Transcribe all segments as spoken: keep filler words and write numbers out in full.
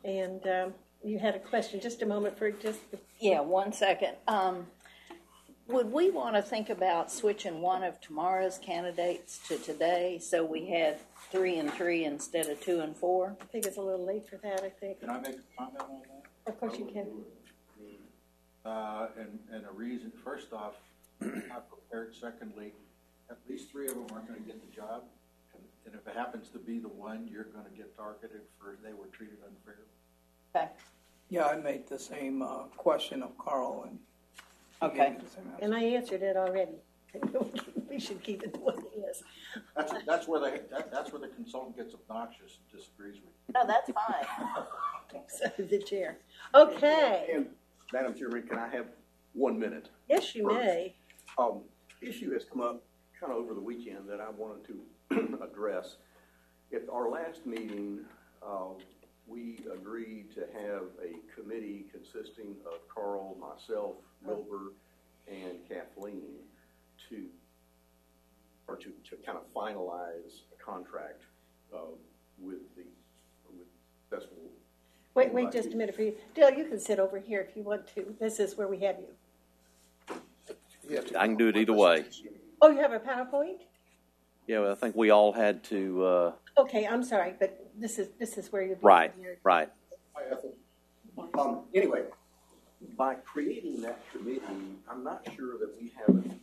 And um, you had a question. Just a moment for just. Yeah, one second. Um, would we want to think about switching one of tomorrow's candidates to today so we had three and three instead of two and four? I think it's a little late for that, I think. Can I make a comment on that? Of course you can. Uh, and, and a reason, first off, not prepared. Secondly, at least three of them aren't going to get the job. And, and if it happens to be the one, you're going to get targeted for they were treated unfairly. Okay. Yeah, I made the same uh, question of Carl. And Okay. And I answered it already. We should keep it the way it is. That's, that's, where the, that, that's where the consultant gets obnoxious and disagrees with you. No, that's fine. So the chair. Okay. And Madam Chairman, can I have one minute? Yes, you first? may. Um, issue has come up kind of over the weekend that I wanted to address. At our last meeting, uh, we agreed to have a committee consisting of Carl, myself, Wilbur, and Kathleen to, or to, to kind of finalize a contract uh, with the with festival. Wait, wait just a minute for you. Dale, you can sit over here if you want to. This is where we have you. You have to, I can do it either way. Oh, you have a PowerPoint? Yeah, well, I think we all had to. Uh, okay, I'm sorry, but this is this is where you're. Right, right. Um, anyway, by creating that committee, I'm not sure that we haven't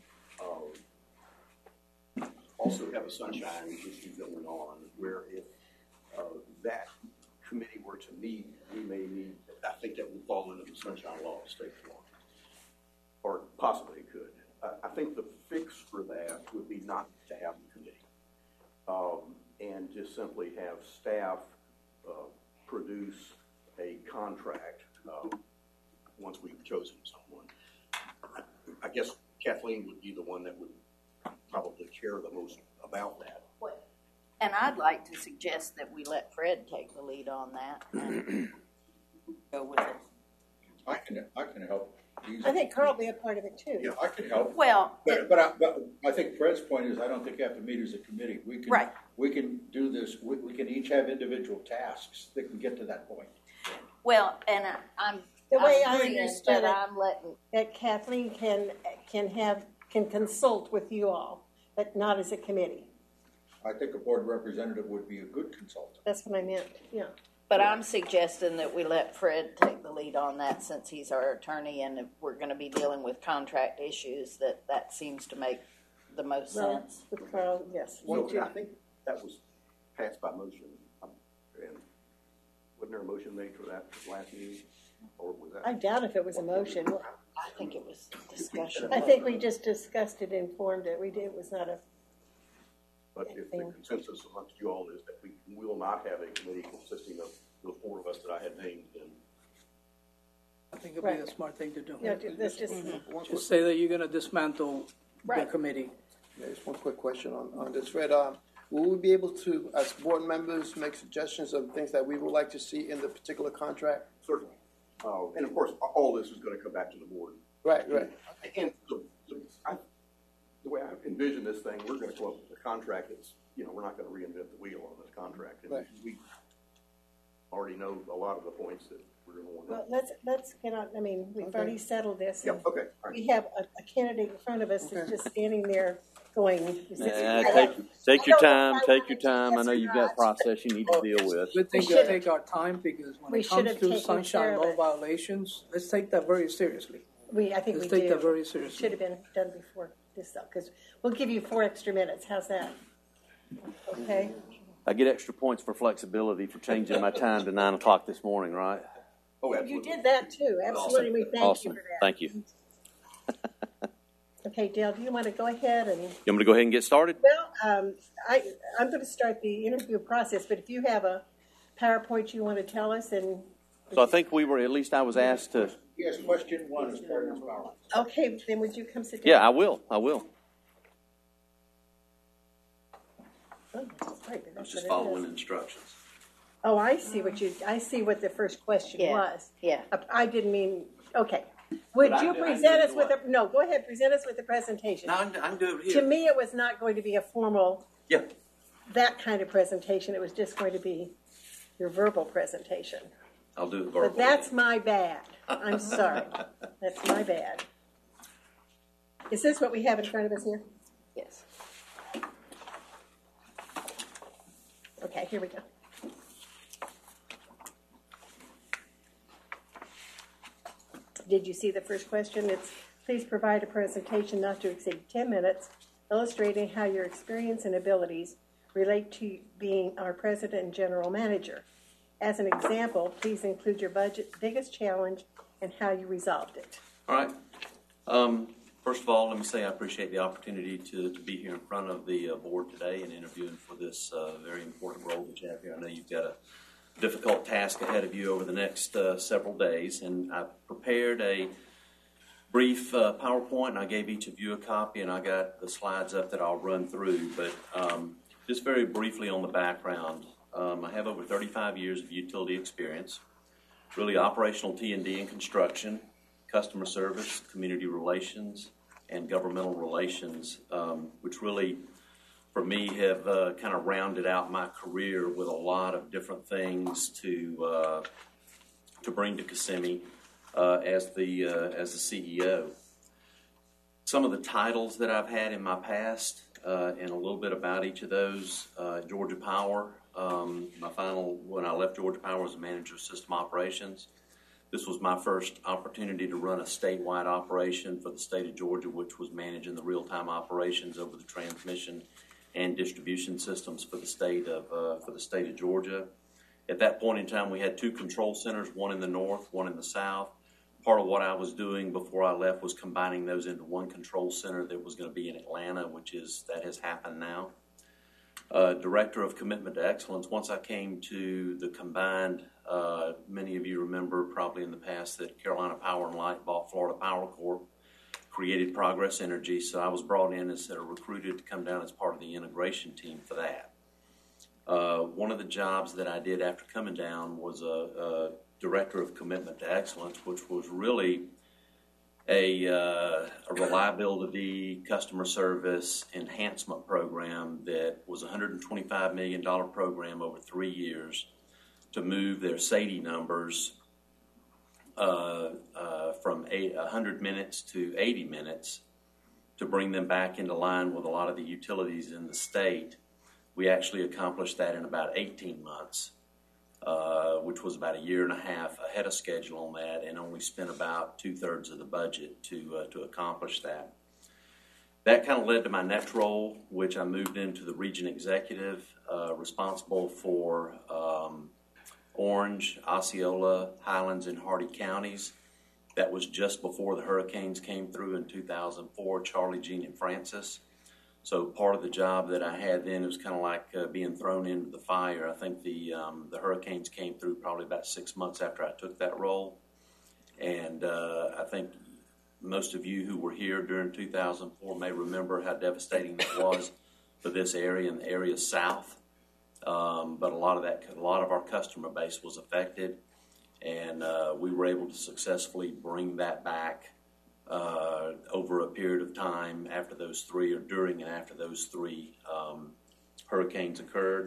uh, also have a sunshine issue going on, where if uh, that committee were to meet, we may need. I think that would fall into the sunshine law of state law, or possibly it could. I think the fix for that would be not to have the committee, um, and just simply have staff uh, produce a contract uh, once we've chosen someone. I, I guess Kathleen would be the one that would probably care the most about that. And I'd like to suggest that we let Fred take the lead on that and go with it. I can, I can help. Easily. I think Carl will be a part of it too. Yeah, I can help. Well, but but I, but I think Fred's point is I don't think you have to meet as a committee. We can right. we can do this. We, we can each have individual tasks that can get to that point. Well, and I, I'm the way I'm I understood it, I'm letting that Kathleen can can have can consult with you all, but not as a committee. I think a board representative would be a good consultant. That's what I meant. Yeah. But I'm suggesting that we let Fred take the lead on that since he's our attorney, and if we're going to be dealing with contract issues, that that seems to make the most well, sense. With Carl, yes. Well, I think that was passed by motion. Um, and wasn't there a motion made for that last meeting? Or was that? I doubt if it was a motion. I think it was discussion. I think we just discussed it, informed it. We did. It was not a. But if the consensus amongst you all is that we will not have a committee consisting of the four of us that I had named, then I think it'd right. be a smart thing to do. Yeah, let's just, mm-hmm. just say that you're going to dismantle right. the committee. Yeah, just one quick question on, on this, Fred. Um, will we be able to, as board members, make suggestions of things that we would like to see in the particular contract? Certainly. Uh, and of course, all this is going to come back to the board. Right, right. And the, the, I, the way I envision this thing, we're going to come up with a contract that's, you know, we're not going to reinvent the wheel on this contract. And right. we already know a lot of the points that we're going to want to. Well, let's let's get on. I mean, we've okay. already settled this. Yep. Okay. Right. We have a, a candidate in front of us okay. that's just standing there going. Nah, take take your time. Take your time. I know you've got a process you need to deal with. We think we take our time because when it comes to sunshine law violations, let's take that very seriously. We, I think let's we take do. that very seriously. Should have been done before this, though, because we'll give you four extra minutes. How's that? Okay. I get extra points for flexibility for changing my time to nine o'clock this morning, right? Oh, absolutely. You did that too. Absolutely. Awesome. We thank awesome. you for that. Thank you. Okay, Dale, do you want to go ahead and? You want me to go ahead and get started? Well, um, I I'm going to start the interview process, but if you have a PowerPoint you want to tell us, and so I think we were at least I was asked to. Yes, question one is part of this power. Okay, then would you come sit down? Yeah, I will. I will. Oh, right, I was just following instructions. Oh, I see what you. I see what the first question yeah. was. Yeah. I didn't mean. Okay. Would but you I, present I us with a no? Go ahead. Present us with the presentation. No, I'm, I'm doing it here. To me, it was not going to be a formal. Yeah. That kind of presentation. It was just going to be your verbal presentation. I'll do it verbally. But that's my bad. I'm sorry. That's my bad. Is this what we have in front of us here? Yes. Okay, here we go. Did you see the first question? It's, please provide a presentation not to exceed ten minutes, illustrating how your experience and abilities relate to being our president and general manager. As an example, please include your budget, biggest challenge, and how you resolved it. All right. Um, first of all, let me say I appreciate the opportunity to, to be here in front of the uh, board today and interviewing for this uh, very important role that you have here. I know you've got a difficult task ahead of you over the next uh, several days, and I prepared a brief uh, PowerPoint, and I gave each of you a copy, and I got the slides up that I'll run through. But um, just very briefly on the background, um, I have over thirty-five years of utility experience, really operational T and D and construction, customer service, community relations, and governmental relations, um, which really, for me, have uh, kind of rounded out my career with a lot of different things to uh, to bring to Kissimmee uh, as the uh, as the C E O. Some of the titles that I've had in my past, uh, and a little bit about each of those. Uh, Georgia Power. Um, my final when I left Georgia Power was manager of system operations. This was my first opportunity to run a statewide operation for the state of Georgia, which was managing the real-time operations over the transmission and distribution systems for the state of uh, for the state of Georgia. At that point in time, we had two control centers, one in the north, one in the south. Part of what I was doing before I left was combining those into one control center that was going to be in Atlanta, which is that has happened now. Uh, Director of Commitment to Excellence. Once I came to the combined, uh, many of you remember probably in the past that Carolina Power and Light bought Florida Power Corp, created Progress Energy, so I was brought in as a recruited to come down as part of the integration team for that. Uh, one of the jobs that I did after coming down was a, a Director of Commitment to Excellence, which was really a, uh, a reliability, customer service enhancement program that was a one hundred twenty-five million dollars program over three years to move their S A I D I numbers uh, uh, from eight, one hundred minutes to eighty minutes to bring them back into line with a lot of the utilities in the state. We actually accomplished that in about eighteen months. Uh, which was about a year and a half ahead of schedule on that, and only spent about two-thirds of the budget to uh, to accomplish that. That kind of led to my next role, which I moved into the region executive, uh, responsible for um, Orange, Osceola, Highlands, and Hardy counties. That was just before the hurricanes came through in two thousand four, Charlie, Jean, and Francis. So part of the job that I had then was kind of like uh, being thrown into the fire. I think the um, the hurricanes came through probably about six months after I took that role. And uh, I think most of you who were here during two thousand four may remember how devastating that was for this area and the area south. Um, but a lot of that, a lot of our customer base was affected, and uh, we were able to successfully bring that back Uh, over a period of time after those three, or during and after those three um, hurricanes occurred.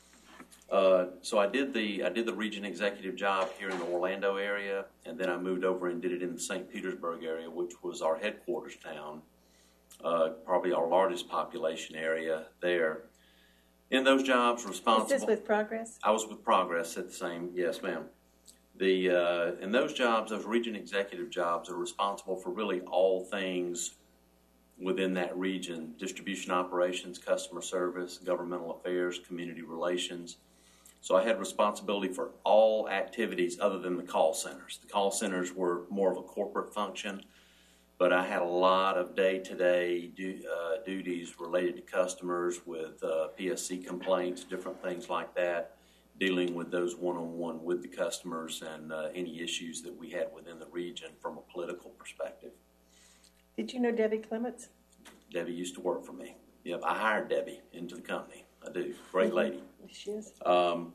Uh, so I did the I did the region executive job here in the Orlando area, and then I moved over and did it in the Saint Petersburg area, which was our headquarters town, uh, probably our largest population area there. In those jobs, responsible. Is this with Progress? I was with Progress at the same. Yes, ma'am. The uh, in those jobs, those region executive jobs, are responsible for really all things within that region: distribution operations, customer service, governmental affairs, community relations. So I had responsibility for all activities other than the call centers. The call centers were more of a corporate function, but I had a lot of day-to-day du- uh, duties related to customers with uh, P S C complaints, different things like that, dealing with those one-on-one with the customers and uh, any issues that we had within the region from a political perspective. Did you know Debbie Clements? Debbie used to work for me. Yep, I hired Debbie into the company. I do. Great lady. She is. Um,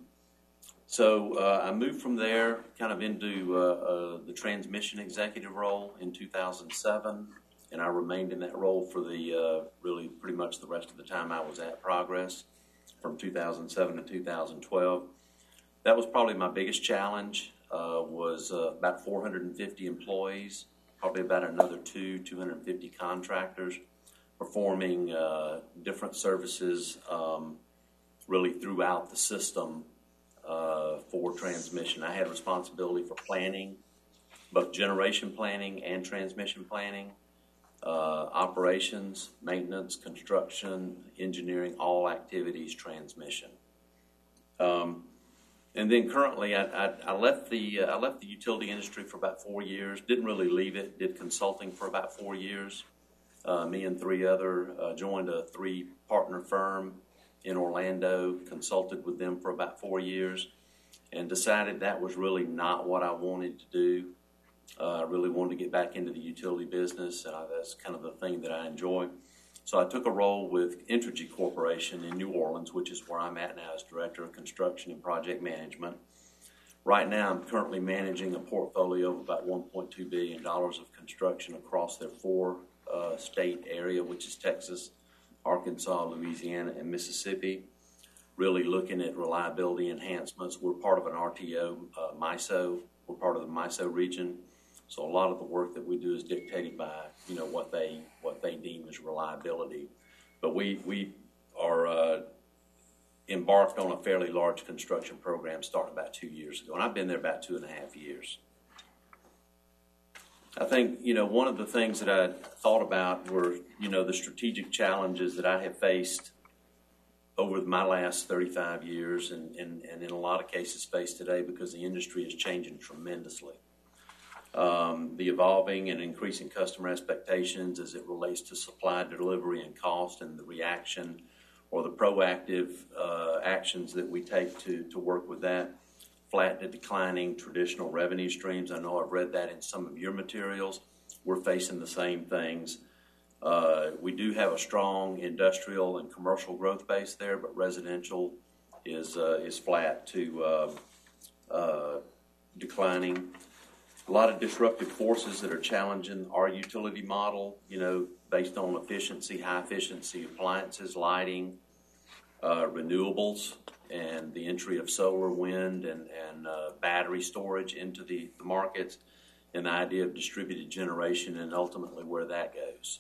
so uh, I moved from there kind of into uh, uh, the transmission executive role in two thousand seven, and I remained in that role for the uh, really pretty much the rest of the time I was at Progress, from two thousand seven to two thousand twelve. That was probably my biggest challenge. uh, was uh, about four hundred fifty employees, probably about another two, two hundred fifty contractors performing uh, different services um, really throughout the system uh, for transmission. I had responsibility for planning, both generation planning and transmission planning, uh, operations, maintenance, construction, engineering, all activities transmission. Um, and then currently, I, I, I left the uh, I left the utility industry for about four years. Didn't really leave it. Did consulting for about four years. Uh, me and three other uh, joined a three partner firm in Orlando. Consulted with them for about four years, and decided that was really not what I wanted to do. Uh, I really wanted to get back into the utility business. Uh, that's kind of the thing that I enjoy. So I took a role with Entergy Corporation in New Orleans, which is where I'm at now as Director of Construction and Project Management. Right now, I'm currently managing a portfolio of about one point two billion dollars of construction across their four uh, state area, which is Texas, Arkansas, Louisiana, and Mississippi. Really looking at reliability enhancements. We're part of an R T O, uh, MISO. We're part of the MISO region. So a lot of the work that we do is dictated by, you know, what they what they deem as reliability. But we we are uh, embarked on a fairly large construction program starting about two years ago, and I've been there about two and a half years. I think, you know, one of the things that I thought about were, you know, the strategic challenges that I have faced over my last thirty-five years, and, and, and in a lot of cases faced today, because the industry is changing tremendously. Um, the evolving and increasing customer expectations as it relates to supply, delivery, and cost, and the reaction or the proactive uh, actions that we take to, to work with that. Flat to declining traditional revenue streams. I know I've read that in some of your materials. We're facing the same things. Uh, we do have a strong industrial and commercial growth base there, but residential is, uh, is flat to uh, uh, declining. A lot of disruptive forces that are challenging our utility model, you know, based on efficiency, high efficiency appliances, lighting, uh, renewables, and the entry of solar, wind, and, and uh, battery storage into the, the markets, and the idea of distributed generation and ultimately where that goes.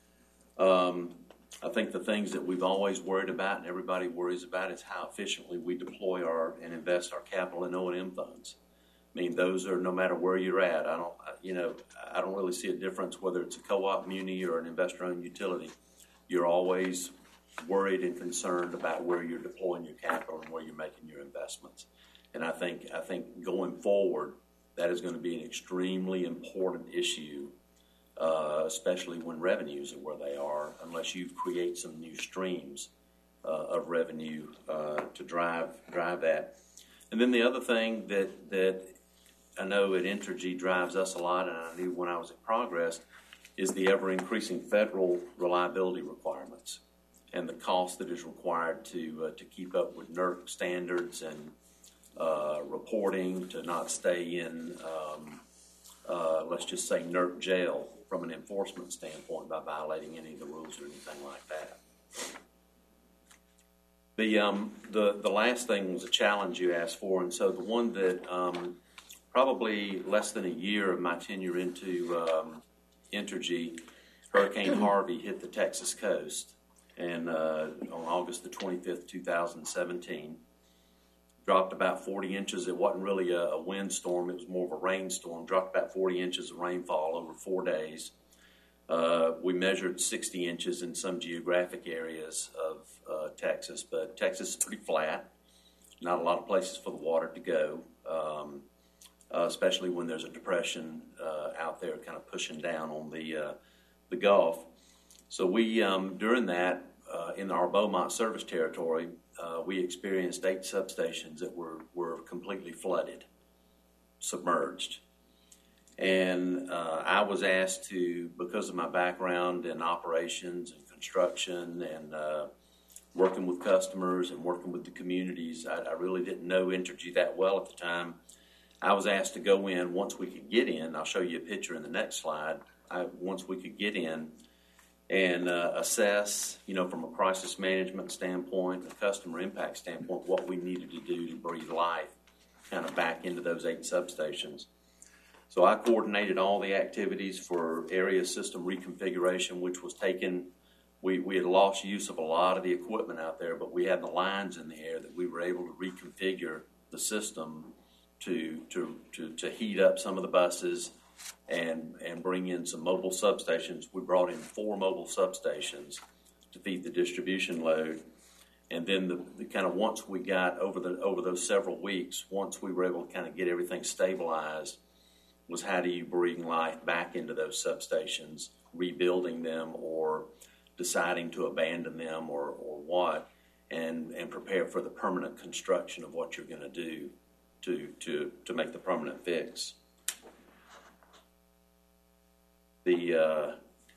Um, I think the things that we've always worried about and everybody worries about is how efficiently we deploy our and invest our capital in O and M funds. I mean, those are no matter where you're at. I don't, you know, I don't really see a difference whether it's a co-op, muni, or an investor-owned utility. You're always worried and concerned about where you're deploying your capital and where you're making your investments. And I think, I think going forward, that is going to be an extremely important issue, uh, especially when revenues are where they are, unless you create some new streams uh, of revenue uh, to drive drive that. And then the other thing that that I know at Entergy drives us a lot, and I knew when I was at Progress, is the ever-increasing federal reliability requirements and the cost that is required to uh, to keep up with NERC standards and uh, reporting, to not stay in, um, uh, let's just say, NERC jail from an enforcement standpoint by violating any of the rules or anything like that. The, um, the, the last thing was a challenge you asked for, and so the one that um, probably less than a year of my tenure into um, Entergy, Hurricane Harvey hit the Texas coast, and uh, on August the twenty-fifth, two thousand seventeen, dropped about forty inches. It wasn't really a, a windstorm, it was more of a rainstorm. Dropped about forty inches of rainfall over four days. Uh, we measured sixty inches in some geographic areas of uh, Texas, but Texas is pretty flat. Not a lot of places for the water to go, um, uh, especially when there's a depression uh, out there kind of pushing down on the uh, the Gulf. So we, um, during that, uh, in our Beaumont service territory, uh, we experienced eight substations that were, were completely flooded, submerged. And uh, I was asked to, because of my background in operations and construction and uh, working with customers and working with the communities, I, I really didn't know Entergy that well at the time. I was asked to go in once we could get in. I'll show you a picture in the next slide. I, once we could get in and uh, assess, you know, from a crisis management standpoint, a customer impact standpoint, what we needed to do to breathe life kind of back into those eight substations. So I coordinated all the activities for area system reconfiguration, which was taken. We, we had lost use of a lot of the equipment out there, but we had the lines in the air that we were able to reconfigure the system to to to, to heat up some of the buses and and bring in some mobile substations. We brought in four mobile substations to feed the distribution load. And then the, the kind of once we got over the over those several weeks, once we were able to kind of get everything stabilized, was how do you bring life back into those substations, rebuilding them or deciding to abandon them or, or what, and, and prepare for the permanent construction of what you're going to do to, to, to make the permanent fix. The uh,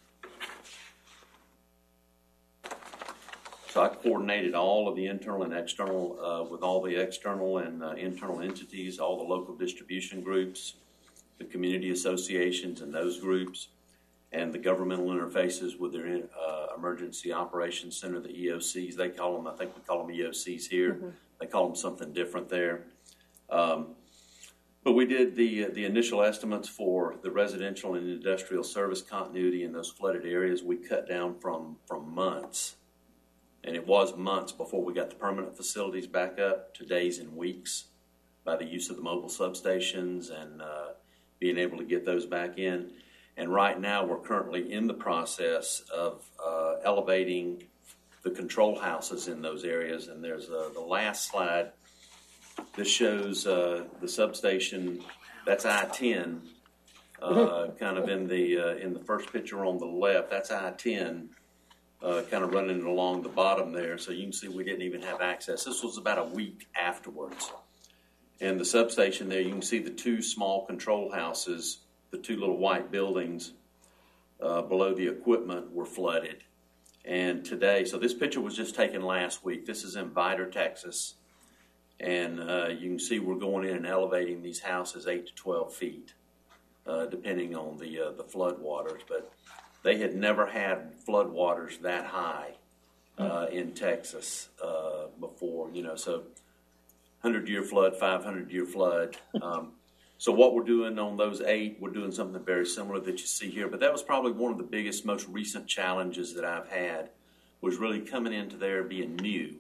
So I coordinated all of the internal and external, uh, with all the external and uh, internal entities, all the local distribution groups, the community associations and those groups, and the governmental interfaces with their uh, Emergency Operations Center, the E O Cs. They call them, I think we call them E O Cs here. Mm-hmm. They call them something different there. Um, but we did the, uh, the initial estimates for the residential and industrial service continuity in those flooded areas. We cut down from, from months. And it was months before we got the permanent facilities back up to days and weeks by the use of the mobile substations and uh, being able to get those back in. And right now we're currently in the process of uh, elevating the control houses in those areas. And there's uh, the last slide. This shows uh, the substation. That's I ten, uh, kind of in the uh, in the first picture on the left. That's I ten. Uh, kind of running along the bottom there, so you can see we didn't even have access. This was about a week afterwards. And the substation there, you can see the two small control houses, the two little white buildings uh, below the equipment were flooded. And today, so this picture was just taken last week. This is in Vidor, Texas. And uh, you can see we're going in and elevating these houses eight to twelve feet, uh, depending on the, uh, the flood waters. But they had never had floodwaters that high uh, in Texas uh, before, you know, so hundred-year flood, five hundred-year flood. Um, so what we're doing on those eight, we're doing something very similar that you see here. But that was probably one of the biggest, most recent challenges that I've had, was really coming into there being new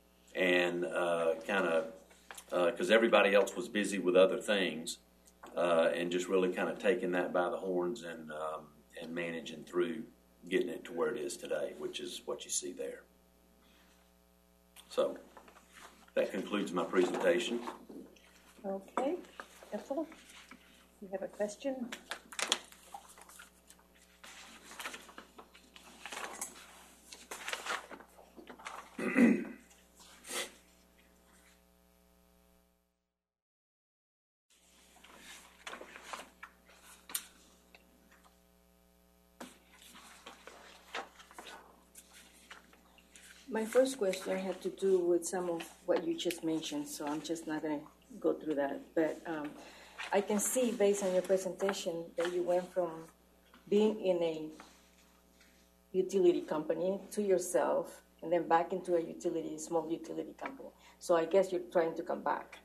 and uh, kind of, because uh, everybody else was busy with other things, uh, and just really kind of taking that by the horns and um, and managing through getting it to where it is today, which is what you see there. So that concludes my presentation. Okay, Ethel, you have a question? My first question had to do with some of what you just mentioned, so I'm just not going to go through that. But um, I can see, based on your presentation, that you went from being in a utility company to yourself and then back into a utility, small utility company. So I guess you're trying to come back.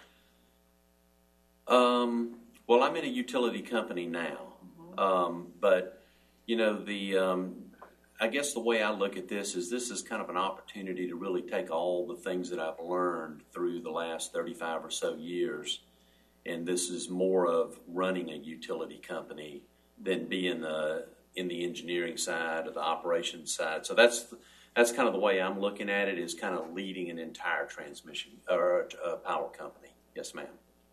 Um, well, I'm in a utility company now, mm-hmm. um, but, you know, the... Um, I guess the way I look at this is this is kind of an opportunity to really take all the things that I've learned through the last thirty-five or so years, and this is more of running a utility company than being uh, in the engineering side or the operations side. So that's that's kind of the way I'm looking at it, is kind of leading an entire transmission or uh, power company. Yes, ma'am.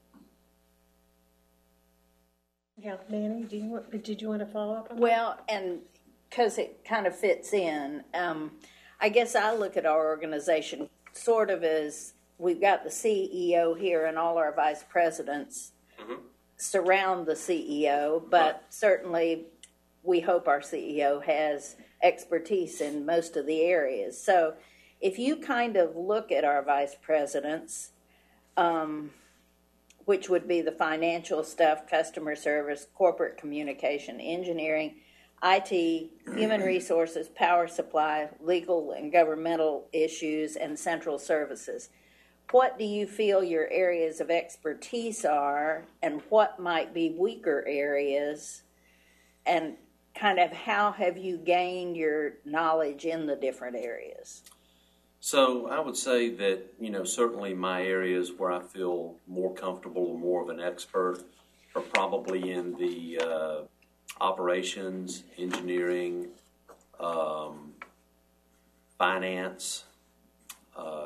Yeah, Manny, do you want, did you want to follow up on well, that? and because it kind of fits in, um, I guess I look at our organization sort of as we've got the C E O here and all our vice presidents mm-hmm. surround the C E O, but right. certainly we hope our C E O has expertise in most of the areas. So if you kind of look at our vice presidents, um, which would be the financial stuff, customer service, corporate communication, engineering, I T, human resources, power supply, legal and governmental issues, and central services. what do you feel your areas of expertise are, and what might be weaker areas, and kind of how have you gained your knowledge in the different areas? So I would say that, you know, certainly my areas where I feel more comfortable or more of an expert are probably in the uh, operations, engineering, um, finance, uh,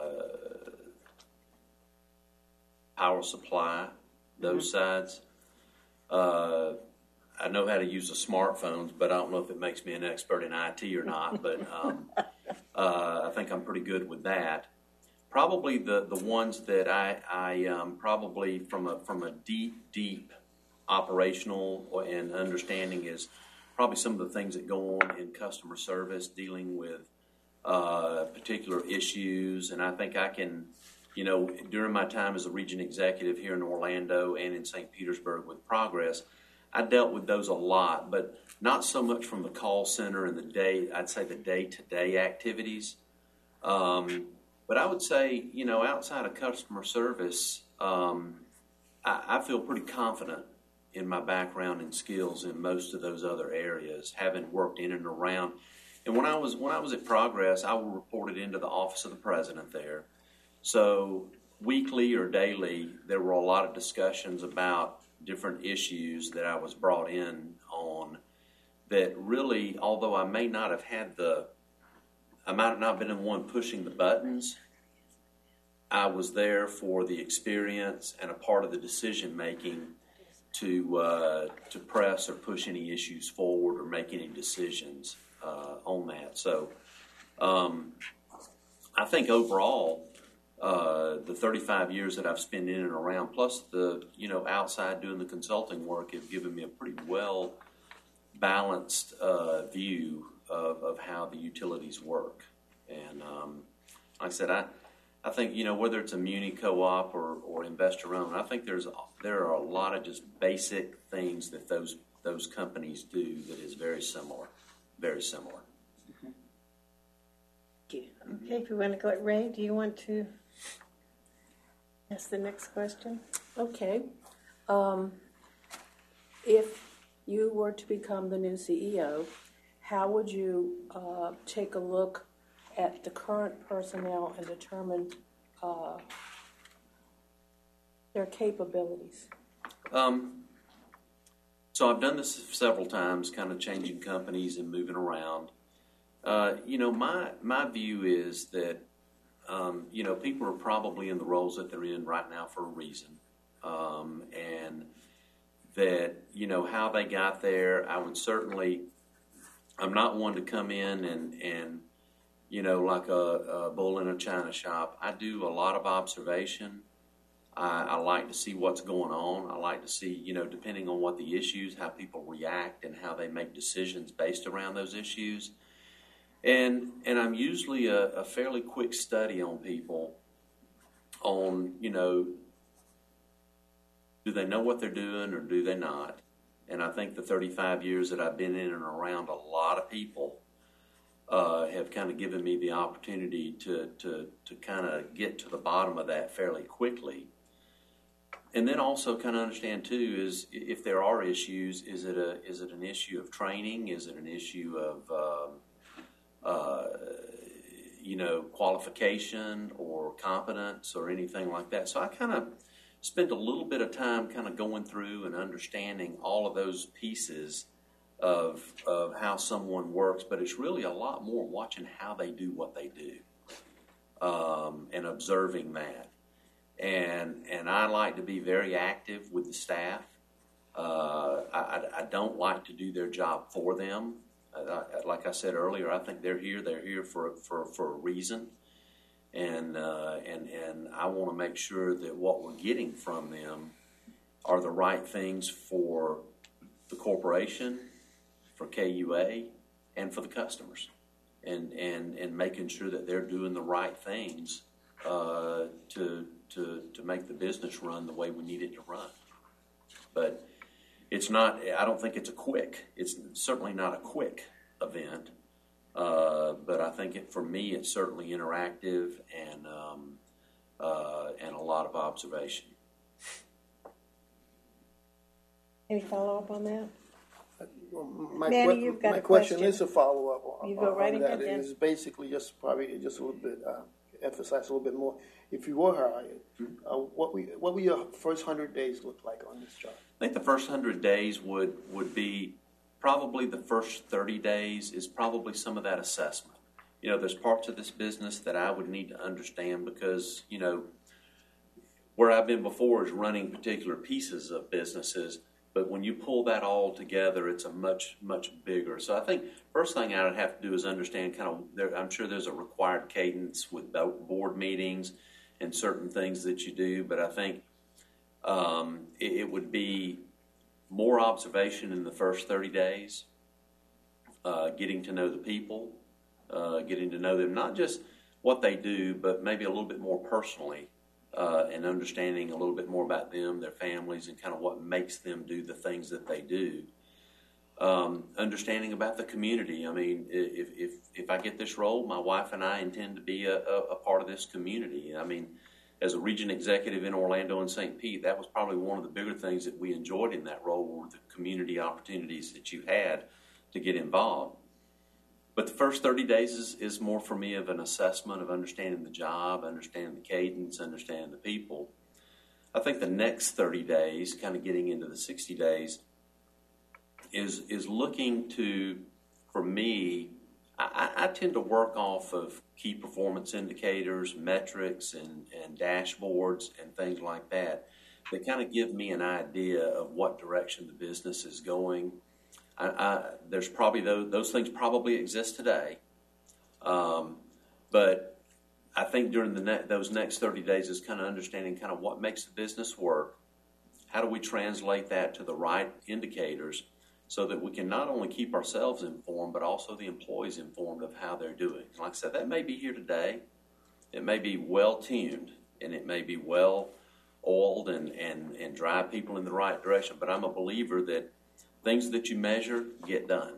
power supply, those mm-hmm. sides. Uh, I know how to use the smartphones, but I don't know if it makes me an expert in I T or not. But um, uh, I think I'm pretty good with that. Probably the, the ones that I, I um, probably from a from a deep deep operational and understanding is probably some of the things that go on in customer service, dealing with uh, particular issues, and I think I can. You know, during my time as a region executive here in Orlando and in Saint Petersburg with Progress, I dealt with those a lot, but not so much from the call center and the day, I'd say the day-to-day activities. Um, but I would say, you know, outside of customer service, um, I, I feel pretty confident in my background and skills in most of those other areas, having worked in and around. And when I was when I was at Progress, I reported into the office of the president there. So weekly or daily, there were a lot of discussions about different issues that I was brought in on that really, although I may not have had the, I might have not been the one pushing the buttons, I was there for the experience and a part of the decision making to uh, to press or push any issues forward or make any decisions uh, on that. So um, I think overall, Uh, the thirty-five years that I've spent in and around, plus the, you know, outside doing the consulting work, have given me a pretty well balanced uh, view of, of how the utilities work. And um, like I said, I, I think, you know, whether it's a muni co-op or, or investor owned, I think there's there are a lot of just basic things that those those companies do that is very similar, very similar. Mm-hmm. Okay, if you want to go, Ray, do you want to ask the next question? Okay. Um, if you were to become the new C E O, how would you uh, take a look at the current personnel and determine uh, their capabilities? Um, so I've done this several times, kind of changing companies and moving around. Uh, you know, my my view is that, um, you know, people are probably in the roles that they're in right now for a reason. Um, and that, you know, how they got there, I would certainly, I'm not one to come in and, and you know, like a, a bull in a china shop. I do a lot of observation. I, I like to see what's going on. I like to see, you know, depending on what the issues, how people react and how they make decisions based around those issues. And and I'm usually a, a fairly quick study on people on, you know, do they know what they're doing or do they not? And I think the thirty-five years that I've been in and around a lot of people uh, have kind of given me the opportunity to, to, to kind of get to the bottom of that fairly quickly. And then also kind of understand too is if there are issues, is it a is it an issue of training? Is it an issue of um, Uh, you know, qualification or competence or anything like that. So I kind of spent a little bit of time kind of going through and understanding all of those pieces of of how someone works, but it's really a lot more watching how they do what they do um, and observing that. And and I like to be very active with the staff. Uh, I, I don't like to do their job for them. Like I said earlier, I think they're here. They're here for for, for a reason, and uh, and and I want to make sure that what we're getting from them are the right things for the corporation, for K U A, and for the customers, and and and making sure that they're doing the right things uh, to to to make the business run the way we need it to run. But it's not, I don't think it's a quick, it's certainly not a quick event, uh, but I think it, for me it's certainly interactive, and um, uh, and a lot of observation. Any follow-up on that? Well, my Manny, que- you've got my a question question. is a follow-up on, You go on right that. ahead, It then. is basically just probably just a little bit, uh, emphasize a little bit more. If you were hired, uh, what we, what would your first hundred days look like on this job? I think the first hundred days would, would be probably the first thirty days is probably some of that assessment. You know, there's parts of this business that I would need to understand because, you know, where I've been before is running particular pieces of businesses, but when you pull that all together, it's a much, much bigger. So I think first thing I would have to do is understand kind of, there, I'm sure there's a required cadence with board meetings and certain things that you do, but I think um, it, it would be more observation in the first thirty days, uh, getting to know the people, uh, getting to know them, not just what they do, but maybe a little bit more personally, uh, and understanding a little bit more about them, their families, and kind of what makes them do the things that they do. Um, understanding about the community. I mean, if, if, if I get this role, my wife and I intend to be a, a, a part of this community. I mean, as a region executive in Orlando and Saint Pete, that was probably one of the bigger things that we enjoyed in that role were the community opportunities that you had to get involved. But the first thirty days is, is more for me of an assessment of understanding the job, understanding the cadence, understanding the people. I think the next thirty days, kind of getting into the sixty days, is is looking to, for me, I, I tend to work off of key performance indicators, metrics, and, and dashboards and things like that that kind of give me an idea of what direction the business is going. I, I, there's probably those, those things probably exist today, um, but I think during the ne- those next thirty days is kind of understanding kind of what makes the business work. How do we translate that to the right indicators so that we can not only keep ourselves informed, but also the employees informed of how they're doing. Like I said, that may be here today. It may be well-tuned, and it may be well-oiled and, and, and drive people in the right direction. But I'm a believer that things that you measure get done.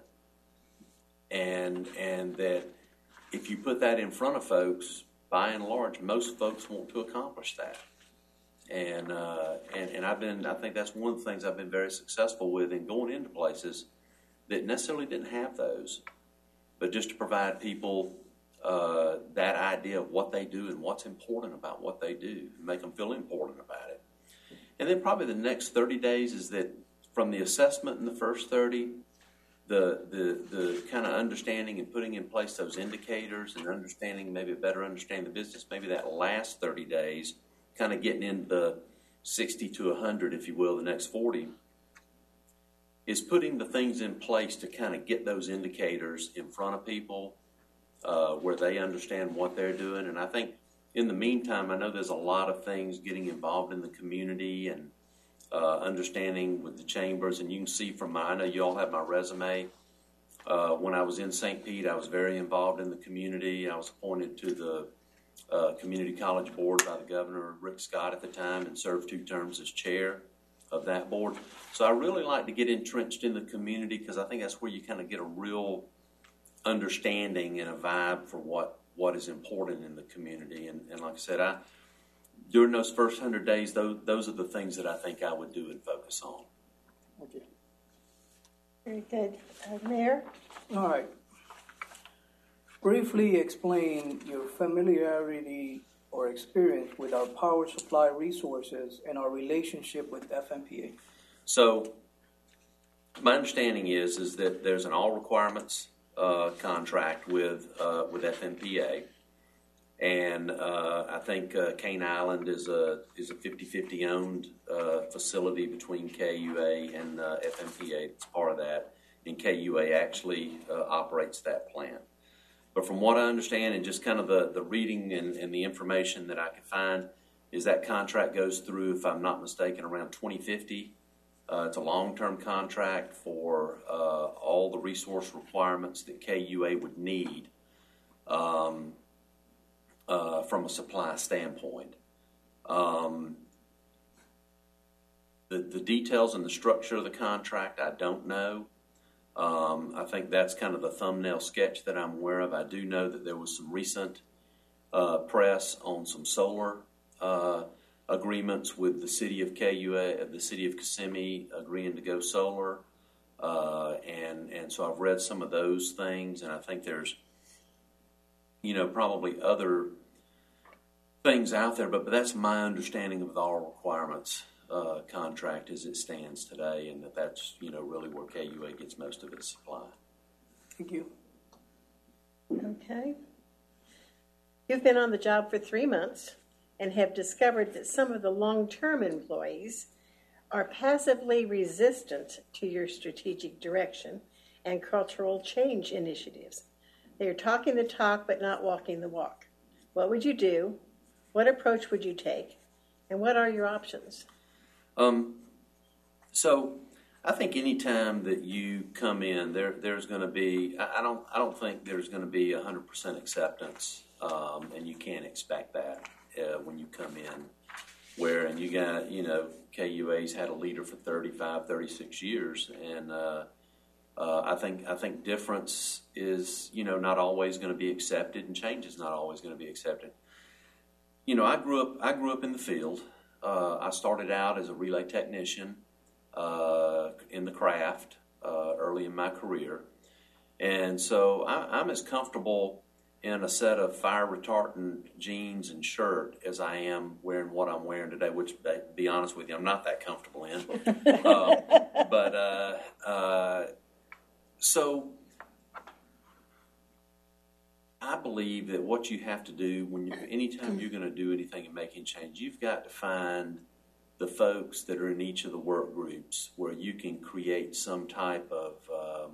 And, and that if you put that in front of folks, by and large, most folks want to accomplish that. And, uh, and and I've been, I think that's one of the things I've been very successful with in going into places that necessarily didn't have those, but just to provide people uh, that idea of what they do and what's important about what they do, and make them feel important about it. And then probably the next thirty days is that from the assessment in the first thirty, the the the kind of understanding and putting in place those indicators and understanding, maybe a better understanding the business, maybe that last thirty days, kind of getting into the sixty to one hundred, if you will, the next forty, is putting the things in place to kind of get those indicators in front of people uh, where they understand what they're doing. And I think in the meantime, I know there's a lot of things getting involved in the community and uh, understanding with the chambers. And you can see from my, I know you all have my resume. Uh, when I was in Saint Pete, I was very involved in the community. I was appointed to the Uh, Community College Board by the Governor, Rick Scott, at the time, and served two terms as chair of that board. So I really like to get entrenched in the community because I think that's where you kind of get a real understanding and a vibe for what, what is important in the community. And, and like I said, I during those first hundred days, those, those are the things that I think I would do and focus on. Okay. Very good. Uh, Mayor? All right. Briefly explain your familiarity or experience with our power supply resources and our relationship with F M P A. So my understanding is is that there's an all requirements uh, contract with uh, with F M P A, and uh, I think uh, Cane Island is a is a fifty-fifty owned uh, facility between K U A and uh, F M P A. It's part of that, and K U A actually uh, operates that plant. But from what I understand and just kind of the, the reading and, and the information that I could find is that contract goes through, if I'm not mistaken, around twenty fifty. Uh, it's a long-term contract for uh, all the resource requirements that K U A would need um, uh, from a supply standpoint. Um, the, the details and the structure of the contract, I don't know. Um, I think that's kind of the thumbnail sketch that I'm aware of. I do know that there was some recent uh, press on some solar uh, agreements with the city of K U A, the city of Kissimmee agreeing to go solar, uh, and and so I've read some of those things, and I think there's, you know, probably other things out there, but, but that's my understanding of the all requirements uh, contract as it stands today, and that that's, you know, really where K U A gets most of its supply. Thank you. Okay. You've been on the job for three months and have discovered that some of the long-term employees are passively resistant to your strategic direction and cultural change initiatives. They are talking the talk but not walking the walk. What would you do? What approach would you take? And what are your options? Um, so I think any time that you come in, there there's going to be, I, I don't I don't think there's going to be one hundred percent acceptance, um, and you can't expect that uh, when you come in. Where, and you got, you know, K U A's had a leader for thirty-five, thirty-six years, and uh, uh, I think I think difference is, you know, not always going to be accepted, and change is not always going to be accepted. You know, I grew up I grew up in the field. Uh, I started out as a relay technician uh, in the craft uh, early in my career, and so I, I'm as comfortable in a set of fire retardant jeans and shirt as I am wearing what I'm wearing today, which, to be honest with you, I'm not that comfortable in. uh, but uh, uh, so I believe that what you have to do when you, anytime you're going to do anything in making change, you've got to find the folks that are in each of the work groups where you can create some type of um,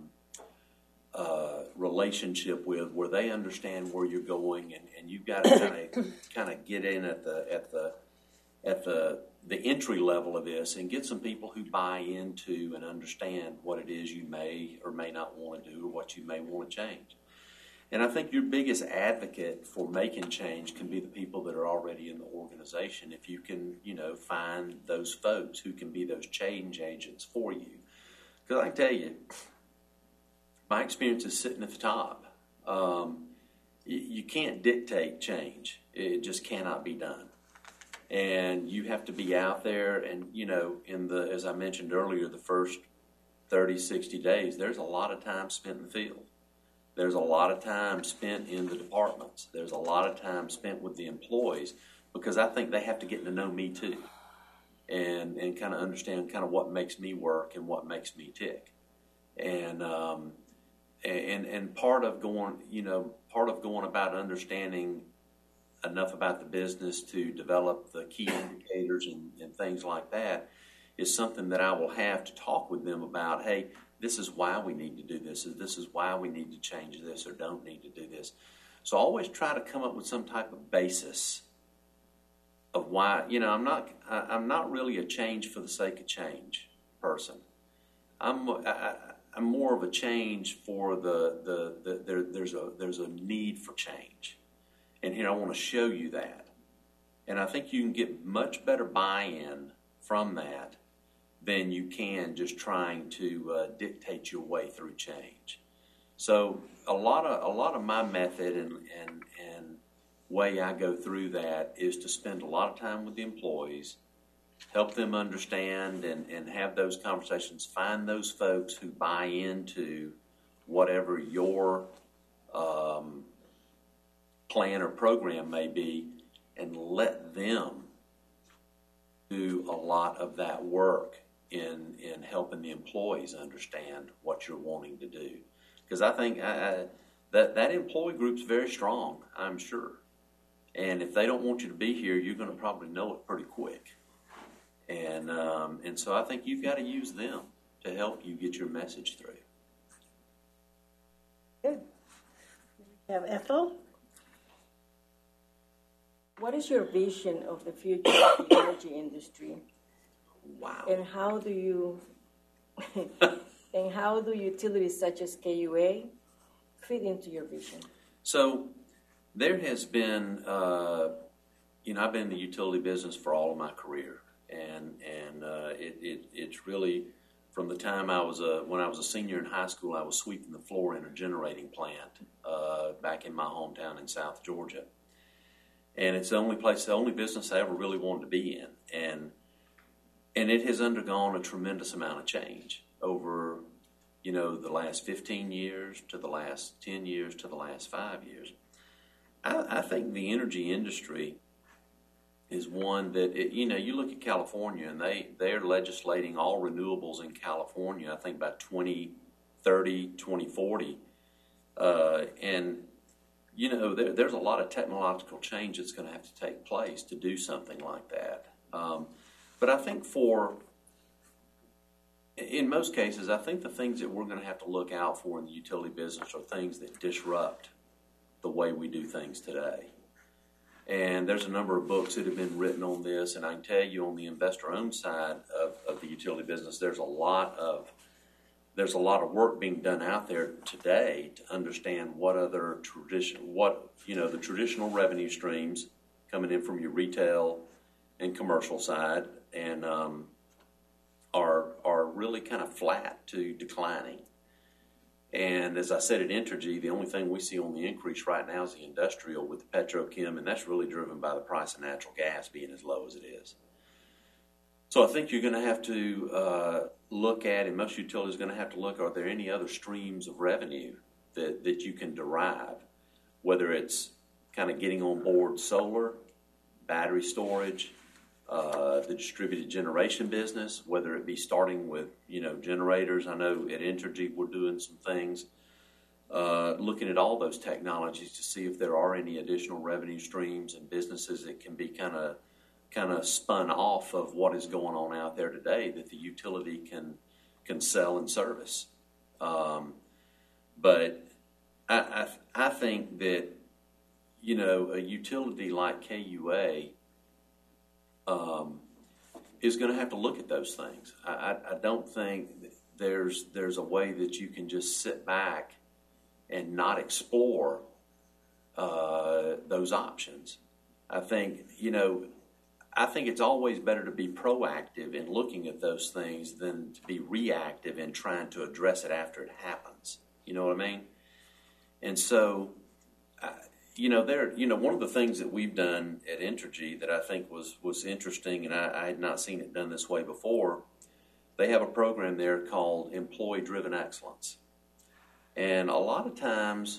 Uh, relationship with, where they understand where you're going, and, and you've got to kind of kind of get in at the at the at the the entry level of this and get some people who buy into and understand what it is you may or may not want to do or what you may want to change. And I think your biggest advocate for making change can be the people that are already in the organization. If you can, you know, find those folks who can be those change agents for you, because I can tell you, my experience is sitting at the top. Um, you, you can't dictate change. It just cannot be done. And you have to be out there and, you know, in the, as I mentioned earlier, the first thirty, sixty days, there's a lot of time spent in the field. There's a lot of time spent in the departments. There's a lot of time spent with the employees, because I think they have to get to know me too, and, and kind of understand kind of what makes me work and what makes me tick. And, um, And and part of going, you know, part of going about understanding enough about the business to develop the key indicators and, and things like that is something that I will have to talk with them about. Hey, this is why we need to do this. This is why we need to change this or don't need to do this. So I always try to come up with some type of basis of why. You know, I'm not I'm not really a change for the sake of change person. I'm I, I, I'm more of a change for the, the, the there, there's a there's a need for change. And here I want to show you that. And I think you can get much better buy-in from that than you can just trying to uh, dictate your way through change. So a lot of a lot of my method and, and, and way I go through that is to spend a lot of time with the employees, help them understand and, and have those conversations, find those folks who buy into whatever your um, plan or program may be, and let them do a lot of that work in in helping the employees understand what you're wanting to do. Because I think I, I, that, that employee group's very strong, I'm sure. And if they don't want you to be here, you're going to probably know it pretty quick. And um, and so I think you've got to use them to help you get your message through. Good. We have Ethel. What is your vision of the future of the energy industry? Wow. And how do you and how do utilities such as K U A fit into your vision? So there has been, uh, you know, I've been in the utility business for all of my career. And and uh, it, it it's really from the time I was a when I was a senior in high school, I was sweeping the floor in a generating plant uh, back in my hometown in South Georgia. and it's the only place, the only business I ever really wanted to be in, and and it has undergone a tremendous amount of change over, you know, the last fifteen years to the last ten years to the last five years. I, I think the energy industry is one that, it, you know, you look at California and they, they're legislating all renewables in California, I think by twenty thirty, twenty forty. Uh, and, you know, there, there's a lot of technological change that's going to have to take place to do something like that. Um, but I think for, in most cases, I think the things that we're going to have to look out for in the utility business are things that disrupt the way we do things today. And there's a number of books that have been written on this, and I can tell you on the investor-owned side of, of the utility business, there's a lot of there's a lot of work being done out there today to understand what other tradition, what you know, the traditional revenue streams coming in from your retail and commercial side, and um, are are really kind of flat to declining. And as I said at Entergy, the only thing we see on the increase right now is the industrial with the petrochem, and that's really driven by the price of natural gas being as low as it is. So I think you're going to have to uh, look at, and most utilities are going to have to look, are there any other streams of revenue that, that you can derive, whether it's kind of getting on board solar, battery storage, Uh, the distributed generation business, whether it be starting with, you know, generators. I know at Entergy we're doing some things, uh, looking at all those technologies to see if there are any additional revenue streams and businesses that can be kind of kind of spun off of what is going on out there today that the utility can can sell and service. Um, but I, I I think that, you know, a utility like K U A Um, is going to have to look at those things. I, I, I don't think there's there's a way that you can just sit back and not explore uh, those options. I think, you know, I think it's always better to be proactive in looking at those things than to be reactive in trying to address it after it happens. You know what I mean? And so, I, You know, there. You know, one of the things that we've done at Entergy that I think was was interesting, and I, I had not seen it done this way before. They have a program there called Employee-Driven Excellence, and a lot of times,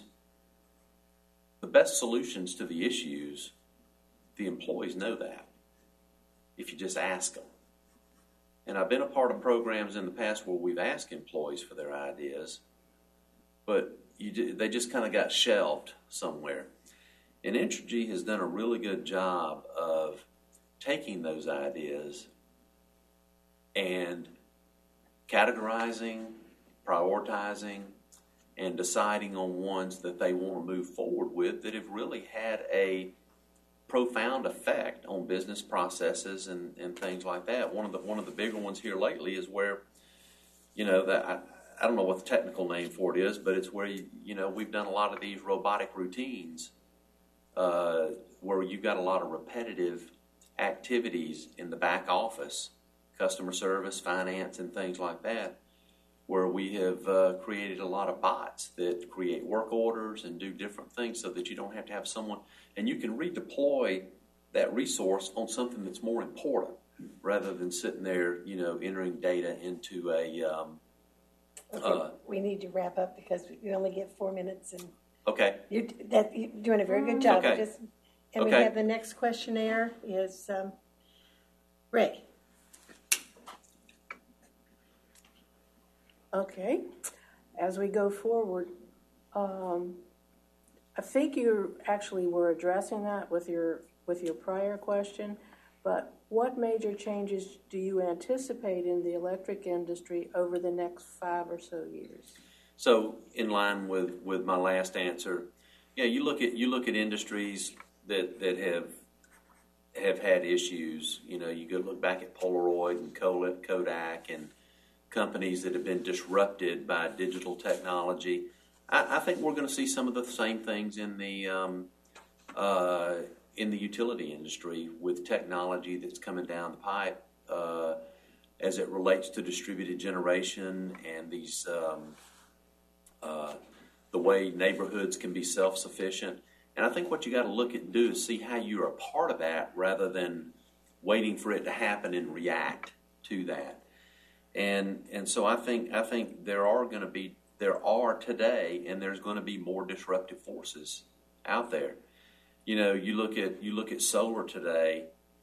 the best solutions to the issues, the employees know that. If you just ask them, and I've been a part of programs in the past where we've asked employees for their ideas, but you they just kind of got shelved somewhere. And Entergy has done a really good job of taking those ideas and categorizing, prioritizing, and deciding on ones that they want to move forward with that have really had a profound effect on business processes and, and things like that. One of the one of the bigger ones here lately is where, you know, that I, I don't know what the technical name for it is, but it's where, you, you know, we've done a lot of these robotic routines Uh, where you've got a lot of repetitive activities in the back office, customer service, finance, and things like that, where we have uh, created a lot of bots that create work orders and do different things so that you don't have to have someone, and you can redeploy that resource on something that's more important rather than sitting there, you know, entering data into a... Um, okay. uh, we need to wrap up because we only get four minutes and... Okay. You're, that, you're doing a very good job. Okay. Just, and okay. we have the next questionnaire is um, Ray. Okay. As we go forward, um, I think you actually were addressing that with your with your prior question, but what major changes do you anticipate in the electric industry over the next five or so years? So, in line with, with my last answer, yeah, you look at you look at industries that, that have have had issues. You know, you go look back at Polaroid and Kodak and companies that have been disrupted by digital technology. I, I think we're going to see some of the same things in the um, uh, in the utility industry with technology that's coming down the pipe uh, as it relates to distributed generation and these. Um, Uh, the way neighborhoods can be self-sufficient. And I think what you got to look at and do is see how you're a part of that rather than waiting for it to happen and react to that. And and so I think I think there are going to be there are today, and there's going to be more disruptive forces out there. You know, you look at you look at solar today,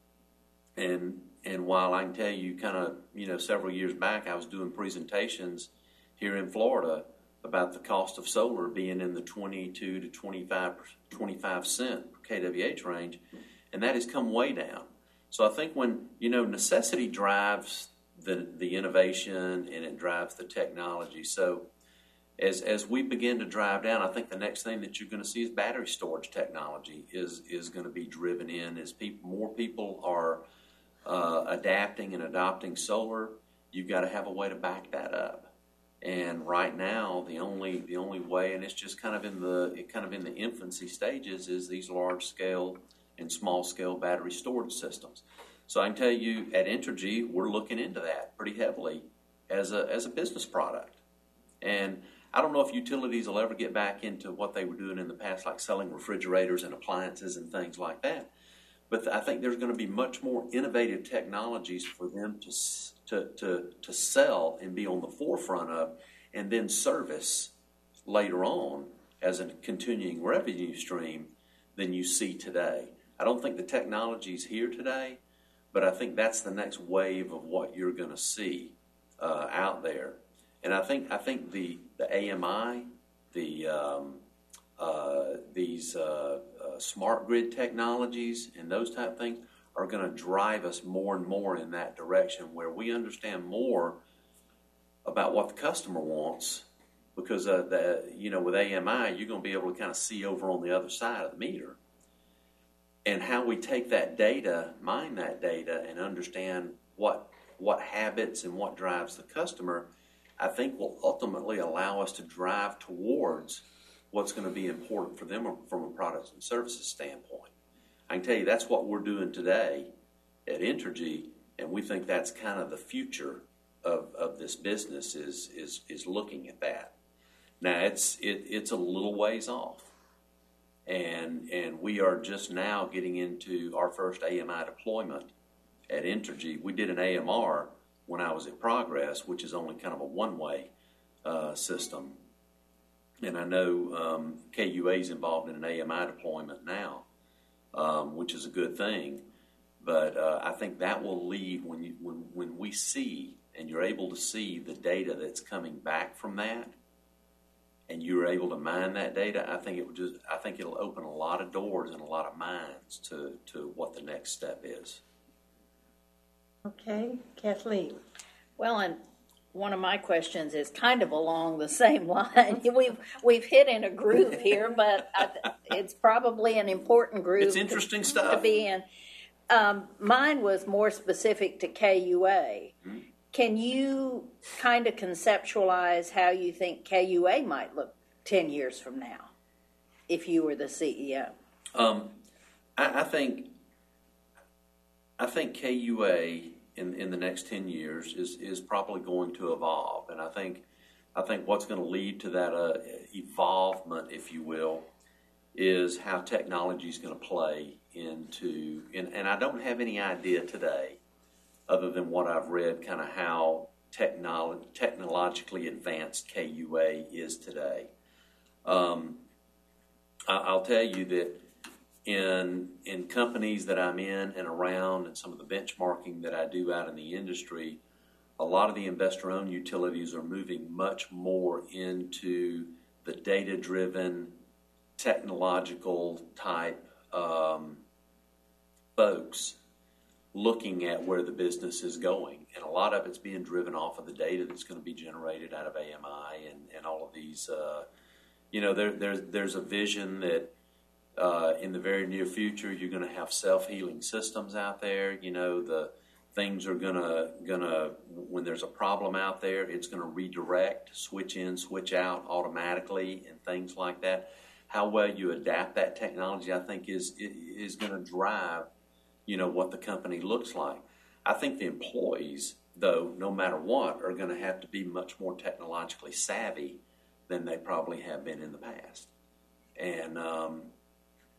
and and while I can tell you, kind of, you know, several years back, I was doing presentations here in Florida about the cost of solar being in the twenty-two to twenty-five, twenty-five cent per K W H range, and that has come way down. So I think when, you know, necessity drives the the innovation and it drives the technology. So as as we begin to drive down, I think the next thing that you're going to see is battery storage technology is is going to be driven in as people more people are uh, adapting and adopting solar. You've got to have a way to back that up. And right now, the only the only way, and it's just kind of in the kind of in the infancy stages, is these large scale and small scale battery storage systems. So I can tell you, at Entergy, we're looking into that pretty heavily as a as a business product. And I don't know if utilities will ever get back into what they were doing in the past, like selling refrigerators and appliances and things like that. But I think there's going to be much more innovative technologies for them to to to to sell and be on the forefront of, and then service later on as a continuing revenue stream than you see today. I don't think the technology is here today, but I think that's the next wave of what you're going to see uh, out there. And I think I think the the A M I, the um, uh, these uh, uh, smart grid technologies and those type of things are going to drive us more and more in that direction, where we understand more about what the customer wants, because uh, the you know with A M I you're going to be able to kind of see over on the other side of the meter, and how we take that data, mine that data, and understand what what habits and what drives the customer, I think will ultimately allow us to drive towards what's going to be important for them from a products and services standpoint. I can tell you that's what we're doing today at Entergy, and we think that's kind of the future of, of this business is is is looking at that. Now it's it, it's a little ways off, and and we are just now getting into our first A M I deployment at Entergy. We did an A M R when I was at Progress, which is only kind of a one-way uh, system. And I know um, K U A is involved in an A M I deployment now, um, which is a good thing. But uh, I think that will lead when you when when we see and you're able to see the data that's coming back from that, and you're able to mine that data. I think it will just I think it'll open a lot of doors and a lot of minds to to what the next step is. Okay, Kathleen. Well, and one of my questions is kind of along the same line. We've we've hit in a groove here, but I, it's probably an important groove. It's interesting to, stuff to be in. Um, mine was more specific to K U A. Mm-hmm. Can you kind of conceptualize how you think K U A might look ten years from now, if you were the C E O? Um, I, I think I think K U A in in the next ten years is is probably going to evolve, and I think I think what's going to lead to that uh, evolvement, if you will, is how technology is going to play into. And, and I don't have any idea today, other than what I've read, kind of how technolo- technologically advanced K U A is today. Um, I, I'll tell you that in in companies that I'm in and around, and some of the benchmarking that I do out in the industry, a lot of the investor-owned utilities are moving much more into the data-driven, technological type um, folks looking at where the business is going. And a lot of it's being driven off of the data that's going to be generated out of A M I and, and all of these. Uh, you know, there, there's, there's a vision that uh, in the very near future you're going to have self-healing systems out there. You know, the things are going to, gonna when there's a problem out there, it's going to redirect, switch in, switch out automatically and things like that. How well you adapt that technology, I think, is is going to drive, you know, what the company looks like. I think the employees, though, no matter what, are going to have to be much more technologically savvy than they probably have been in the past. And um,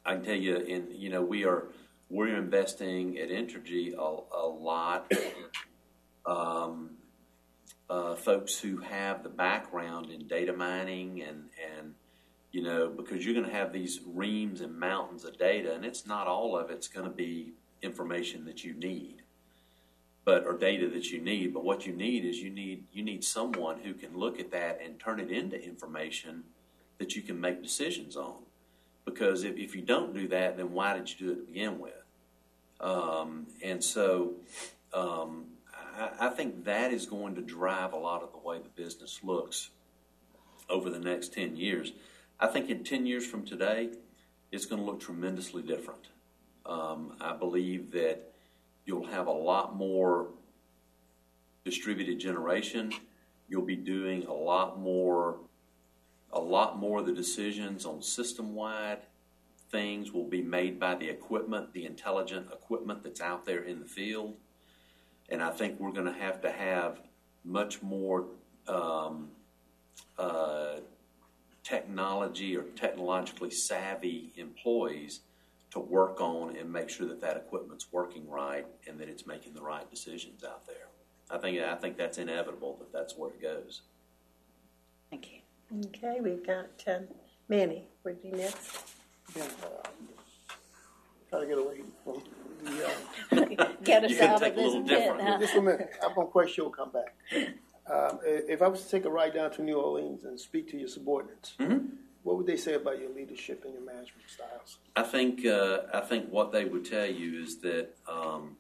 I can tell you, in you know, we are we're investing at Entergy a, a lot. Um, uh, folks who have the background in data mining and and you know, because you're going to have these reams and mountains of data, and it's not all of it's going to be information that you need, but or data that you need. But what you need is you need you need someone who can look at that and turn it into information that you can make decisions on. Because if, if you don't do that, then why did you do it to begin with? Um, and so um, I, I think that is going to drive a lot of the way the business looks over the next ten years. I think in ten years from today, it's going to look tremendously different. Um, I believe that you'll have a lot more distributed generation. You'll be doing a lot more, a lot more of the decisions on system-wide things will be made by the equipment, the intelligent equipment that's out there in the field. And I think we're going to have to have much more um, uh, technology or technologically savvy employees to work on and make sure that that equipment's working right and that it's making the right decisions out there. I think I think that's inevitable that that's where it goes. Thank you. Okay, we've got um, Manny. Would you next? Yeah, uh, try to get away from the. Uh, Get us You can out take of a this little pit, different. huh? Just a minute. I'm gonna question. You'll come back. Um, if I was to take a ride down to New Orleans and speak to your subordinates, Mm-hmm. what would they say about your leadership and your management styles? I think uh, I think what they would tell you is that um,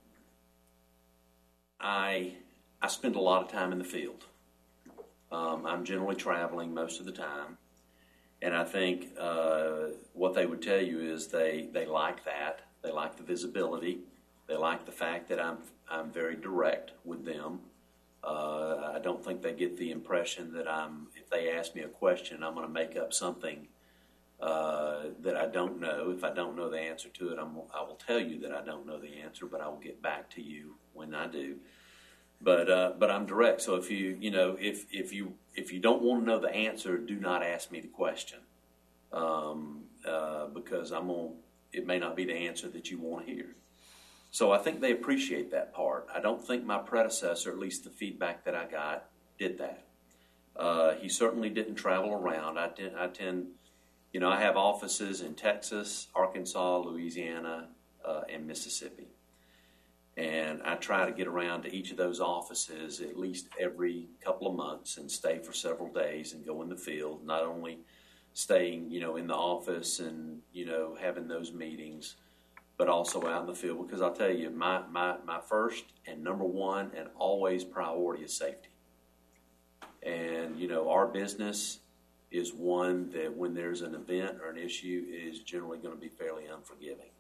I I spend a lot of time in the field. Um, I'm generally traveling most of the time, and I think uh, what they would tell you is they, they like that. They like the visibility. They like the fact that I'm I'm very direct with them. Uh, I don't think they get the impression that I'm. If they ask me a question, I'm going to make up something uh, that I don't know. If I don't know the answer to it, I'm, I will tell you that I don't know the answer, but I will get back to you when I do. But uh, but I'm direct. So if you you know if if you if you don't want to know the answer, do not ask me the question, um, uh, because I'm on. It may not be the answer that you want to hear. So I think they appreciate that part. I don't think my predecessor, at least the feedback that I got, did that. Uh, he certainly didn't travel around. I tend, I tend, you know, I have offices in Texas, Arkansas, Louisiana, uh, and Mississippi. And I try to get around to each of those offices at least every couple of months and stay for several days and go in the field, not only staying, you know, in the office and, you know, having those meetings, but also out in the field. Because I'll tell you, my, my, my first and number one and always priority is safety. And, you know, our business is one that when there's an event or an issue is generally going to be fairly unforgiving.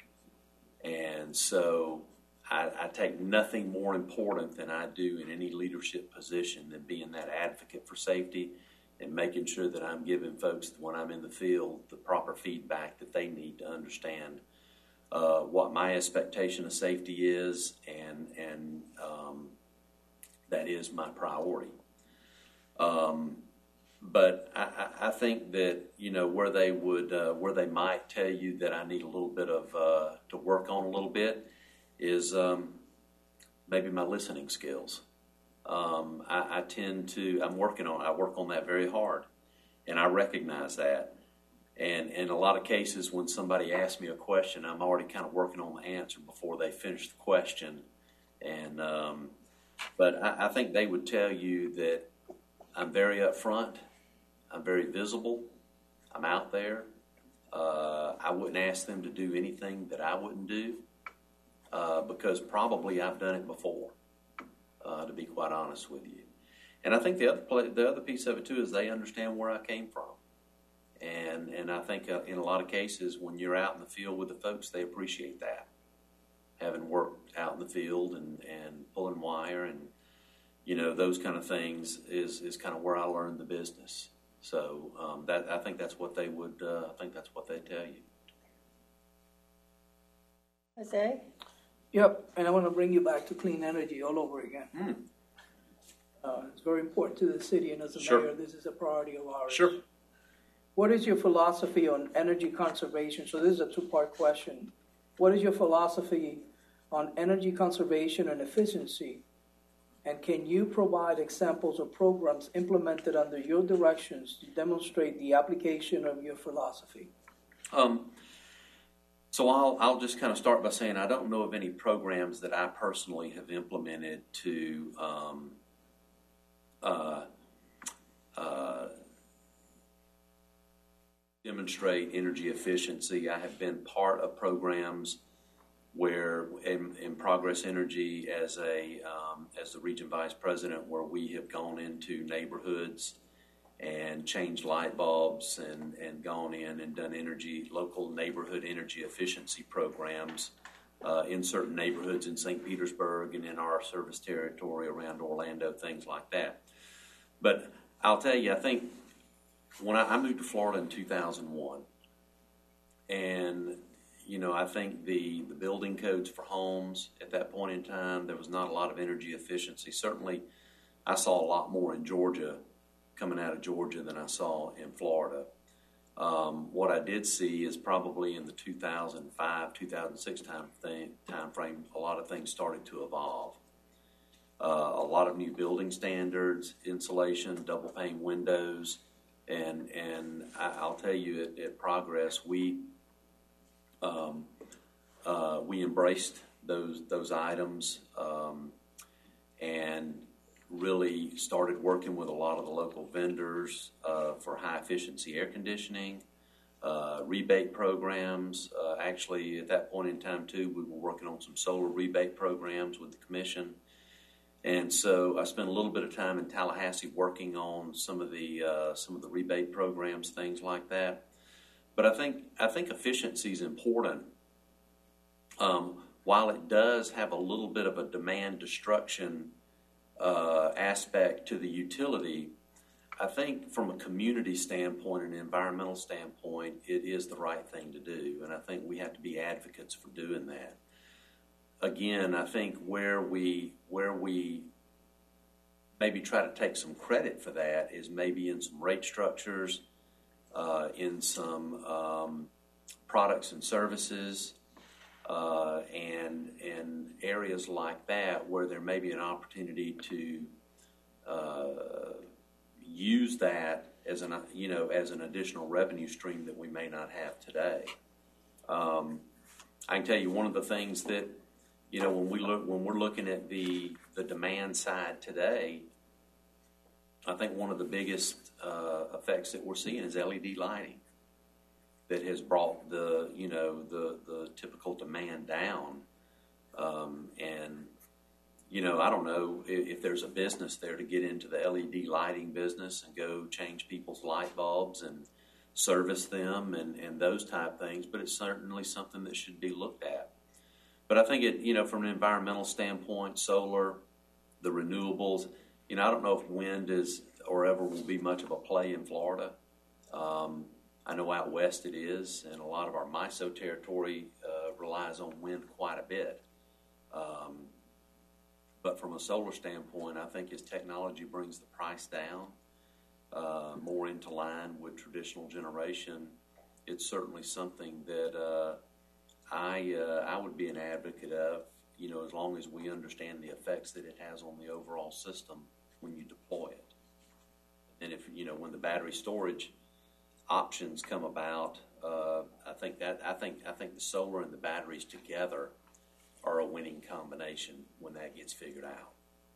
And so I, I take nothing more important than I do in any leadership position than being that advocate for safety and making sure that I'm giving folks, when I'm in the field, the proper feedback that they need to understand uh, what my expectation of safety is, and and um, that is my priority. Um, but I, I, I think that, you know, where they would, uh, where they might tell you that I need a little bit of uh, to work on a little bit is um, maybe my listening skills. Um, I, I tend to, I'm working on, I work on that very hard, and I recognize that. And in a lot of cases, when somebody asks me a question, I'm already kind of working on the answer before they finish the question. And um, but I, I think they would tell you that I'm very upfront, I'm very visible, I'm out there. Uh, I wouldn't ask them to do anything that I wouldn't do. Uh, because probably I've done it before, uh, to be quite honest with you. And I think the other play, the other piece of it too is they understand where I came from, and and I think uh, in a lot of cases when you're out in the field with the folks, they appreciate that, having worked out in the field and, and pulling wire and you know those kind of things is is kind of where I learned the business. So um, that I think that's what they would uh, I think that's what they tell you. Jose? Yep, and I want to bring you back to clean energy all over again. Mm. Uh, it's very important to the city, and as a Sure. mayor, this is a priority of ours. Sure. what is your philosophy on energy conservation? So this is a two-part question. What is your philosophy on energy conservation and efficiency? And can you provide examples of programs implemented under your directions to demonstrate the application of your philosophy? Um, so I'll, I'll just kind of start by saying I don't know of any programs that I personally have implemented to um, uh, uh, demonstrate energy efficiency. I have been part of programs where in, in Progress Energy as a um, as the region vice president, where we have gone into neighborhoods and changed light bulbs and, and gone in and done energy local neighborhood energy efficiency programs uh, in certain neighborhoods in Saint Petersburg and in our service territory around Orlando, things like that. But I'll tell you, I think when I, I moved to Florida in two thousand one, and you know, I think the, the building codes for homes at that point in time, there was not a lot of energy efficiency. Certainly, I saw a lot more in Georgia, coming out of Georgia, than I saw in Florida. Um, what I did see is probably in the two thousand five, two thousand six time, thing, time frame, a lot of things started to evolve. Uh, a lot of new building standards, insulation, double pane windows, and and I, I'll tell you, at, at Progress, we Um, uh, we embraced those those items um, and really started working with a lot of the local vendors uh, for high efficiency air conditioning, uh, rebate programs. Uh, actually, at that point in time too, we were working on some solar rebate programs with the commission. And so I spent a little bit of time in Tallahassee working on some of the uh, some of the rebate programs, things like that. But I think I think efficiency is important. Um, while it does have a little bit of a demand destruction uh, aspect to the utility, I think from a community standpoint and an environmental standpoint, it is the right thing to do. And I think we have to be advocates for doing that. Again, I think where we where we maybe try to take some credit for that is maybe in some rate structures, Uh, in some um, products and services, uh, and and areas like that where there may be an opportunity to uh, use that as an you know as an additional revenue stream that we may not have today. Um, I can tell you one of the things that you know when we look when we're looking at the the demand side today, I think one of the biggest uh, effects that we're seeing is L E D lighting that has brought the, you know, the, the typical demand down. Um, and, you know, I don't know if, if there's a business there to get into the L E D lighting business and go change people's light bulbs and service them and, and those type things, but it's certainly something that should be looked at. But I think it, you know, from an environmental standpoint, solar, the renewables, you know, I don't know if wind is or ever will be much of a play in Florida. Um, I know out west it is, and a lot of our MISO territory uh, relies on wind quite a bit. Um, but from a solar standpoint, I think as technology brings the price down, uh, more into line with traditional generation, it's certainly something that uh, I uh, I would be an advocate of. You know, as long as we understand the effects that it has on the overall system when you deploy it. And if, you know, when the battery storage options come about, uh, I think that, I think, I think the solar and the batteries together are a winning combination when that gets figured out.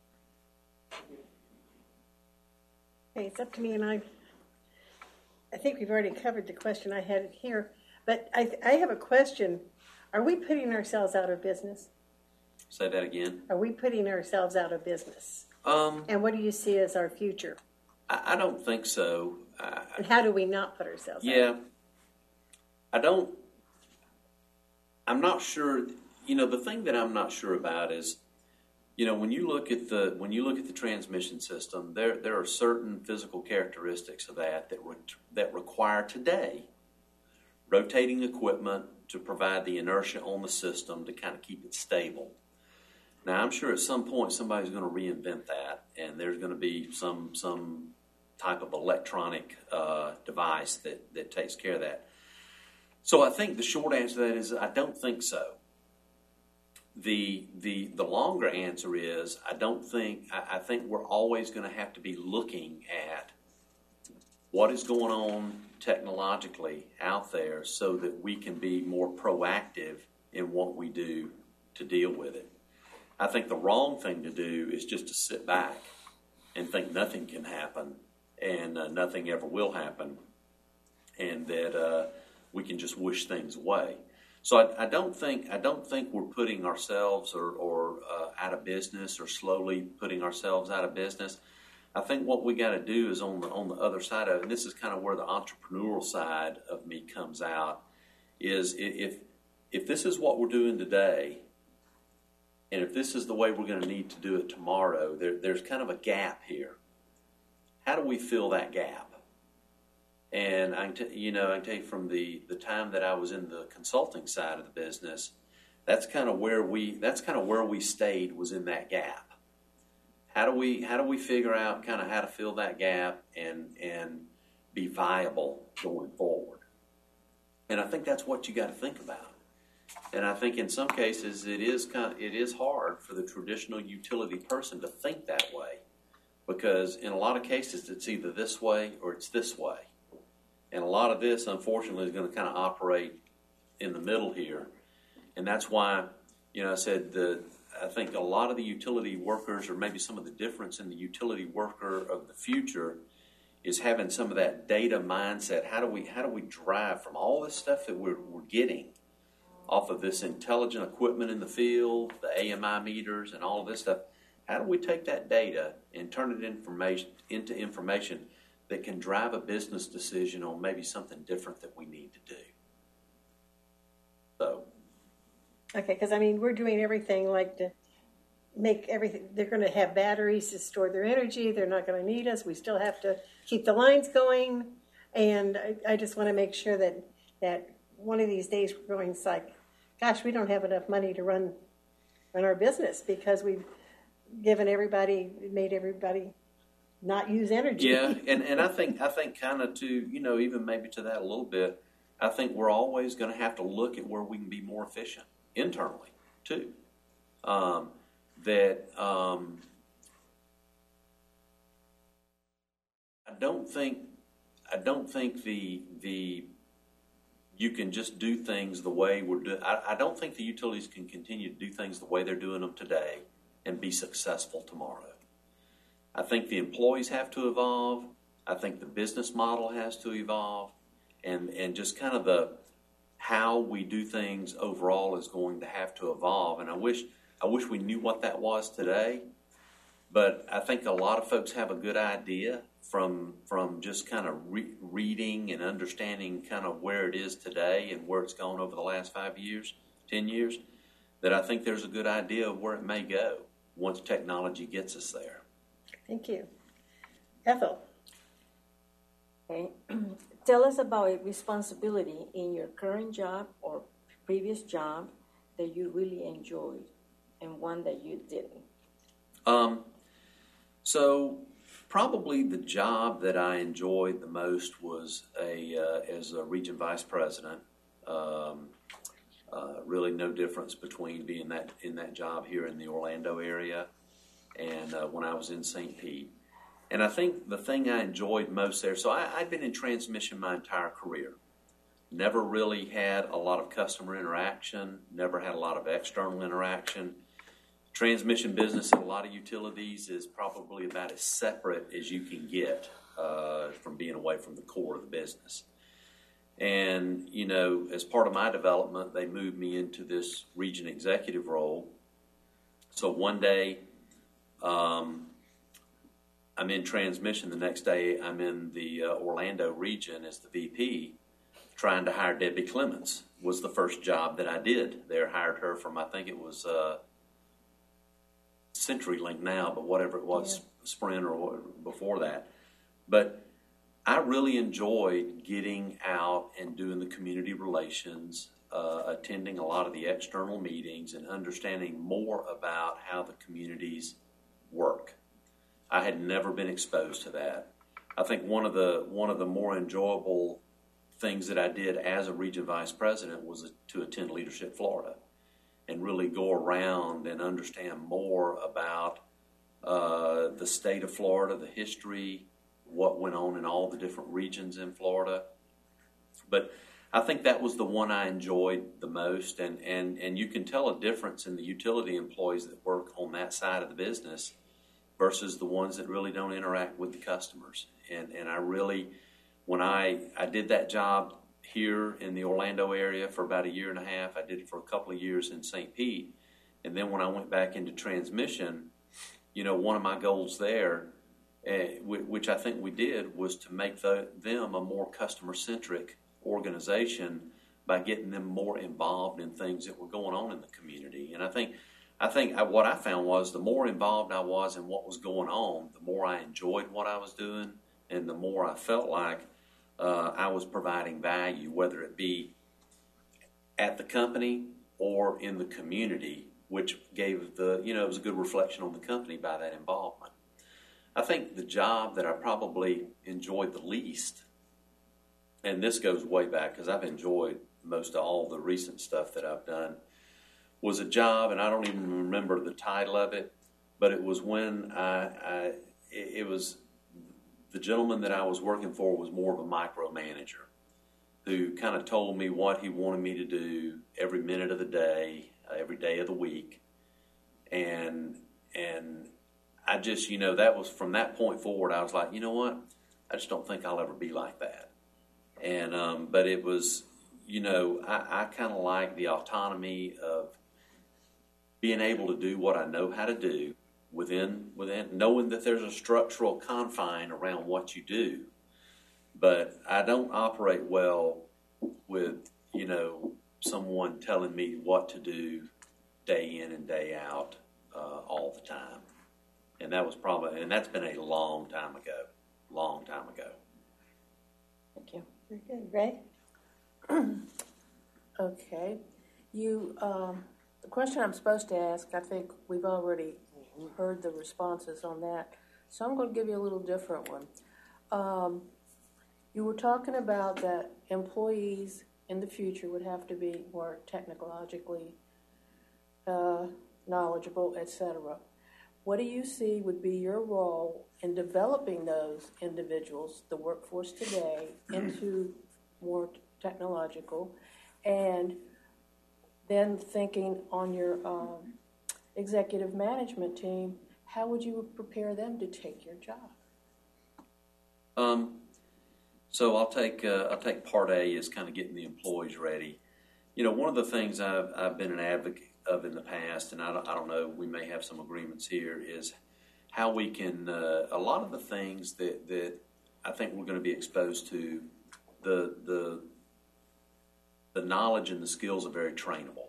Okay, it's up to me, and I, I think we've already covered the question I had here, but I, I have a question. Are we putting ourselves out of business? Say that again. Are we putting ourselves out of business? Um, and what do you see as our future? I, I don't think so. I, and how do we not put ourselves yeah, out? I don't, I'm not sure, you know, the thing that I'm not sure about is, you know, when you look at the, when you look at the transmission system, there, there are certain physical characteristics of that that, re, that require today rotating equipment to provide the inertia on the system to kind of keep it stable. Now, I'm sure at some point somebody's going to reinvent that, and there's going to be some some type of electronic uh, device that, that takes care of that. So I think the short answer to that is I don't think so. The the the longer answer is I don't think I, I think we're always going to have to be looking at what is going on technologically out there so that we can be more proactive in what we do to deal with it. I think the wrong thing to do is just to sit back and think nothing can happen and uh, nothing ever will happen, and that uh, we can just wish things away. So I, I don't think I don't think we're putting ourselves or, or uh, out of business or slowly putting ourselves out of business. I think what we got to do is on the on the other side of it, and this is kind of where the entrepreneurial side of me comes out, is if if this is what we're doing today, and if this is the way we're going to need to do it tomorrow, there, there's kind of a gap here. How do we fill that gap? And I can t- you know, I can tell you from the, the time that I was in the consulting side of the business, that's kind of where we that's kind of where we stayed, was in that gap. How do we how do we figure out kind of how to fill that gap and and be viable going forward? And I think that's what you got to think about. And I think in some cases it is kind of, it is hard for the traditional utility person to think that way, because in a lot of cases it's either this way or it's this way. And a lot of this, unfortunately, is going to kind of operate in the middle here. And that's why, you know, I said the, I think a lot of the utility workers, or maybe some of the difference in the utility worker of the future, is having some of that data mindset. How do we how do we drive from all this stuff that we're, we're getting off of this intelligent equipment in the field, the A M I meters and all of this stuff? How do we take that data and turn it information into information that can drive a business decision on maybe something different that we need to do? So. Okay, because I mean, we're doing everything like to make everything, they're going to have batteries to store their energy. They're not going to need us. We still have to keep the lines going. And I, I just want to make sure that, that one of these days we're going, it's like, gosh, we don't have enough money to run, run our business because we've given everybody, made everybody not use energy. Yeah, and, and I think I think kind of to, you know, even maybe to that a little bit, I think we're always going to have to look at where we can be more efficient internally too. Um, that um, I don't think I don't think the the you can just do things the way we're doing. I, I don't think the utilities can continue to do things the way they're doing them today and be successful tomorrow. I think the employees have to evolve. I think the business model has to evolve, and and just kind of the how we do things overall is going to have to evolve. And I wish I wish we knew what that was today, but I think a lot of folks have a good idea from from just kind of re- reading and understanding kind of where it is today and where it's gone over the last five years, ten years, that I think there's a good idea of where it may go once technology gets us there. Thank you. Ethel. Okay. Tell us about a responsibility in your current job or previous job that you really enjoyed and one that you didn't. Um, so probably the job that I enjoyed the most was a uh, as a region vice president. Um, uh, really no difference between being that in that job here in the Orlando area and uh, when I was in Saint Pete. And I think the thing I enjoyed most there, so I, I'd been in transmission my entire career. Never really had a lot of customer interaction, never had a lot of external interaction. Transmission business in a lot of utilities is probably about as separate as you can get uh, from being away from the core of the business. And, you know, as part of my development, they moved me into this region executive role. So one day, um, I'm in transmission. The next day, I'm in the uh, Orlando region as the V P, trying to hire Debbie Clements. Was the first job that I did there. Hired her from, I think it was uh, CenturyLink now, but whatever it was, yeah. Sprint or before that. But I really enjoyed getting out and doing the community relations, uh, attending a lot of the external meetings, and understanding more about how the communities work. I had never been exposed to that. I think one of the one of the more enjoyable things that I did as a region vice president was to attend Leadership Florida and really go around and understand more about uh, the state of Florida, the history, what went on in all the different regions in Florida. But I think that was the one I enjoyed the most, and, and, and you can tell a difference in the utility employees that work on that side of the business versus the ones that really don't interact with the customers. And, and I really, when I, I did that job here in the Orlando area for about a year and a half, I did it for a couple of years in Saint Pete, and then when I went back into transmission, you know, one of my goals there, uh, which I think we did, was to make the, them a more customer-centric organization by getting them more involved in things that were going on in the community. And I think I think I, what I found was the more involved I was in what was going on, the more I enjoyed what I was doing, and the more I felt like uh, I was providing value, whether it be at the company or in the community, which gave the, you know, it was a good reflection on the company by that involvement. I think the job that I probably enjoyed the least, and this goes way back because I've enjoyed most of all the recent stuff that I've done, was a job, and I don't even remember the title of it, but it was when I, I it, it was, the gentleman that I was working for was more of a micromanager who kind of told me what he wanted me to do every minute of the day, uh, every day of the week. And, and I just, you know, that was from that point forward, I was like, you know what? I just don't think I'll ever be like that. And, um, but it was, you know, I, I kind of like the autonomy of being able to do what I know how to do within, within knowing that there's a structural confine around what you do. But I don't operate well with, you know, someone telling me what to do day in and day out uh, all the time. And that was probably, and that's been a long time ago, long time ago. Thank you. Very good. Ray? Okay. You, um, the question I'm supposed to ask, I think we've already heard the responses on that. So I'm going to give you a little different one. Um, you were talking about that employees in the future would have to be more technologically uh, knowledgeable, et cetera. What do you see would be your role in developing those individuals, the workforce today, into more technological, and then thinking on your um, executive management team, how would you prepare them to take your job? Um, so I'll take uh, I'll take part A is kind of getting the employees ready. You know, one of the things I've I've been an advocate of in the past, and I don't, I don't know, we may have some agreements here, is how we can uh, a lot of the things that that I think we're going to be exposed to, the the the knowledge and the skills are very trainable.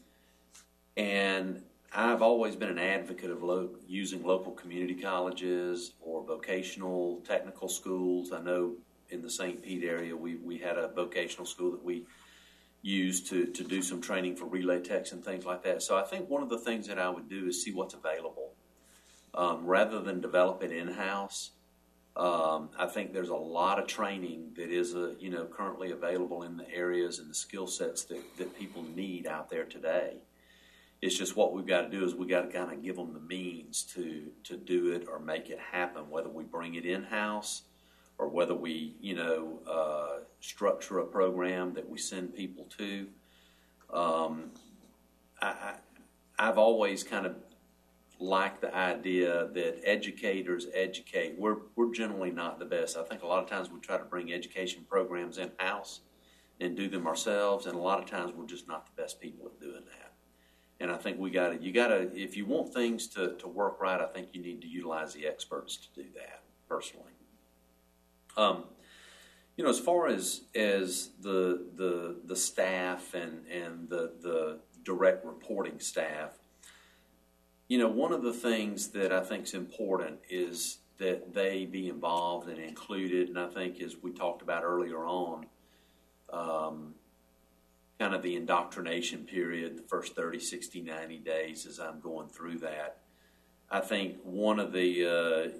And I've always been an advocate of lo- using local community colleges or vocational technical schools. I know in the Saint Pete area, we, we had a vocational school that we used to, to do some training for relay techs and things like that. So I think one of the things that I would do is see what's available. Um, rather than develop it in-house, Um, I think there's a lot of training that is, uh, you know, currently available in the areas and the skill sets that, that people need out there today. It's just what we've got to do is we got to kind of give them the means to to do it or make it happen, whether we bring it in-house or whether we, you know, uh, structure a program that we send people to. Um, I, I, I've always kind of like the idea that educators educate. We're we're generally not the best. I think a lot of times we try to bring education programs in-house and do them ourselves, and a lot of times we're just not the best people at doing that. And I think we got to, you got to, if you want things to, to work right, I think you need to utilize the experts to do that, personally. Um, you know, as far as as the the the staff and, and the the direct reporting staff, you know, one of the things that I think is important is that they be involved and included. And I think, as we talked about earlier on, um, kind of the indoctrination period, the first thirty, sixty, ninety days as I'm going through that, I think one of the, uh,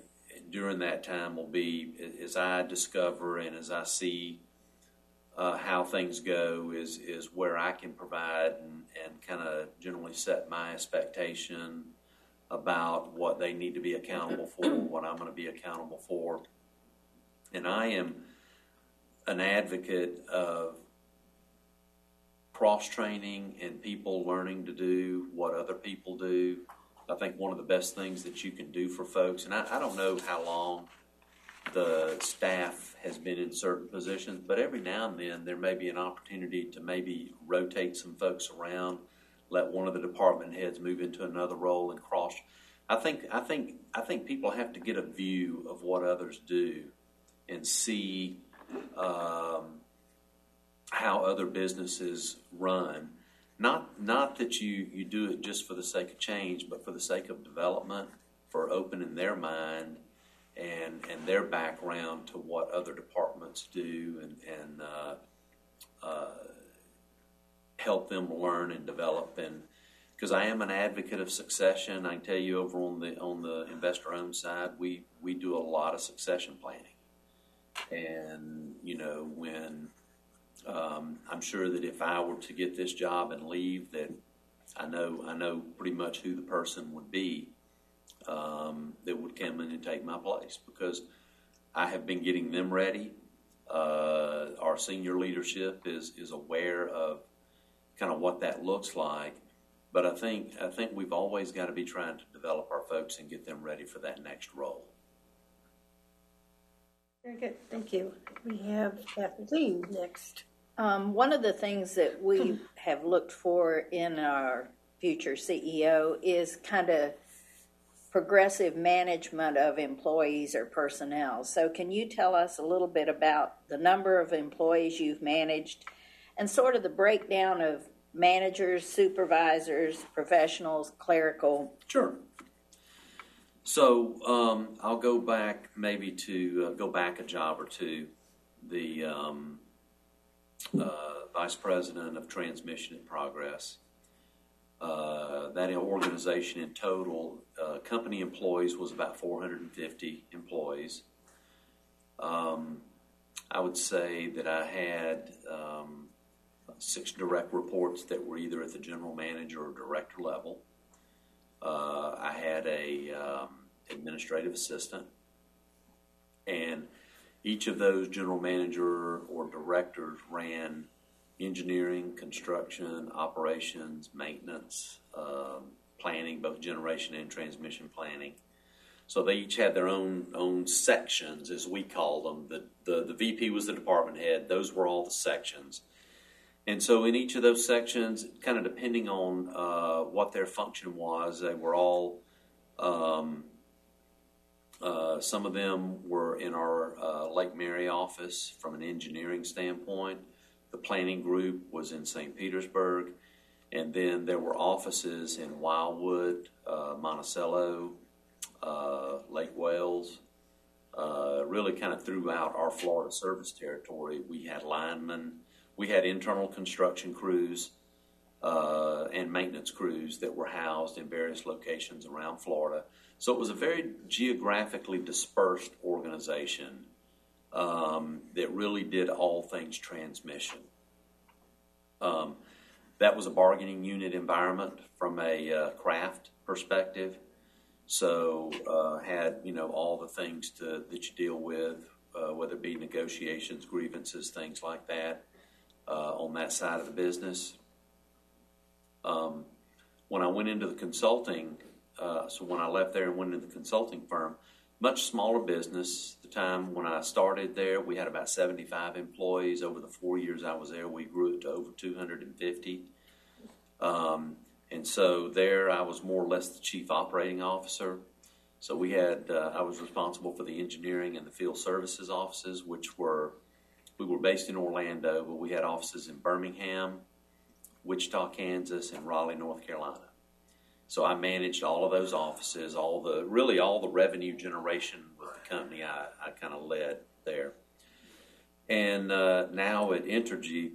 during that time will be, as I discover and as I see uh, how things go, is is where I can provide and, and kind of generally set my expectation about what they need to be accountable for, what I'm going to be accountable for. And I am an advocate of cross-training and people learning to do what other people do. I think one of the best things that you can do for folks, and I, I don't know how long the staff has been in certain positions, but every now and then there may be an opportunity to maybe rotate some folks around, let one of the department heads move into another role and cross. I think I think I think people have to get a view of what others do and see um, how other businesses run. Not not that you, you do it just for the sake of change, but for the sake of development, for opening their mind and and their background to what other departments do, and and uh, uh, help them learn and develop. And because I am an advocate of succession, I can tell you over on the on the investor-owned side, we we do a lot of succession planning. And you know, when um, I'm sure that if I were to get this job and leave, that I know I know pretty much who the person would be um, that would come in and take my place, because I have been getting them ready. Uh, our senior leadership is is aware of kind of what that looks like, but I think I think we've always got to be trying to develop our folks and get them ready for that next role. Very good, thank you. We have Kathleen next. Um, one of the things that we have looked for in our future C E O is kind of progressive management of employees or personnel. So can you tell us a little bit about the number of employees you've managed and sort of the breakdown of managers, supervisors, professionals, clerical? Sure. So um, I'll go back maybe to uh, go back a job or two. The um, uh, vice president of transmission and progress. Uh, that organization in total, uh, company employees was about four hundred fifty employees. Um, I would say that I had um, six direct reports that were either at the general manager or director level. Uh, I had a um, administrative assistant, and each of those general manager or directors ran engineering, construction, operations, maintenance, um, planning, both generation and transmission planning. So they each had their own own sections, as we call them. The, the, the V P was the department head. Those were all the sections. And so in each of those sections, kind of depending on uh, what their function was, they were all, um, uh, some of them were in our uh, Lake Mary office from an engineering standpoint. The planning group was in Saint Petersburg. And then there were offices in Wildwood, uh, Monticello, uh, Lake Wales, uh, really kind of throughout our Florida service territory. We had linemen. We had internal construction crews uh, and maintenance crews that were housed in various locations around Florida. So it was a very geographically dispersed organization um, that really did all things transmission. Um, that was a bargaining unit environment from a uh, craft perspective. So uh, had, you know, all the things to, that you deal with, uh, whether it be negotiations, grievances, things like that. Uh, on that side of the business. Um, when I went into the consulting, uh, so when I left there and went into the consulting firm, much smaller business. The time when I started there, we had about seventy-five employees. Over the four years I was there, we grew it to over two hundred fifty. Um, and so there I was more or less the chief operating officer. So we had, uh, I was responsible for the engineering and the field services offices, which were We were based in Orlando, but we had offices in Birmingham, Wichita, Kansas, and Raleigh, North Carolina. So I managed all of those offices, all the really all the revenue generation with the company I, I kind of led there. And uh, now at Entergy,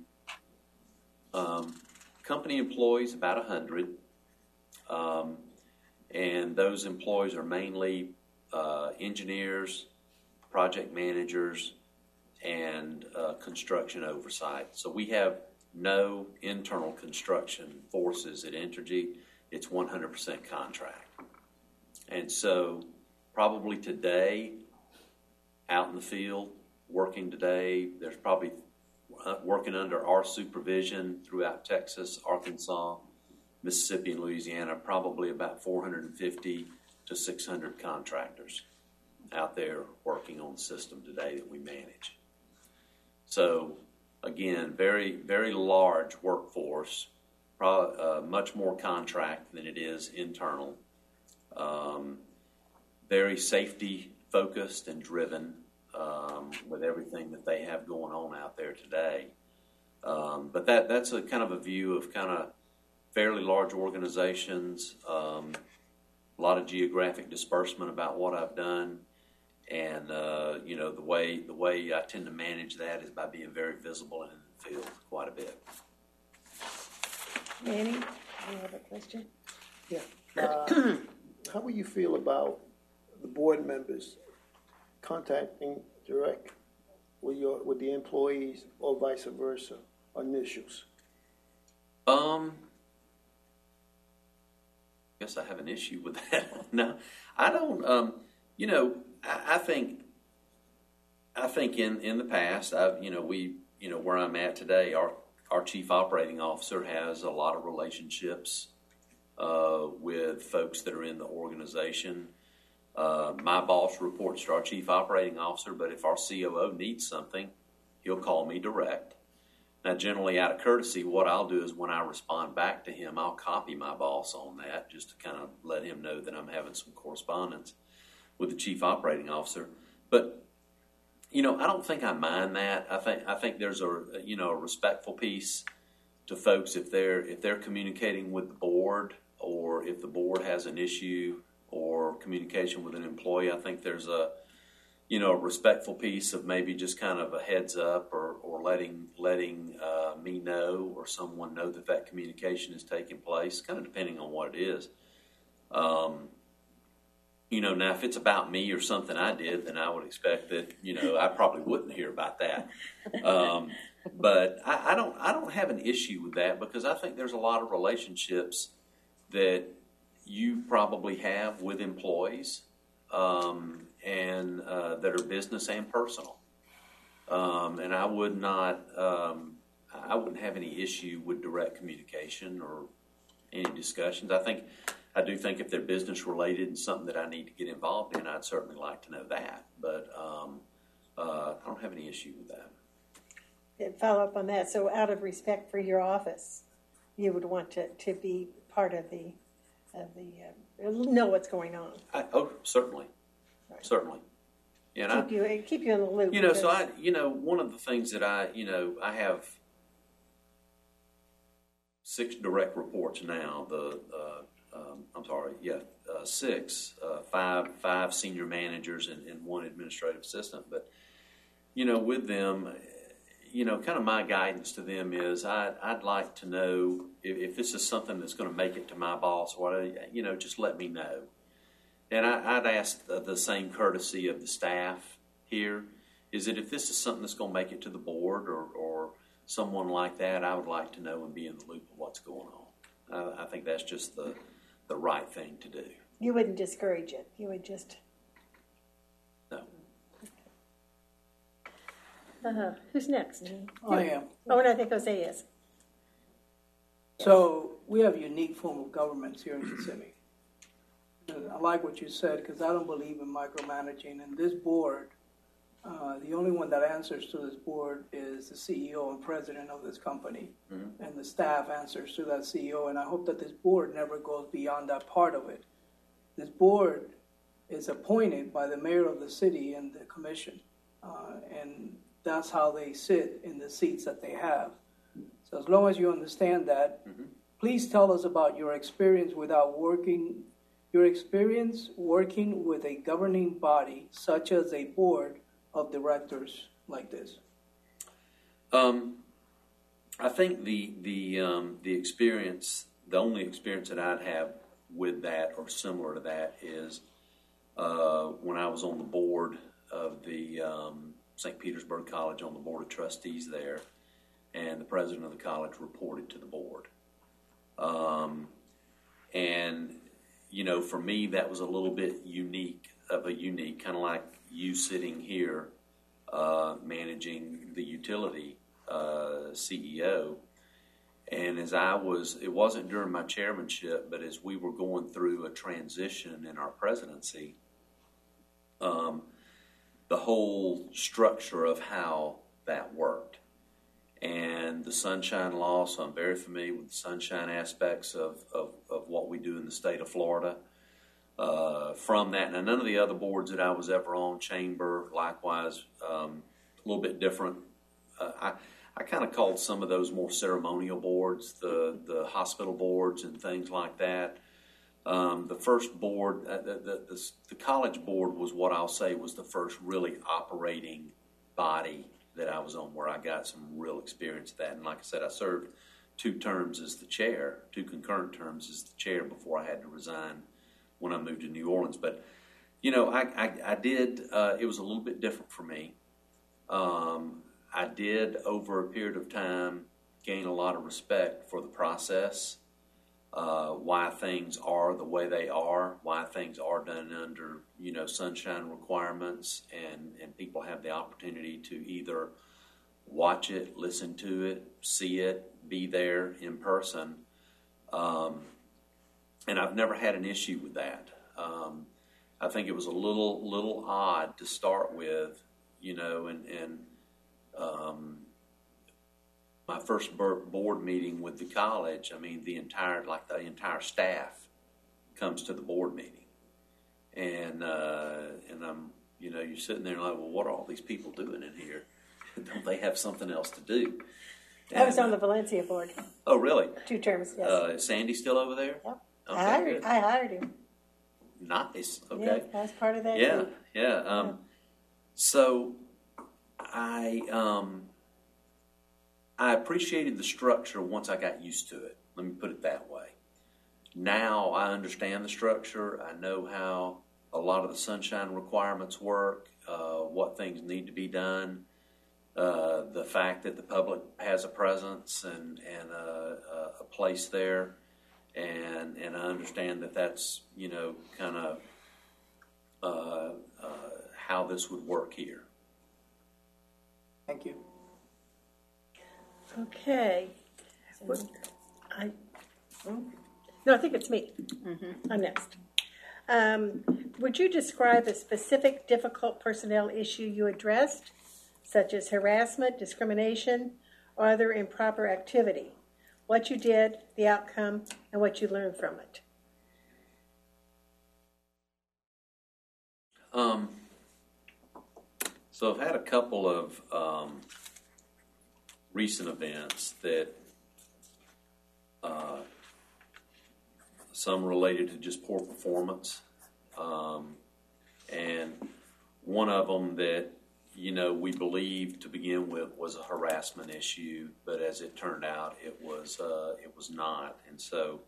um, company employees about one hundred, um, and those employees are mainly uh, engineers, project managers, and uh, construction oversight. So we have no internal construction forces at Entergy. It's one hundred percent contract. And so probably today, out in the field, working today, there's probably uh, working under our supervision throughout Texas, Arkansas, Mississippi, and Louisiana, probably about four hundred fifty to six hundred contractors out there working on the system today that we manage. So again, very, very large workforce, probably, uh, much more contract than it is internal. Um, very safety focused and driven um, with everything that they have going on out there today. Um, but that that's a kind of a view of kind of fairly large organizations, um, a lot of geographic disbursement about what I've done. And uh, you know, the way the way I tend to manage that is by being very visible and in the field quite a bit. Manny, you have a question? Yeah. Uh, how will you feel about the board members contacting direct with your with the employees or vice versa on issues? Um, I guess I have an issue with that. No, I don't. Um, you know. I think, I think in, in the past, I've, you know, we, you know, where I'm at today, our, our chief operating officer has a lot of relationships uh, with folks that are in the organization. Uh, my boss reports to our chief operating officer, but if our C O O needs something, he'll call me direct. Now, generally out of courtesy, what I'll do is when I respond back to him, I'll copy my boss on that just to kind of let him know that I'm having some correspondence with the chief operating officer. But, you know, I don't think I mind that. I think I think there's a, you know, a respectful piece to folks if they're if they're communicating with the board, or if the board has an issue or communication with an employee. I think there's a, you know, a respectful piece of maybe just kind of a heads up, or, or letting letting uh, me know or someone know that that communication is taking place, kind of depending on what it is. Um, You know, now if it's about me or something I did, then I would expect that, you know, I probably wouldn't hear about that. Um, but I, I don't, I don't have an issue with that, because I think there's a lot of relationships that you probably have with employees, um, and uh, that are business and personal. Um, and I would not, um, I wouldn't have any issue with direct communication or any discussions. I think. I do think if they're business related and something that I need to get involved in, I'd certainly like to know that. But um, uh, I don't have any issue with that. And follow up on that. So, out of respect for your office, you would want to, to be part of the of the uh, know what's going on. I, oh, certainly, Right. certainly. Yeah, and keep I, you keep you in the loop. you know, so because- I, you know, one of the things that I, you know, I have six direct reports now. The uh, Um, I'm sorry, yeah, uh, six, uh, five, five senior managers and, and one administrative assistant. But, you know, with them, you know, kind of my guidance to them is I, I'd like to know if, if this is something that's going to make it to my boss, what, you know, just let me know. And I, I'd ask the, the same courtesy of the staff here, is that if this is something that's going to make it to the board or, or someone like that, I would like to know and be in the loop of what's going on. Uh, I think that's just the the right thing to do. You wouldn't discourage it. You would just. No. Uh, who's next? I am. Oh, and I think Jose is. So we have a unique form of governments here in Kissimmee. And I like what you said, because I don't believe in micromanaging. And this board, uh, the only one that answers to this board is the C E O and president of this company. Mm-hmm. And the staff answers to that C E O. And I hope that this board never goes beyond that part of it. This board is appointed by the mayor of the city and the commission. Uh, and that's how they sit in the seats that they have. So as long as you understand that, mm-hmm. Please tell us about your experience without working, your experience working with a governing body such as a board of directors like this. Um, I think the the um, the experience, the only experience that I'd have with that or similar to that is uh, when I was on the board of the um, Saint Petersburg College, on the board of trustees there, and the president of the college reported to the board. Um, and, you know, for me, that was a little bit unique, of a unique, kind of like you sitting here uh, managing the utility uh, C E O. And as I was, it wasn't during my chairmanship, but as we were going through a transition in our presidency, um, the whole structure of how that worked. And the Sunshine Law, so I'm very familiar with the sunshine aspects of, of, of what we do in the state of Florida. Uh, from that, and none of the other boards that I was ever on, Chamber, likewise, um, a little bit different. Uh, I, I kind of called some of those more ceremonial boards, the, the hospital boards and things like that. Um, the first board, uh, the, the, the, the college board was what I'll say was the first really operating body that I was on, where I got some real experience at that. And like I said, I served two terms as the chair, two concurrent terms as the chair before I had to resign when I moved to New Orleans. But, you know, I, I, I did, uh, it was a little bit different for me. Um, I did, over a period of time, gain a lot of respect for the process, uh, why things are the way they are, why things are done under, you know, sunshine requirements, and, and people have the opportunity to either watch it, listen to it, see it, be there in person. Um, and I've never had an issue with that. Um, I think it was a little little odd to start with, you know, and, and um, my first board meeting with the college, I mean, the entire, like the entire staff comes to the board meeting. And, uh, and I'm, you know, you're sitting there like, well, what are all these people doing in here? Don't they have something else to do? And, I was on the Valencia board. Oh, really? Two terms, yes. Uh, is Sandy still over there? Yep. Okay, I, hired, good. I hired him. Nice. Okay. Yeah, I was part of that Yeah, group. yeah. Um, Yeah. So I um, I appreciated the structure once I got used to it. Let me put it that way. Now I understand the structure. I know how a lot of the sunshine requirements work, uh, what things need to be done, uh, the fact that the public has a presence and, and a, a place there. And and I understand that that's, you know, kind of uh, uh, how this would work here. Thank you. Okay. What- I, no, I think it's me. Mm-hmm. I'm next. Um, would you describe a specific difficult personnel issue you addressed, such as harassment, discrimination, or other improper activity? What you did, the outcome, and what you learned from it. Um, so I've had a couple of um, recent events that uh, some related to just poor performance, um, and one of them that, you know, we believed to begin with was a harassment issue, but as it turned out, it was uh, it was not. And so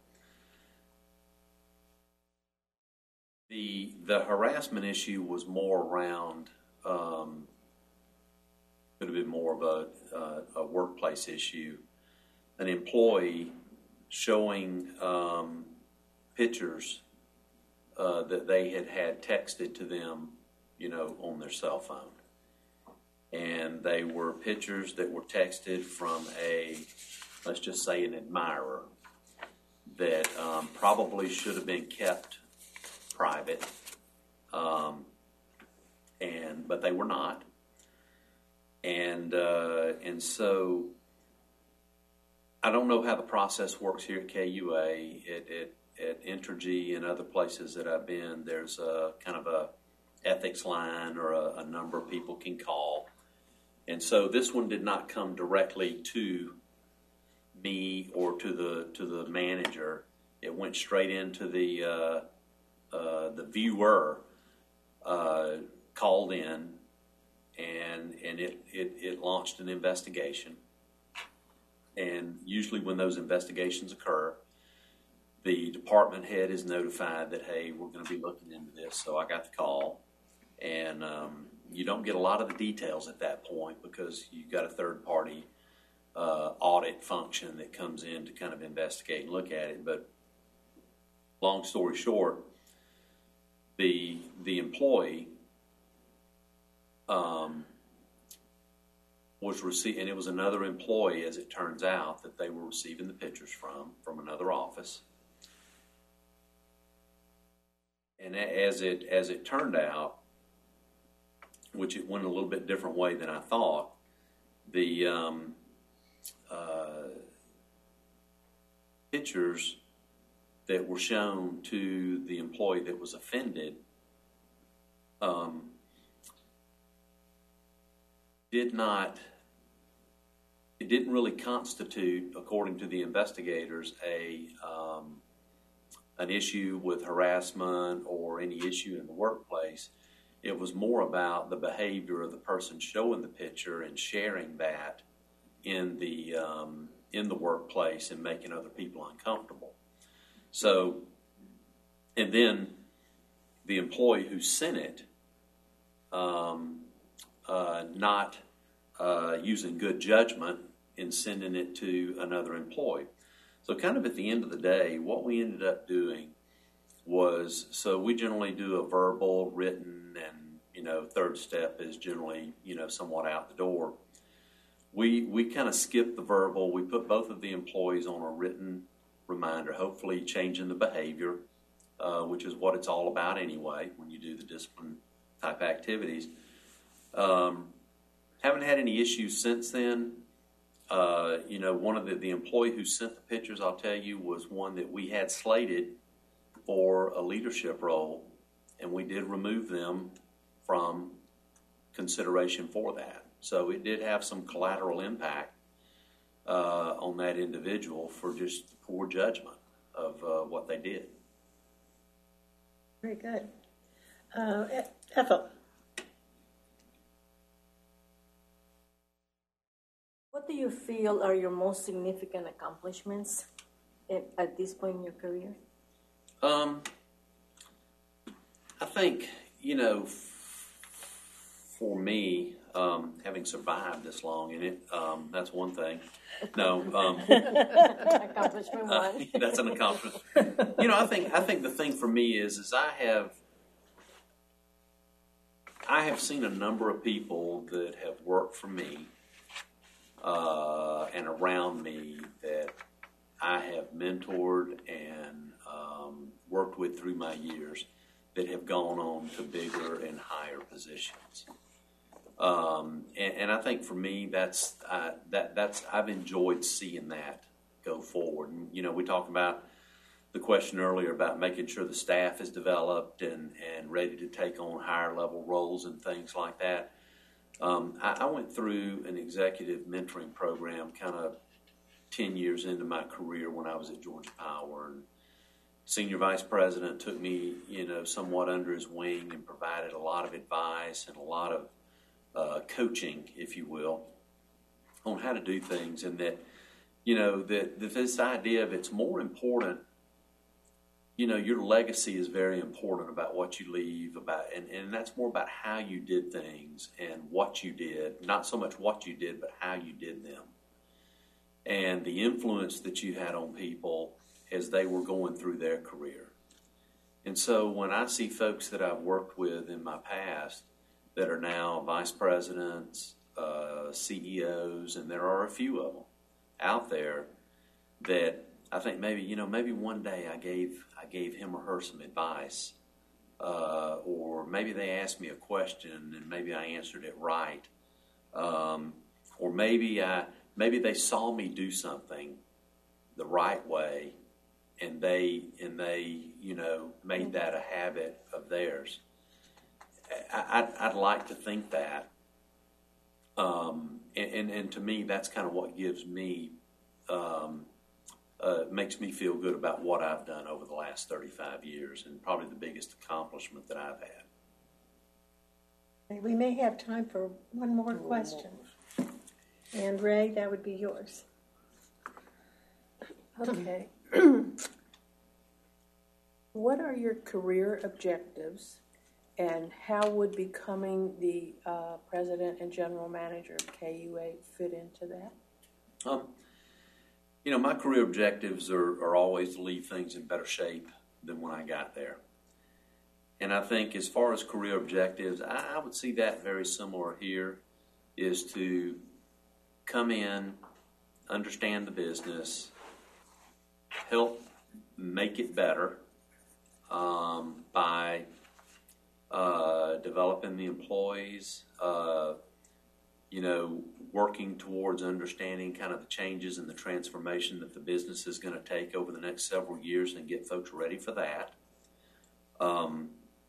the the harassment issue was more around, um, could have been more of a, uh, a workplace issue. An employee showing um, pictures uh, that they had had texted to them, you know, on their cell phone. And they were pictures that were texted from a, let's just say, an admirer that um, probably should have been kept private, um, and but they were not. And uh, and so I don't know how the process works here at K U A. At, at, at Entergy and other places that I've been, there's a kind of a ethics line or a, a number of people can call. And so this one did not come directly to me or to the to the manager. It went straight into the uh, uh, the viewer uh, called in, and and it, it it launched an investigation. And usually when those investigations occur, the department head is notified that, hey, we're going to be looking into this. So I got the call, and um, you don't get a lot of the details at that point because you've got a third-party uh, audit function that comes in to kind of investigate and look at it. But long story short, the the employee um, was receiving, and it was another employee, as it turns out, that they were receiving the pictures from, from another office. And as it as it turned out, which it went a little bit different way than I thought, the um, uh, pictures that were shown to the employee that was offended um, did not, it didn't really constitute, according to the investigators, a um, an issue with harassment or any issue in the workplace. It was more about the behavior of the person showing the picture and sharing that in the um, in the workplace and making other people uncomfortable. So, and then the employee who sent it, um, uh, not uh, using good judgment in sending it to another employee. So kind of at the end of the day, what we ended up doing was, so we generally do a verbal, written, and, you know, third step is generally, you know, somewhat out the door. We, we kind of skipped the verbal. We put both of the employees on a written reminder, hopefully changing the behavior, uh, which is what it's all about anyway when you do the discipline type activities. Um, haven't had any issues since then. Uh, you know, one of the, the employee who sent the pictures, I'll tell you, was one that we had slated for a leadership role, and we did remove them from consideration for that. So it did have some collateral impact uh, on that individual for just poor judgment of uh, what they did. Very good. Uh, Ethel. What do you feel are your most significant accomplishments at, at this point in your career? Um, I think, you know, f- for me, um, having survived this long in it, um, that's one thing. No, um, Accomplishment uh, one. that's an accomplishment. You know, I think I think the thing for me is is I have I have seen a number of people that have worked for me uh, and around me that I have mentored and um, worked with through my years that have gone on to bigger and higher positions. Um, and, and I think for me, that's uh, that that's I've enjoyed seeing that go forward. And, you know, we talked about the question earlier about making sure the staff is developed and, and ready to take on higher level roles and things like that. Um, I, I went through an executive mentoring program kind of ten years into my career when I was at Georgia Power, and senior vice president took me, you know, somewhat under his wing and provided a lot of advice and a lot of uh, coaching, if you will, on how to do things. And that, you know, that, that this idea of it's more important, you know, your legacy is very important about what you leave, about, and, and that's more about how you did things and what you did, not so much what you did, but how you did them. And the influence that you had on people as they were going through their career. And so when I see folks that I've worked with in my past that are now vice presidents, uh, C E Os, and there are a few of them out there that I think maybe, you know, maybe one day I gave I gave him or her some advice, uh, or maybe they asked me a question and maybe I answered it right, um, or maybe I maybe they saw me do something the right way, and they and they you know made that a habit of theirs. I, I'd, I'd like to think that, um, and, and and to me that's kind of what gives me. Um, Uh, makes me feel good about what I've done over the last thirty-five years, and probably the biggest accomplishment that I've had. We may have time for one more question. And Ray, that would be yours. Okay. what are your career objectives, and how would becoming the uh, president and general manager of K U A fit into that? Um, you know, my career objectives are, are always to leave things in better shape than when I got there. And I think as far as career objectives, I, I would see that very similar here, is to come in, understand the business, help make it better um, by uh, developing the employees, uh, you know, working towards understanding kind of the changes and the transformation that the business is going to take over the next several years and get folks ready for that. Um,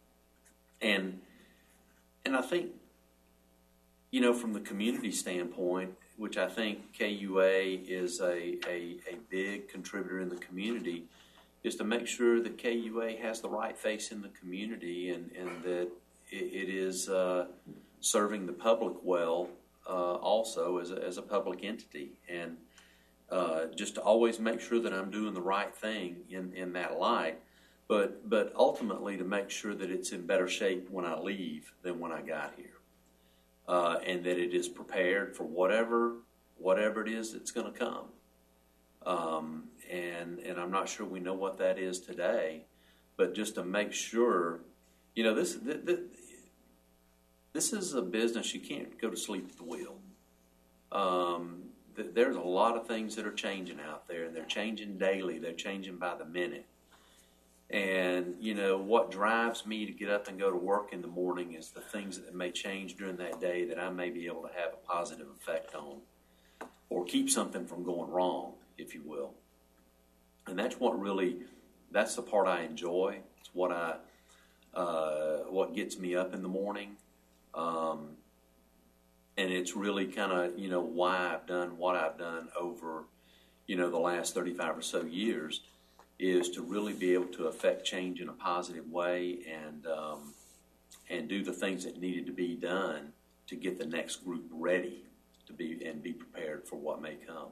and and I think, you know, from the community standpoint, which I think K U A is a, a, a big contributor in the community, is to make sure that K U A has the right face in the community and, and that it, it is uh, serving the public well uh, also as a, as a public entity. And uh, just to always make sure that I'm doing the right thing in, in that light, but, but ultimately to make sure that it's in better shape when I leave than when I got here. Uh, and that it is prepared for whatever whatever it is that's going to come. Um, and and I'm not sure we know what that is today, but just to make sure, you know, this this, this is a business you can't go to sleep at the wheel. Um, th- there's a lot of things that are changing out there, and they're changing daily. They're changing by the minute. And, you know, what drives me to get up and go to work in the morning is the things that may change during that day that I may be able to have a positive effect on or keep something from going wrong, if you will. And that's what really, that's the part I enjoy. It's what I, uh, what gets me up in the morning. Um, and it's really kind of, you know, why I've done what I've done over, you know, the last thirty-five or so years, is to really be able to affect change in a positive way and um, and do the things that needed to be done to get the next group ready to be and be prepared for what may come.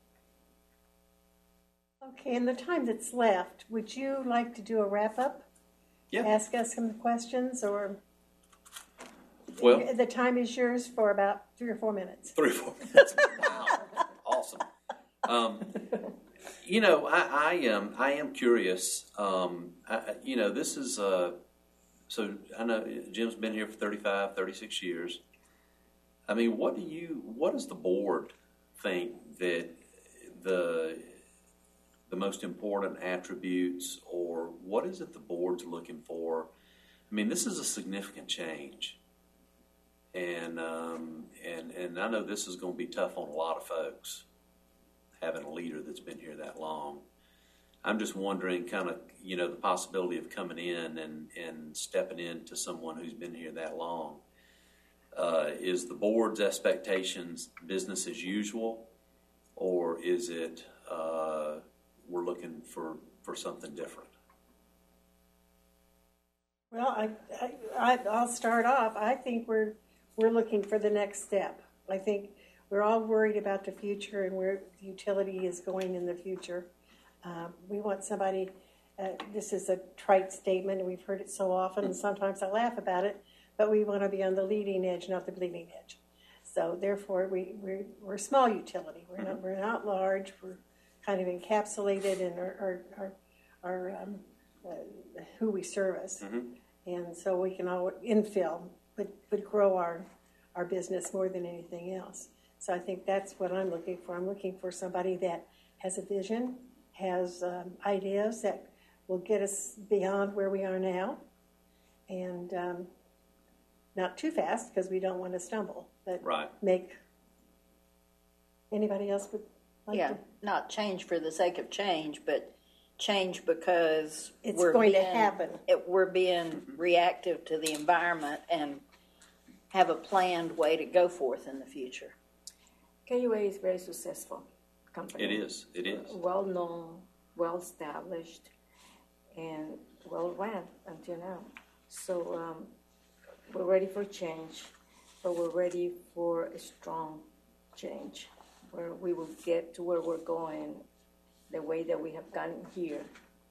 Okay, in the time that's left, would you like to do a wrap-up? Yeah. Ask us some questions, or Well, the time is yours for about three or four minutes. three or four minutes. Wow, awesome. Um, You know, I, I am I am curious. Um, I, you know, this is uh, so I know Jim's been here for thirty-five, thirty-six years. I mean, what do you? What does the board think that the the most important attributes, or what is it the board's looking for? I mean, this is a significant change, and um, and and I know this is going to be tough on a lot of folks, having a leader that's been here that long. I'm just wondering kind of, you know, the possibility of coming in and, and stepping into someone who's been here that long. Uh, is the board's expectations business as usual, or is it uh, we're looking for, for something different? Well, I, I, I'll start off. I think we're we're looking for the next step. I think we're all worried about the future and where the utility is going in the future. Uh, we want somebody, uh, this is a trite statement, and we've heard it so often, and sometimes I laugh about it, but we want to be on the leading edge, not the bleeding edge. So therefore, we, we're, we're a small utility. We're not, we're not large. We're kind of encapsulated in our, our, our, our um, uh, who we service. Mm-hmm. And so we can all infill, but, but grow our, our business more than anything else. So I think that's what I'm looking for. I'm looking for somebody that has a vision, has um, ideas that will get us beyond where we are now, and um, not too fast because we don't want to stumble, but right. make anybody else would like Yeah, to. not change for the sake of change, but change because It's we're going to being, happen. It, we're being reactive to the environment and have a planned way to go forth in the future. K U A is very successful company. It is. It is. Well known, well established, and well ran until now. So um, we're ready for change, but we're ready for a strong change where we will get to where we're going the way that we have gotten here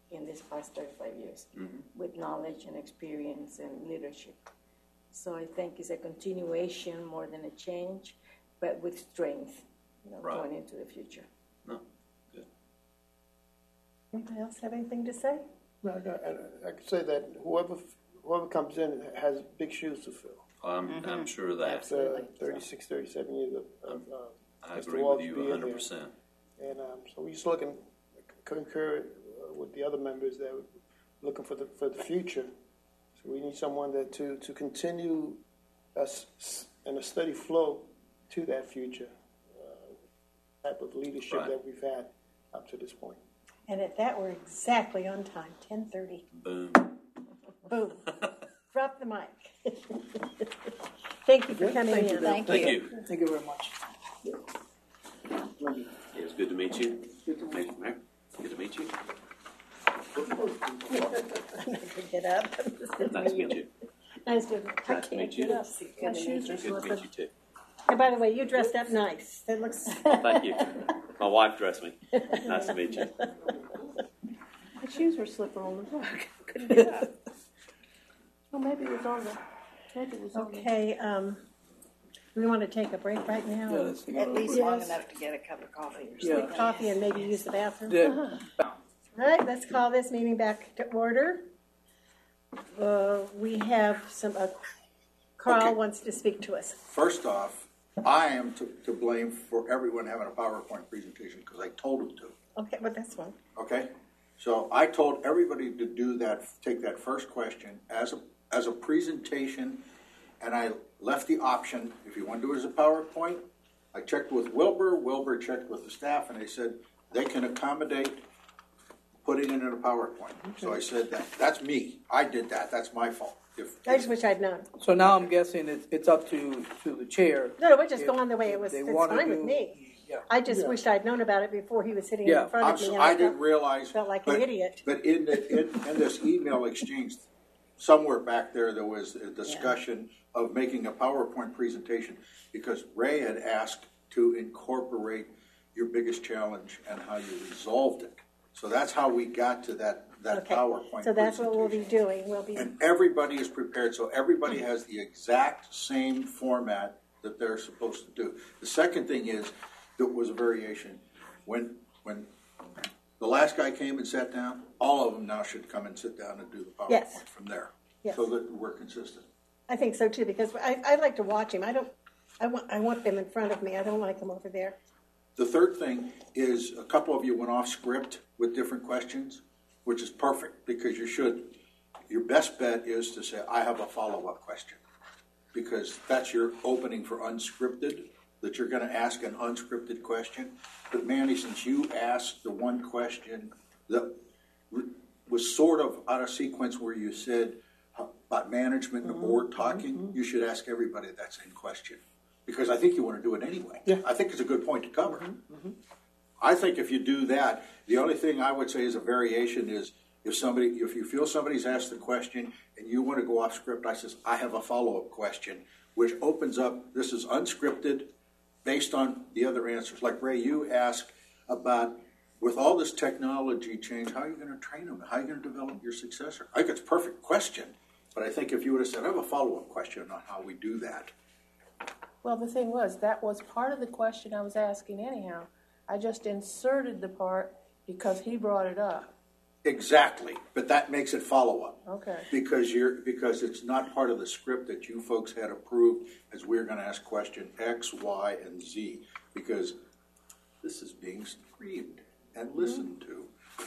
in these past thirty-five years Mhm. with knowledge and experience and leadership. So I think it's a continuation more than a change, but with strength, you know, Right. going into the future. No, good. Anybody else have anything to say? No, no, and I could say that whoever, whoever comes in has big shoes to fill. I'm, I'm sure of that. After thirty-six, thirty-seven years of, of uh, I Mister agree Walsh with you being one hundred here. percent. And um, so we're just looking, concur uh, with the other members that are looking for the for the future. So we need someone that to to continue us in a steady flow to that future uh, type of leadership Right. that we've had up to this point. And at that, we're exactly on time, ten thirty. Boom. Boom. Drop the mic. Thank you for coming Thank in. you, Bill. Thank Thank you. you. Thank you very much. It was good to meet you. Good to meet you, Mayor. Good to meet you. I'm not going to get up. Nice to meet you. Nice to, I Nice to can't meet you. get up. My shoes are Good to meet slipping. you too. And by the way, you dressed up nice. That looks. Thank you. My wife dressed me. Nice to meet you. My shoes were slipping on the rug. Couldn't get up. Well, maybe it was on the. Maybe it was on the. Okay, um, we want to take a break right now. Yeah, let's take a At little least break. long Yes. enough to get a cup of coffee or Yeah. something. Coffee and maybe use the bathroom. The- All right, let's call this meeting back to order. Uh, we have some, uh, Carl Okay. wants to speak to us. First off, I am to, to blame for everyone having a PowerPoint presentation because I told them to. Okay, but that's one. Okay? So I told everybody to do that, take that first question as a, as a presentation, and I left the option, if you want to do it as a PowerPoint, I checked with Wilbur, Wilbur checked with the staff, and they said they can accommodate putting it in a PowerPoint. So I said, that that's me. I did that. That's my fault. If, I just wish I'd known. So now I'm guessing it's, it's up to, to the chair. No, no, we're just If- going the way it if was, they it's wanna fine with do- me. Yeah. I just Yeah. wished I'd known about it before he was sitting Yeah. in front I'm of me. so, and I felt- didn't realize. Felt like but, an idiot. But in, the, in, in this email exchange, somewhere back there, there was a discussion of making a PowerPoint presentation because Ray had asked to incorporate your biggest challenge and how you resolved it. So that's how we got to that, that Okay, PowerPoint so that's what we'll be presentation. doing. We'll be, And everybody is prepared, so everybody has the exact same format that they're supposed to do. The second thing is, there was a variation. When, when the last guy came and sat down, all of them now should come and sit down and do the Yes. PowerPoint from there. Yes. So that we're consistent. I think so too, because I, I like to watch him. I don't, I want, I want them in front of me. I don't like them over there. The third thing is, a couple of you went off script with different questions, which is perfect, because you should. Your best bet is to say, I have a follow-up question, because that's your opening for unscripted, that you're gonna ask an unscripted question. But Manny, since you asked the one question that was sort of out of sequence where you said about management and the board talking, you should ask everybody that same question. Because I think you want to do it anyway. Yeah. I think it's a good point to cover. I think if you do that, the only thing I would say is a variation is if somebody, if you feel somebody's asked the question and you want to go off script, I says, I have a follow-up question, which opens up, this is unscripted based on the other answers. Like Ray, you asked about, with all this technology change, how are you going to train them? How are you going to develop your successor? I think it's a perfect question, but I think if you would have said, I have a follow-up question on how we do that. Well, the thing was, that was part of the question I was asking anyhow. I just inserted the part because he brought it up. Exactly, but that makes it follow-up. Okay. Because you're, because it's not part of the script that you folks had approved as we're gonna ask question X, Y, and Z, because this is being streamed and listened to.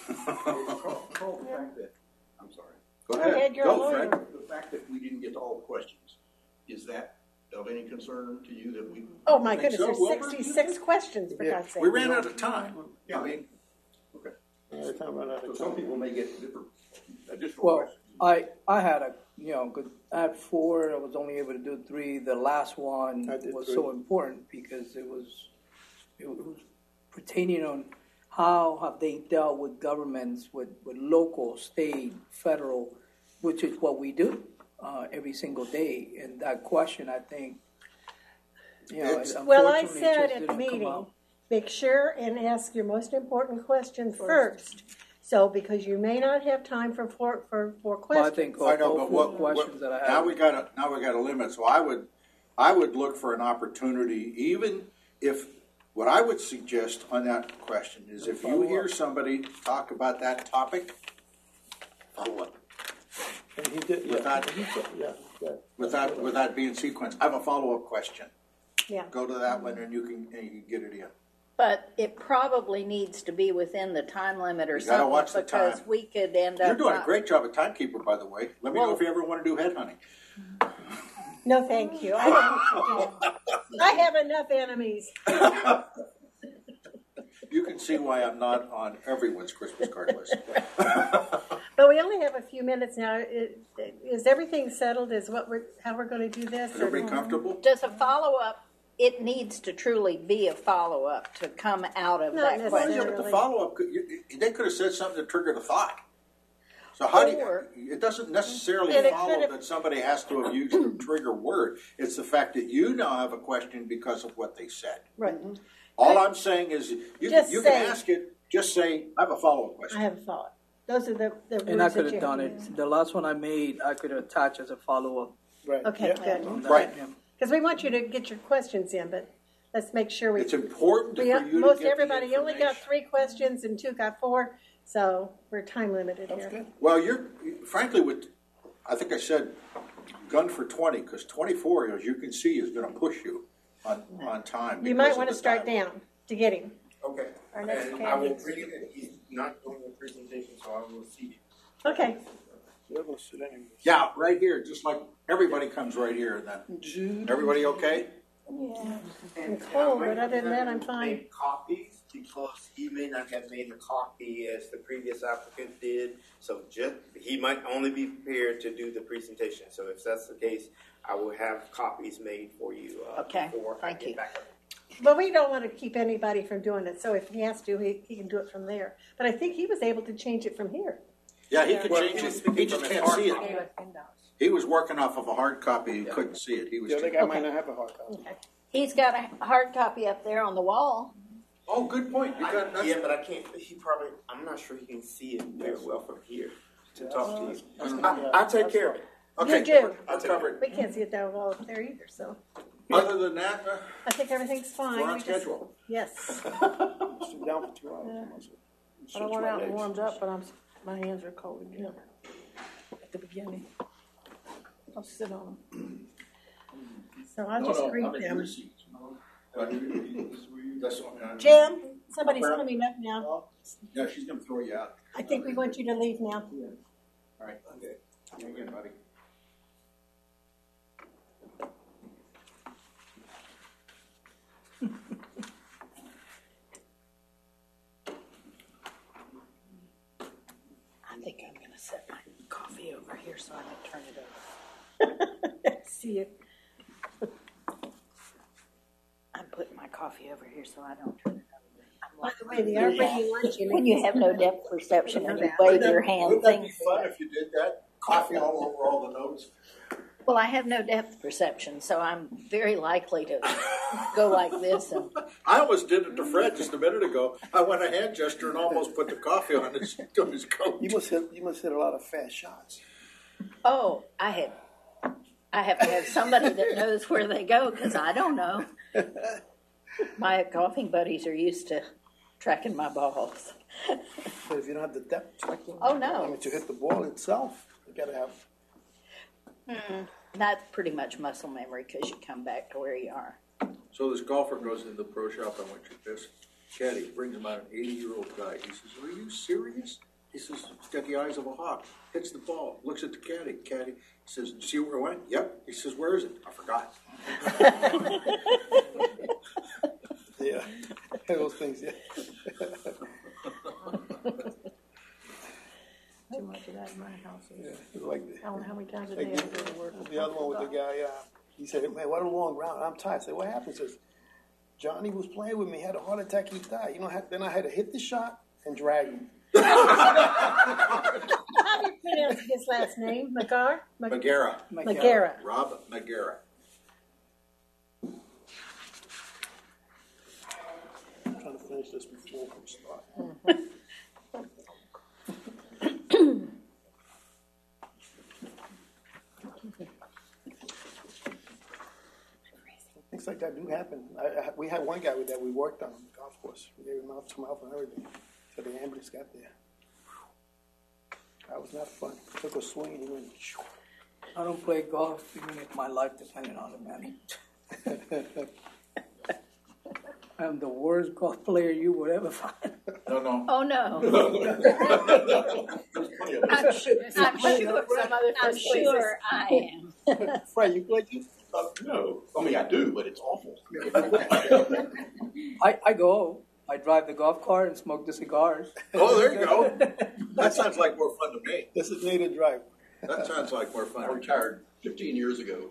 Carl, Carl, the fact that, I'm sorry. Go Go ahead, ahead, you're a go lawyer. Fred. The fact that we didn't get to all the questions, is that of any concern to you that we? Oh, my Think goodness, so, there's Wilbur? sixty-six questions, for Yeah, God's sake. we ran out of time. Yeah. I mean, Okay. Every time I run out So of some time. people may get different additional Well, questions. I, I had a, you know, 'cause I had four, I was only able to do three. The last one I did was three. so important because it was, it was pertaining on how have they dealt with governments, with, with local, state, federal, which is what we do uh, every single day. And that question, I think, you know, It's- Well, I unfortunately, said just at the didn't come meeting, out. make sure and ask your most important question first, So, because you may not have time for four, for, for Well, I questions. think I know, all but four what, questions what, that I now have. we got a, now we got a limit, so I would, I would look for an opportunity, even if, what I would suggest on that question is if you hear somebody talk about that topic, follow up. And he did, yeah. Without- He said- yeah, yeah. Without, without being sequenced, I have a follow-up question. Yeah. Go to that one and you can, and you can get it in. But it probably needs to be within the time limit or You gotta something, watch the because time. we could end up. You're doing a not- great job at timekeeper, by the way. Let me know Well- if you ever want to do headhunting. No, thank you. I, don't- I have enough enemies. You can see why I'm not on everyone's Christmas card list. But we only have a few minutes now. Is, is everything settled? Is what we're, how we're going to do this? Is everybody comfortable? Does a follow-up, it needs to truly be a follow-up to come out of Not that Well, question. yeah, but the follow-up, could- you- they could have said something that triggered a thought. So how do Or- you, it doesn't necessarily And it follow could have- that somebody has to have used the trigger word. It's the fact that you now have a question because of what they said. Right. All I'm saying is, you can, Just you can say- ask it, just say, I have a follow-up I question. have a thought. Those are the, the And I words could that you have done have it. to The last one I made, I could attach as a follow-up. Right. Okay, yeah. good. on that. Right. Yeah. Because we want you to get your questions in, but let's make sure we. It's important for we you to get most the everybody only got information. three questions and two got four, so we're time limited That's here. good. Well, you're, frankly, with, I think I said gun for twenty, because twenty-four, as you can see, is gonna push you on, on time. You because might of want to the start time. down to get him. Okay. Our next And I will candidate. bring it in. He's not doing the presentation, so I will see you. Okay. You're gonna sit anyway. Yeah, right here, just like everybody comes right here, and then, everybody okay? Yeah. And cold, I might but other than that, I'm have fine. made copies because he may not have made a copy as the previous applicant did. So just he might only be prepared to do the presentation. So if that's the case, I will have copies made for you. Uh, Okay, before I thank get you. back. But we don't want to keep anybody from doing it, so if he has to, he, he can do it from there. But I think he was able to change it from here. Yeah, he could Well, change he was it, speaking he just from his can't hard see copy. it. He was working off of a hard copy, he Yeah. couldn't see it, he was. The other guy might not have a hard copy. Okay. He's got a hard copy up there on the wall. Oh, good point, you I, got, that's, yeah, but I can't. He probably. I'm not sure he can see it very well from here to talk to you. I, I'll take care of it. okay, You do. I'll cover it. We can't see it that well up there either, so Other than that, uh, I think everything's fine. we're on We just- schedule. Yes. Sit down for two hours. I Stretch don't want my out and legs. warmed up, but I'm, my hands are cold again. At the beginning. I'll sit on them. So I'll just greet them. But that's, uh, Jim, somebody's coming up now. Yeah, she's gonna throw you out. I think we want you to leave now. All right, okay. Hang in, buddy. I think I'm gonna set my coffee over here so I don't turn it over. See you. I'm putting my coffee over here so I don't turn it over. I'm By like, the way, they are bringing lunch in. when you have no depth perception and you that. wave your hand, Wouldn't that be things. fun if you did that? Coffee all over all the notes? Well, I have no depth perception, so I'm very likely to go like this. And I almost did it to Fred just a minute ago. I went a hand gesture and almost put the coffee on his, on his coat. You must hit, you must hit a lot of fast shots. oh, I have, I have to have somebody that knows where they go because I don't know. My golfing buddies are used to tracking my balls. But if you don't have the depth, like, Oh, I no. mean, to hit the ball itself, you gotta have. Mm, that's pretty much muscle memory because you come back to where you are. So this golfer goes into the pro shop, I went to this caddy, brings him out an eighty-year-old guy. He says, "Are you serious?" He says, "He's got the eyes of a hawk." Hits the ball, looks at the caddy. Caddy says, "Do you see where it went?" "Yep." He says, "Where is it?" "I forgot." Yeah, those things. Yeah. Too much of that in my house. Yeah, it's like I don't know how many times a like day I go to work. the other one with the guy. Uh, he said, "Man, what a long round." I'm tired. I said, "What happened?" He says, "Johnny was playing with me, had a heart attack, he died. You know, had, then I had to hit the shot and drag him." How do you pronounce his last name? Magar? Mag- Magara. Magara. Rob Magara. I'm trying to finish this before we start. that do happen. I, I, we had one guy with that we worked on the golf course. We gave him mouth to mouth and everything till the ambulance got there. That was not fun. Took a swing and he went. Shoo. I don't play golf even if my life depended on it, man. I'm the worst golf player you would ever find. No, no. Oh, no. I'm sure, I'm sure, Some other I'm places. sure I am. Frank, you play too? Uh, no, I mean, I do, but it's awful. I, I go, I drive the golf cart and smoke the cigars. Oh, there you go. That sounds like more fun to me. Designated driver. That sounds like more fun. I retired fifteen years ago.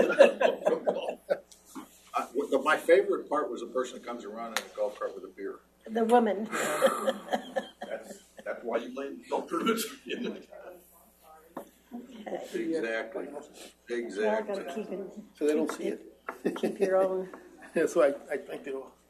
Uh, what- my favorite part was the person that comes around in a golf cart with a beer. The woman. That's, that's why you play golf tournaments. Exactly. Well, Exactly. gotta keep it, So they don't see it. keep your own. That's why I, I think they will.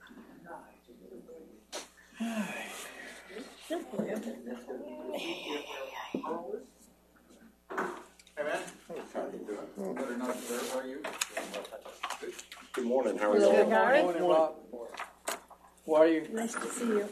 Hey, man. Better not there, are you? Good morning, how are Hello. you? Good morning. Morning, Rob. How are you? Nice to see you.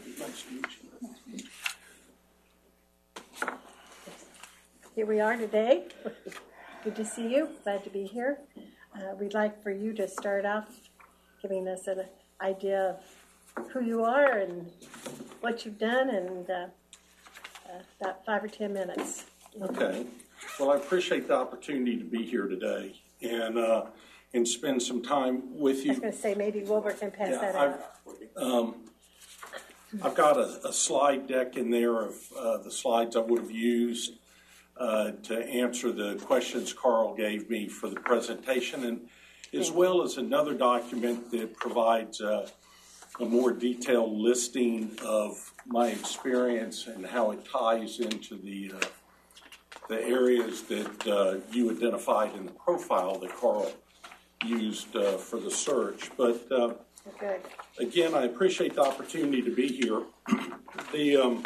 Here we are today. Good to see you. Glad to be here. Uh, we'd like for you to start off giving us an idea of who you are and what you've done in uh, uh, about five or ten minutes. Okay. Well, I appreciate the opportunity to be here today and uh, and spend some time with I you. was going to say maybe Wilbur can pass Yeah, that I've, out. um, I've got a, a slide deck in there of uh, the slides I would have used uh, to answer the questions Carl gave me for the presentation, and as well as another document that provides uh, a more detailed listing of my experience and how it ties into the uh, the areas that uh, you identified in the profile that Carl used uh, for the search. But uh, Good. again, I appreciate the opportunity to be here. the um,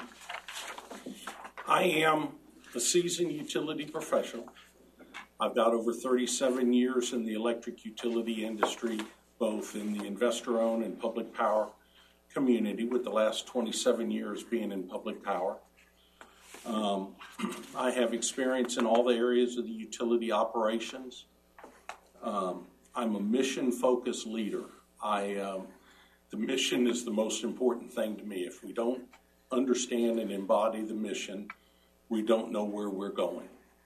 I am a seasoned utility professional. I've got over thirty-seven years in the electric utility industry, both in the investor-owned and public power community, with the last twenty-seven years being in public power. Um, I have experience in all the areas of the utility operations. Um, I'm a mission-focused leader. I, um, the mission is the most important thing to me. If we don't understand and embody the mission, we don't know where we're going.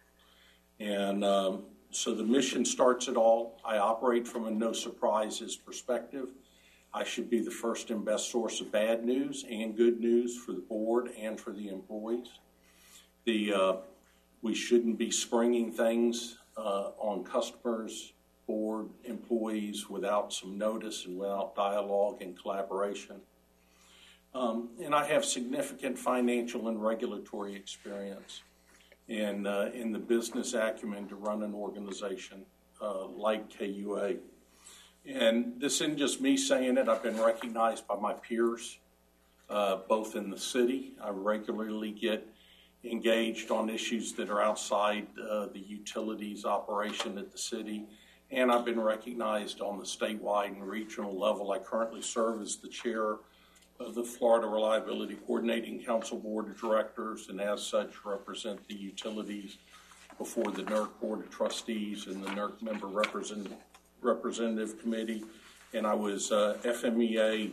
And um, so the mission starts it all. I operate from a no surprises perspective. I should be the first and best source of bad news and good news for the board and for the employees. The, uh, we shouldn't be springing things uh, on customers, board, employees without some notice and without dialogue and collaboration. Um, and I have significant financial and regulatory experience and uh, in the business acumen to run an organization uh, like K U A. And this isn't just me saying it. I've been recognized by my peers, uh, both in the city. I regularly get engaged on issues that are outside uh, the utilities operation at the city. And I've been recognized on the statewide and regional level. I currently serve as the chair of the Florida Reliability Coordinating Council Board of Directors, and as such represent the utilities before the N E R C Board of Trustees and the N E R C Member Representative, Representative Committee. And I was uh, F M E A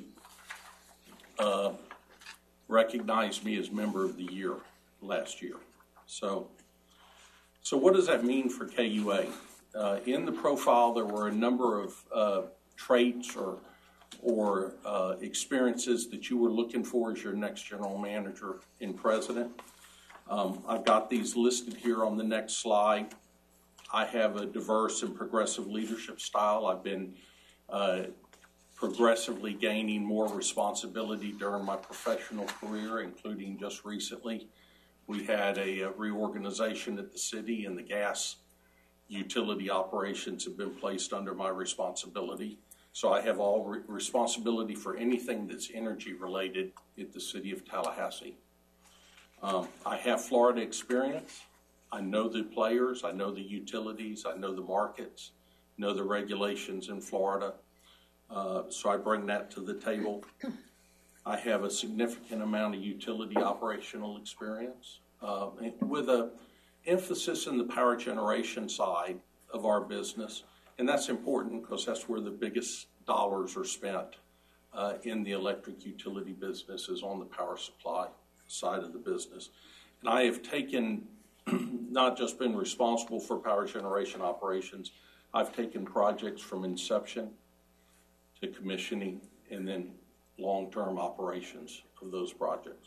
uh, recognized me as Member of the Year last year. So, so what does that mean for K U A? Uh, in the profile, there were a number of uh, traits or or uh, experiences that you were looking for as your next general manager and president. Um, I've got these listed here on the next slide. I have a diverse and progressive leadership style. I've been uh, progressively gaining more responsibility during my professional career, including just recently. We had a, a reorganization at the city, and the gas utility operations have been placed under my responsibility. So I have all re- responsibility for anything that's energy related at the city of Tallahassee. Um, I have Florida experience. I know the players, I know the utilities, I know the markets, know the regulations in Florida. Uh, so I bring that to the table. I have a significant amount of utility operational experience uh, with a emphasis in the power generation side of our business. And that's important because that's where the biggest dollars are spent uh, in the electric utility business, is on the power supply side of the business. And I have taken, not just been responsible for power generation operations, I've taken projects from inception to commissioning and then long-term operations of those projects.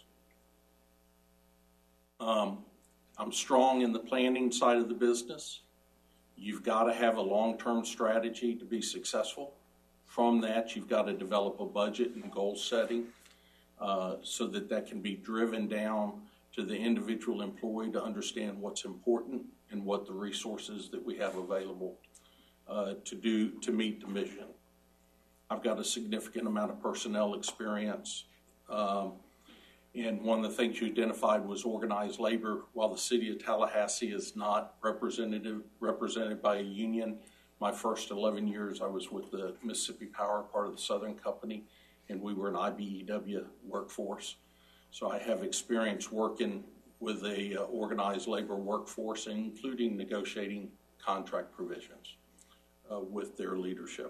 Um, I'm strong in the planning side of the business. You've got to have a long-term strategy to be successful. From that, you've got to develop a budget and goal setting uh, so that that can be driven down to the individual employee to understand what's important and what the resources that we have available uh, to do to meet the mission. I've got a significant amount of personnel experience. Um, and one of the things you identified was organized labor. While the city of Tallahassee is not representative, represented by a union, my first eleven years I was with the Mississippi Power, part of the Southern Company, and we were an I B E W workforce. So I have experience working with a uh, organized labor workforce, including negotiating contract provisions uh, with their leadership.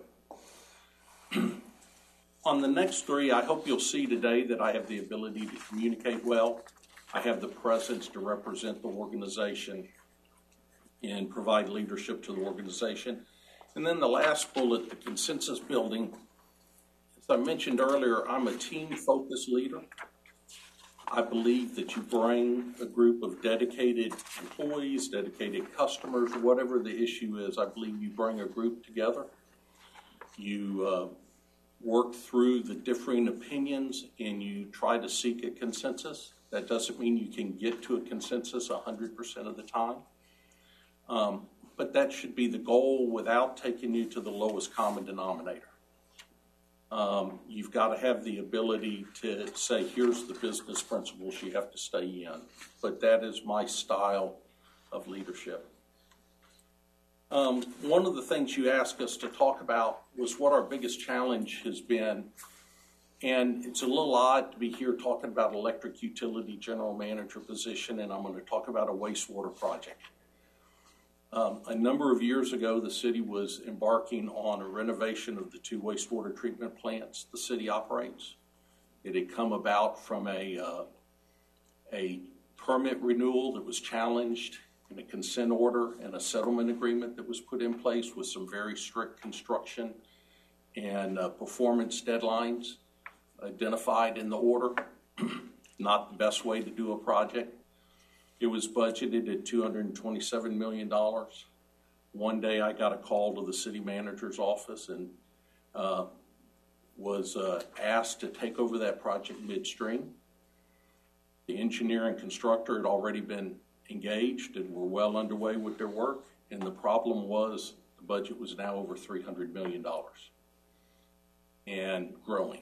On the next three, I hope you'll see today that I have the ability to communicate well. I have the presence to represent the organization and provide leadership to the organization. And then the last bullet, the consensus building. As I mentioned earlier, I'm a team-focused leader. I believe that you bring a group of dedicated employees, dedicated customers, whatever the issue is, I believe you bring a group together. You uh, work through the differing opinions and you try to seek a consensus. That doesn't mean you can get to a consensus one hundred percent of the time. Um, but that should be the goal without taking you to the lowest common denominator. Um, you've got to have the ability to say, here's the business principles you have to stay in. But that is my style of leadership. Um, one of the things you asked us to talk about was what our biggest challenge has been. And it's a little odd to be here talking about electric utility general manager position, and I'm going to talk about a wastewater project. Um, a number of years ago, the city was embarking on a renovation of the two wastewater treatment plants the city operates. It had come about from a, uh, a permit renewal that was challenged, and a consent order and a settlement agreement that was put in place with some very strict construction and uh, performance deadlines identified in the order. Not the best way to do a project. It was budgeted at two hundred twenty-seven million dollars. One day I got a call to the city manager's office and uh, was uh, asked to take over that project midstream. The engineer and constructor had already been engaged and were well underway with their work, and the problem was the budget was now over three hundred million dollars and growing.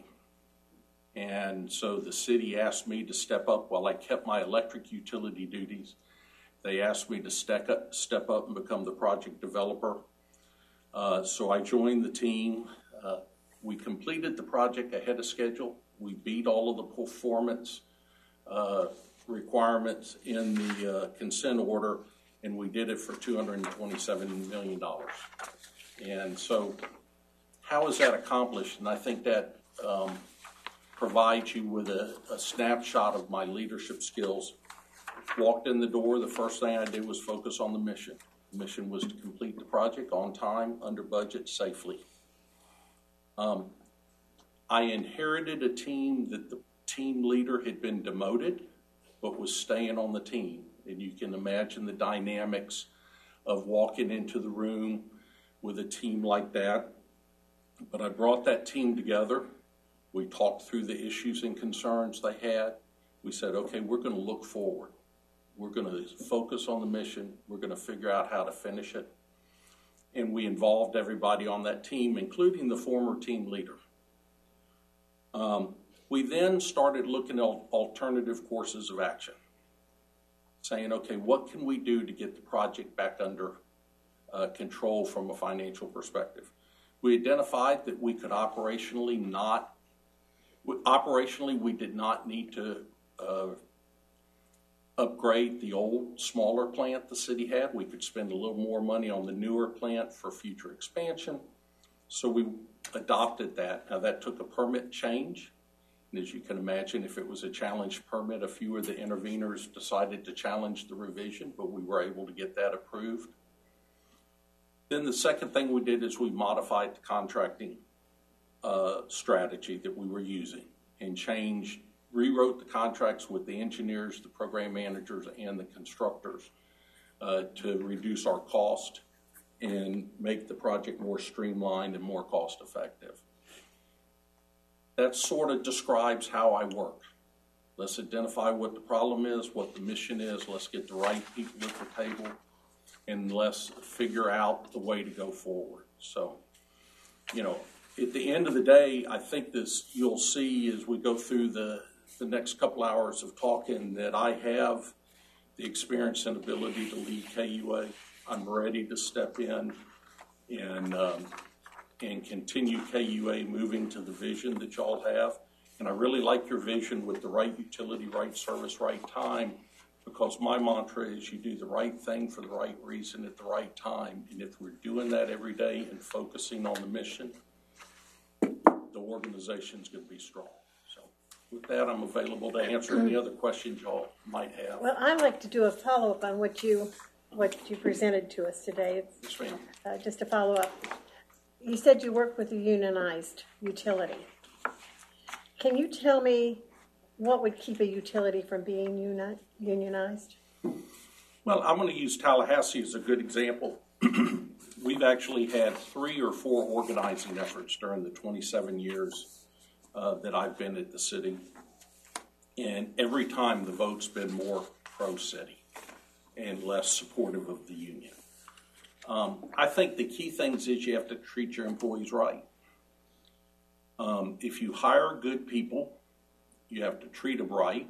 And so the city asked me to step up while I kept my electric utility duties. They asked me to step up, step up and become the project developer. Uh, so I joined the team. Uh, we completed the project ahead of schedule. We beat all of the performance uh, requirements in the uh, consent order, and we did it for two hundred twenty-seven million dollars. And so how is that accomplished? And I think that um, provides you with a, a snapshot of my leadership skills. Walked in the door, the first thing I did was focus on the mission. The mission was to complete the project on time, under budget, safely. Um, I inherited a team that the team leader had been demoted, but was staying on the team. And you can imagine the dynamics of walking into the room with a team like that. But I brought that team together. We talked through the issues and concerns they had. We said, okay, we're going to look forward. We're going to focus on the mission. We're going to figure out how to finish it. And we involved everybody on that team, including the former team leader. Um, we then started looking at alternative courses of action, saying, okay, what can we do to get the project back under uh, control from a financial perspective? We identified that we could operationally not, operationally we did not need to uh, upgrade the old, smaller plant the city had. We could spend a little more money on the newer plant for future expansion. So we adopted that. Now that took a permit change. And as you can imagine, if it was a challenge permit, a few of the interveners decided to challenge the revision, but we were able to get that approved. Then the second thing we did is we modified the contracting uh, strategy that we were using and changed, rewrote the contracts with the engineers, the program managers, and the constructors uh, to reduce our cost and make the project more streamlined and more cost effective. That sort of describes how I work. Let's identify what the problem is, what the mission is. Let's get the right people at the table, and let's figure out the way to go forward. So, you know, at the end of the day, I think this you'll see as we go through the, the next couple hours of talking that I have the experience and ability to lead K U A. I'm ready to step in and um, and continue K U A moving to the vision that y'all have. And I really like your vision with the right utility, right service, right time, because my mantra is you do the right thing for the right reason at the right time. And if we're doing that every day and focusing on the mission, the organization's going to be strong. So with that, I'm available to answer any other questions y'all might have. Well, I'd like to do a follow-up on what you what you presented to us today. Yes, ma'am. Uh, just to follow up. You said you work with a unionized utility. Can you tell me what would keep a utility from being uni- unionized? Well, I'm going to use Tallahassee as a good example. We've actually had three or four organizing efforts during the twenty-seven years uh, that I've been at the city. And every time the vote's been more pro-city and less supportive of the union. Um, I think the key things is you have to treat your employees right. Um, if you hire good people, you have to treat them right.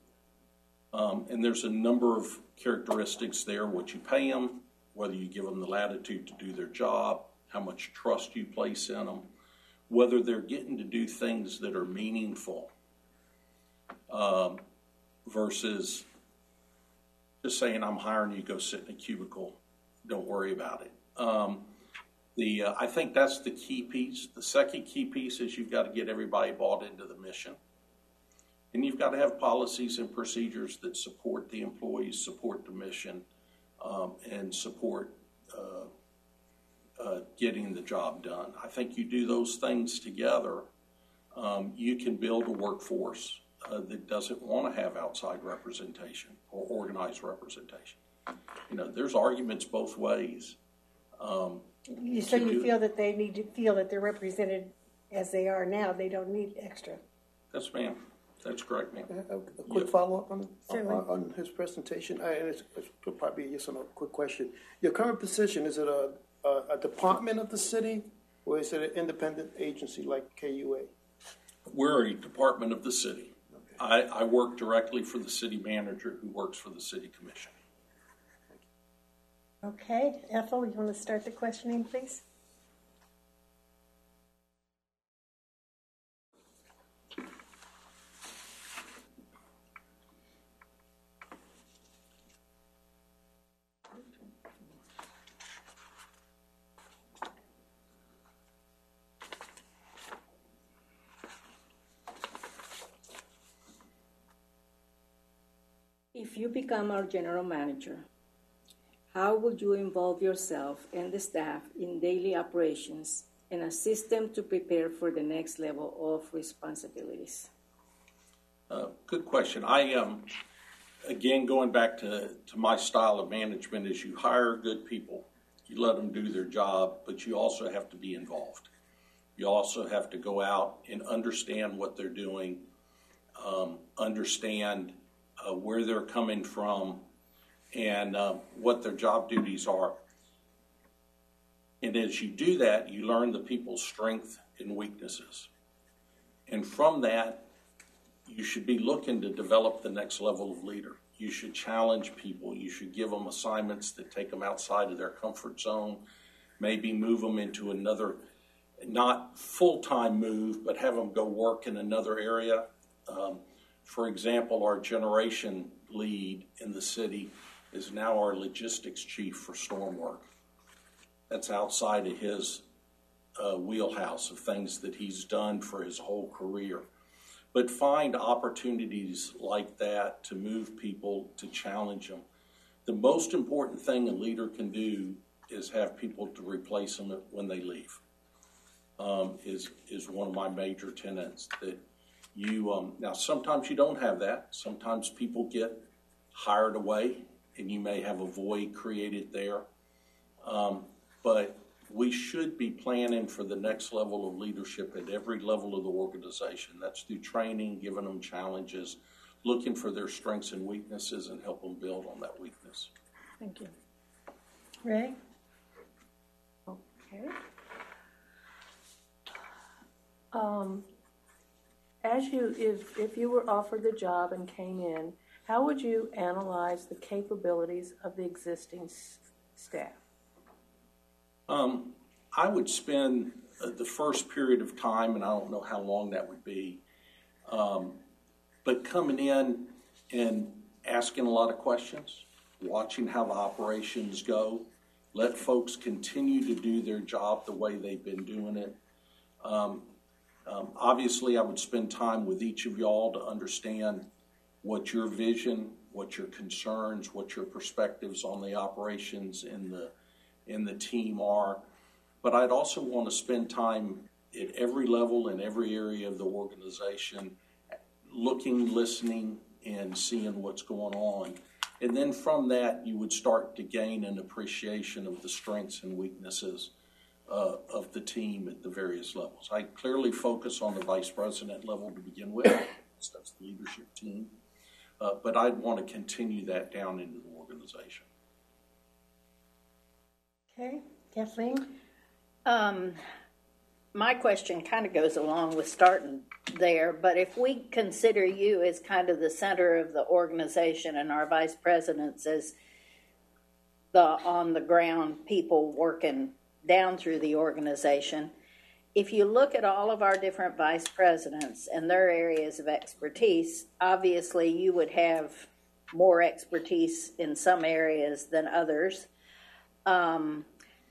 Um, and there's a number of characteristics there, what you pay them, whether you give them the latitude to do their job, how much trust you place in them, whether they're getting to do things that are meaningful um, versus just saying, I'm hiring you, go sit in a cubicle. Don't worry about it. Um, the uh, I think that's the key piece. The second key piece is you've got to get everybody bought into the mission. And you've got to have policies and procedures that support the employees, support the mission, um, and support uh, uh, getting the job done. I think you do those things together, um, you can build a workforce uh, that doesn't want to have outside representation or organized representation. You know, there's arguments both ways. Um, you, so you feel that they need to feel that they're represented as they are now. They don't need extra. Yes, ma'am. That's correct, ma'am. A, a quick Yeah. follow-up on, on, Certainly. on his presentation, uh, and it's, it's probably a yes or no quick question. Your current position, is it a, a, a department of the city, or is it an independent agency like K U A? We're a department of the city. Okay. I, I work directly for the city manager who works for the city commission. Okay, Ethel, you want to start the questioning, please? If you become our general manager, how would you involve yourself and the staff in daily operations and assist them to prepare for the next level of responsibilities? Uh, good question. I am, um, again, going back to, to my style of management is you hire good people, you let them do their job, but you also have to be involved. You also have to go out and understand what they're doing, um, understand uh, where they're coming from, and uh, what their job duties are. And as you do that, you learn the people's strengths and weaknesses. And from that, you should be looking to develop the next level of leader. You should challenge people. You should give them assignments that take them outside of their comfort zone, maybe move them into another not full-time move, but have them go work in another area. Um, for example, our generation lead in the city is now our logistics chief for storm work. That's outside of his uh, wheelhouse of things that he's done for his whole career. But find opportunities like that to move people, to challenge them. The most important thing a leader can do is have people to replace them when they leave. Um, is is one of my major tenets that you um, now sometimes you don't have that. Sometimes people get hired away, and you may have a void created there. Um, but we should be planning for the next level of leadership at every level of the organization. That's through training, giving them challenges, looking for their strengths and weaknesses, and help them build on that weakness. Thank you. Ray? Okay. Um, as you, if, if you were offered the job and came in, how would you analyze the capabilities of the existing s- staff? Um, I would spend uh, the first period of time, and I don't know how long that would be, um, but coming in and asking a lot of questions, watching how the operations go, let folks continue to do their job the way they've been doing it. Um, um, obviously, I would spend time with each of y'all to understand what your vision, what your concerns, what your perspectives on the operations in the in the team are. But I'd also want to spend time at every level in every area of the organization, looking, listening, and seeing what's going on. And then from that, you would start to gain an appreciation of the strengths and weaknesses uh, of the team at the various levels. I clearly focus on the vice president level to begin with. That's the leadership team. Uh, but I'd want to continue that down into the organization. Okay. Kathleen? Um, my question kind of goes along with starting there, but if we consider you as kind of the center of the organization and our vice presidents as the on-the-ground people working down through the organization, if you look at all of our different vice presidents and their areas of expertise, obviously you would have more expertise in some areas than others. Um,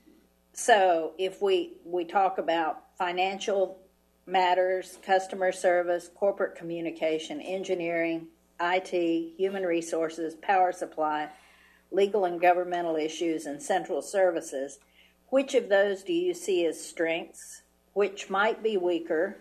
so if we, we talk about financial matters, customer service, corporate communication, engineering, I T, human resources, power supply, legal and governmental issues, and central services, which of those do you see as strengths? Which might be weaker?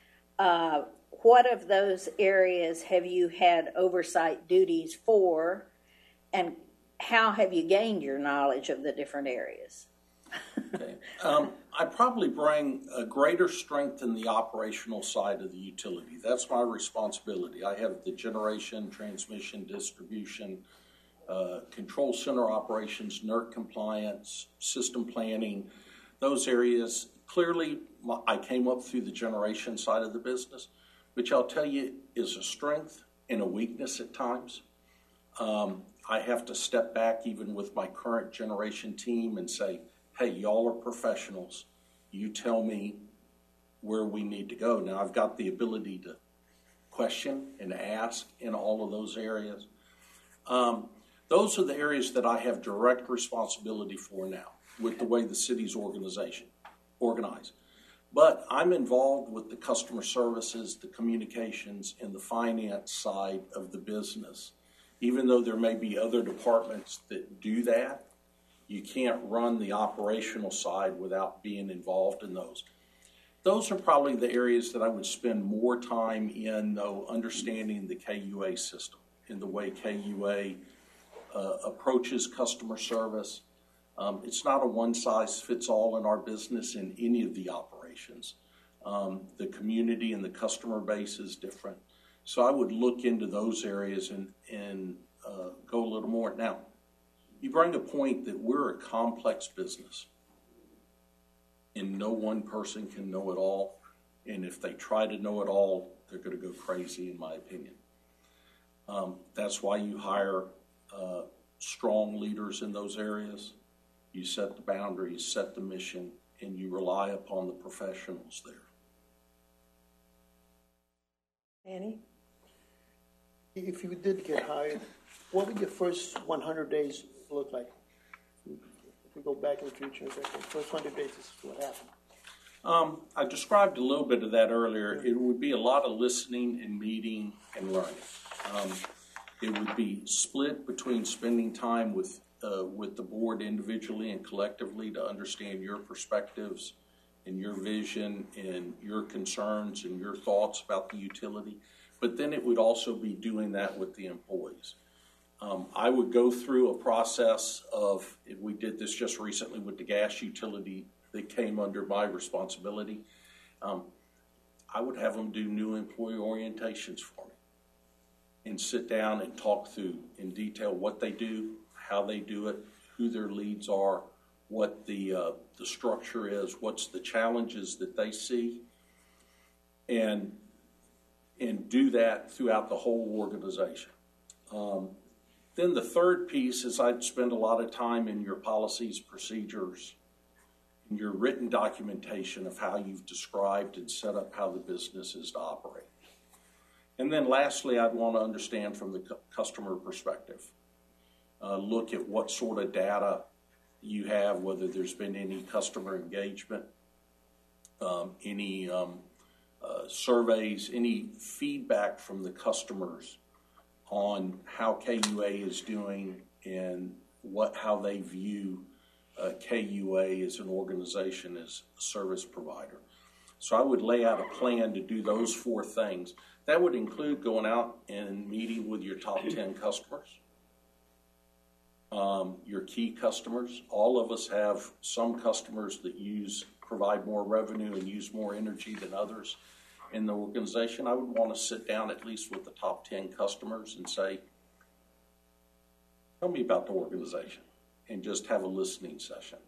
Uh, what of those areas have you had oversight duties for, and how have you gained your knowledge of the different areas? Okay. Um, I probably bring a greater strength in the operational side of the utility. That's my responsibility. I have the generation, transmission, distribution, uh, control center operations, N E R C compliance, system planning, those areas. Clearly, my, I came up through the generation side of the business, which I'll tell you is a strength and a weakness at times. Um, I have to step back even with my current generation team and say, hey, y'all are professionals. You tell me where we need to go. Now, I've got the ability to question and ask in all of those areas. Um, those are the areas that I have direct responsibility for now with the way the city's organization organized. But I'm involved with the customer services, the communications, and the finance side of the business. Even though there may be other departments that do that, you can't run the operational side without being involved in those. Those are probably the areas that I would spend more time in, though, understanding the K U A system and the way K U A uh, approaches customer service. Um, it's not a one-size-fits-all in our business in any of the operations. Um, the community and the customer base is different. So I would look into those areas and, and uh, go a little more. Now, you bring a point that we're a complex business, and no one person can know it all. And if they try to know it all, they're going to go crazy, in my opinion. Um, that's why you hire uh, strong leaders in those areas. You set the boundaries, set the mission, and you rely upon the professionals there. Annie? If you did get hired, what would your first one hundred days look like? If we go back in the future and say, okay, first one hundred days, this is what happened. Um, I described a little bit of that earlier. It would be a lot of listening and meeting and learning. Um, it would be split between spending time with uh, with the board individually and collectively to understand your perspectives and your vision and your concerns and your thoughts about the utility. But then it would also be doing that with the employees. Um, I would go through a process of, we did this just recently with the gas utility that came under my responsibility. Um, I would have them do new employee orientations for me and sit down and talk through in detail what they do, how they do it, who their leads are, what the uh, the structure is, what's the challenges that they see, and and do that throughout the whole organization. Um, then the third piece is I'd spend a lot of time in your policies, procedures, in your written documentation of how you've described and set up how the business is to operate. And then lastly, I'd want to understand from the cu- customer perspective. Uh, look at what sort of data you have, whether there's been any customer engagement, um, any um, uh, surveys, any feedback from the customers on how K U A is doing and what how they view uh, K U A as an organization, as a service provider. So I would lay out a plan to do those four things. That would include going out and meeting with your top ten customers, um, your key customers. All of us have some customers that use provide more revenue and use more energy than others in the organization. I would want to sit down at least with the top ten customers and say, tell me about the organization, and just have a listening session.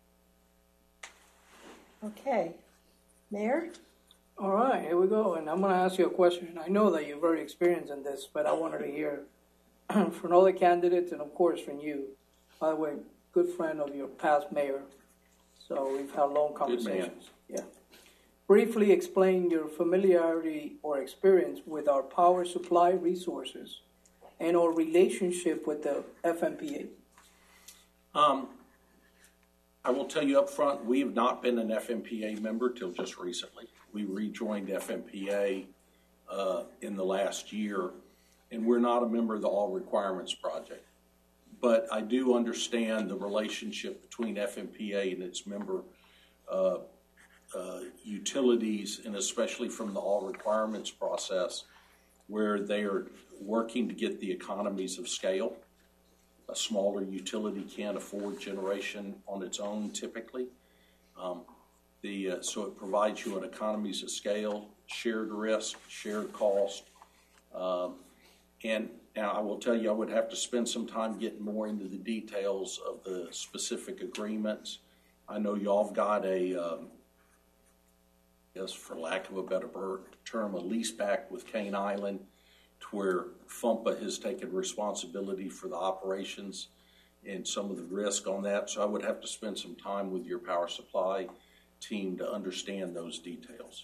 Okay. Mayor? All right, here we go. And I'm going to ask you a question. I know that you're very experienced in this, but I wanted to hear from all the candidates and, of course, from you. By the way, good friend of your past mayor. So we've had long conversations. Yeah. Briefly explain your familiarity or experience with our power supply resources and our relationship with the F M P A. Um, I will tell you up front, we have not been an F M P A member till just recently. We rejoined F M P A uh, in the last year, and we're not a member of the All Requirements Project. But I do understand the relationship between F M P A and its member uh, uh, utilities, and especially from the All Requirements process, where they are working to get the economies of scale. A smaller utility can't afford generation on its own typically. Um, the, uh, so it provides you an economies of scale, shared risk, shared cost. Um, and now I will tell you, I would have to spend some time getting more into the details of the specific agreements. I know y'all have got a, um, I guess for lack of a better term, a lease back with Cane Island, to where FUMPA has taken responsibility for the operations and some of the risk on that. So I would have to spend some time with your power supply team to understand those details.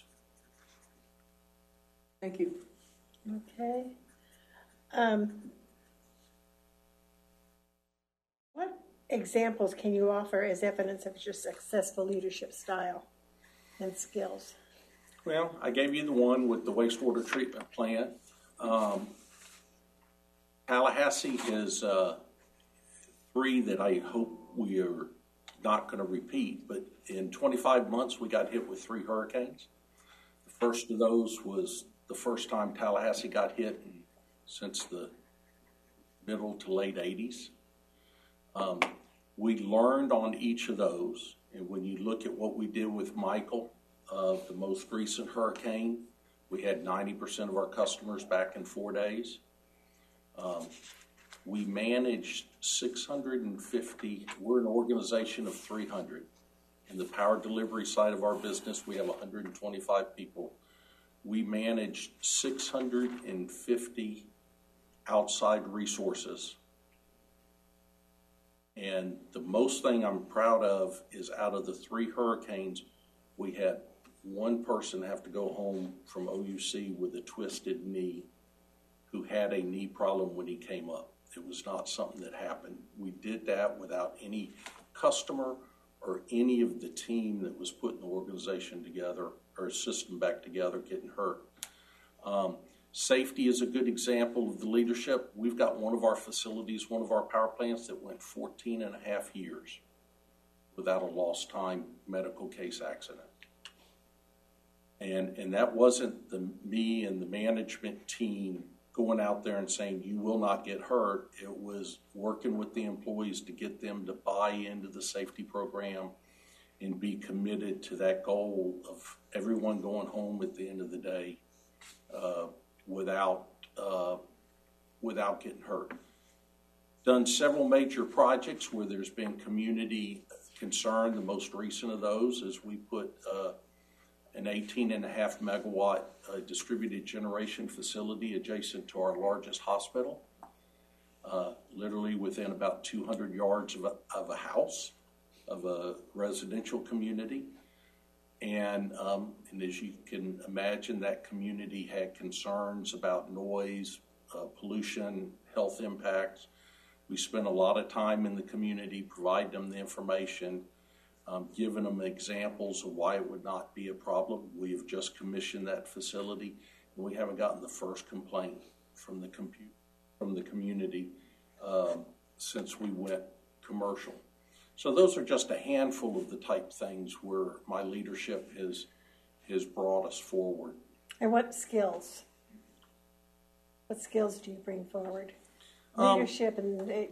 Thank you. Okay. Um, what examples can you offer as evidence of your successful leadership style and skills? Well, I gave you the one with the wastewater treatment plant. Um, Tallahassee is uh, three that I hope we are not going to repeat, but in twenty-five months we got hit with three hurricanes. The first of those was the first time Tallahassee got hit in, since the middle to late eighties. Um, we learned on each of those, and when you look at what we did with Michael, uh, the most recent hurricane, we had ninety percent of our customers back in four days. Um, we managed six hundred fifty, we're an organization of three hundred. In the power delivery side of our business, we have one hundred twenty-five people. We managed six hundred fifty outside resources And the most thing I'm proud of is out of the three hurricanes, we had one person have to go home from O U C with a twisted knee who had a knee problem when he came up. It was not something that happened. We did that without any customer or any of the team that was putting the organization together or system back together getting hurt. Um, safety is a good example of the leadership. We've got one of our facilities, one of our power plants that went fourteen and a half years without a lost time medical case accident. And, and that wasn't the me and the management team going out there and saying, you will not get hurt. It was working with the employees to get them to buy into the safety program and be committed to that goal of everyone going home at the end of the day uh, without, uh, without getting hurt. Done several major projects where there's been community concern. The most recent of those is we put uh, an eighteen and a half megawatt uh, distributed generation facility adjacent to our largest hospital, uh, literally within about two hundred yards of a, of a house, of a residential community. And, um, and as you can imagine, that community had concerns about noise, uh, pollution, health impacts. We spent a lot of time in the community providing them the information, Um, giving them examples of why it would not be a problem. We have just commissioned that facility, and we haven't gotten the first complaint from the compu- from the community um, since we went commercial. So those are just a handful of the type things where my leadership has has brought us forward. And what skills? What skills do you bring forward? Um, Leadership and. Uh,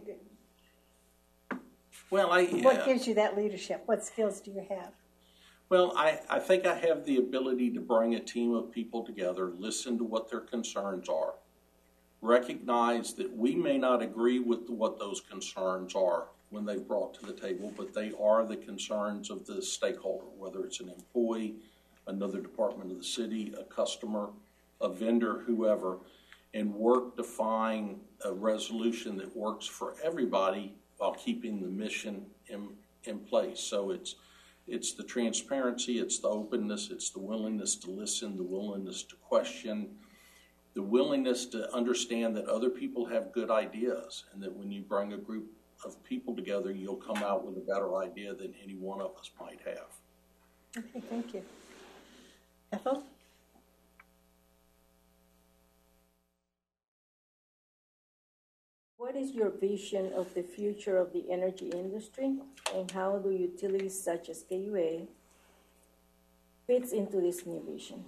Well, I What uh, gives you that leadership? What skills do you have? Well, I, I think I have the ability to bring a team of people together, listen to what their concerns are, recognize that we may not agree with what those concerns are when they've brought to the table, but they are the concerns of the stakeholder, whether it's an employee, another department of the city, a customer, a vendor, whoever, and work to find a resolution that works for everybody while keeping the mission in, in place. So it's it's the transparency, it's the openness, it's the willingness to listen, the willingness to question, the willingness to understand that other people have good ideas, and that when you bring a group of people together, you'll come out with a better idea than any one of us might have. Okay, thank you. Ethel? What is your vision of the future of the energy industry, and how do utilities such as K U A fits into this new vision?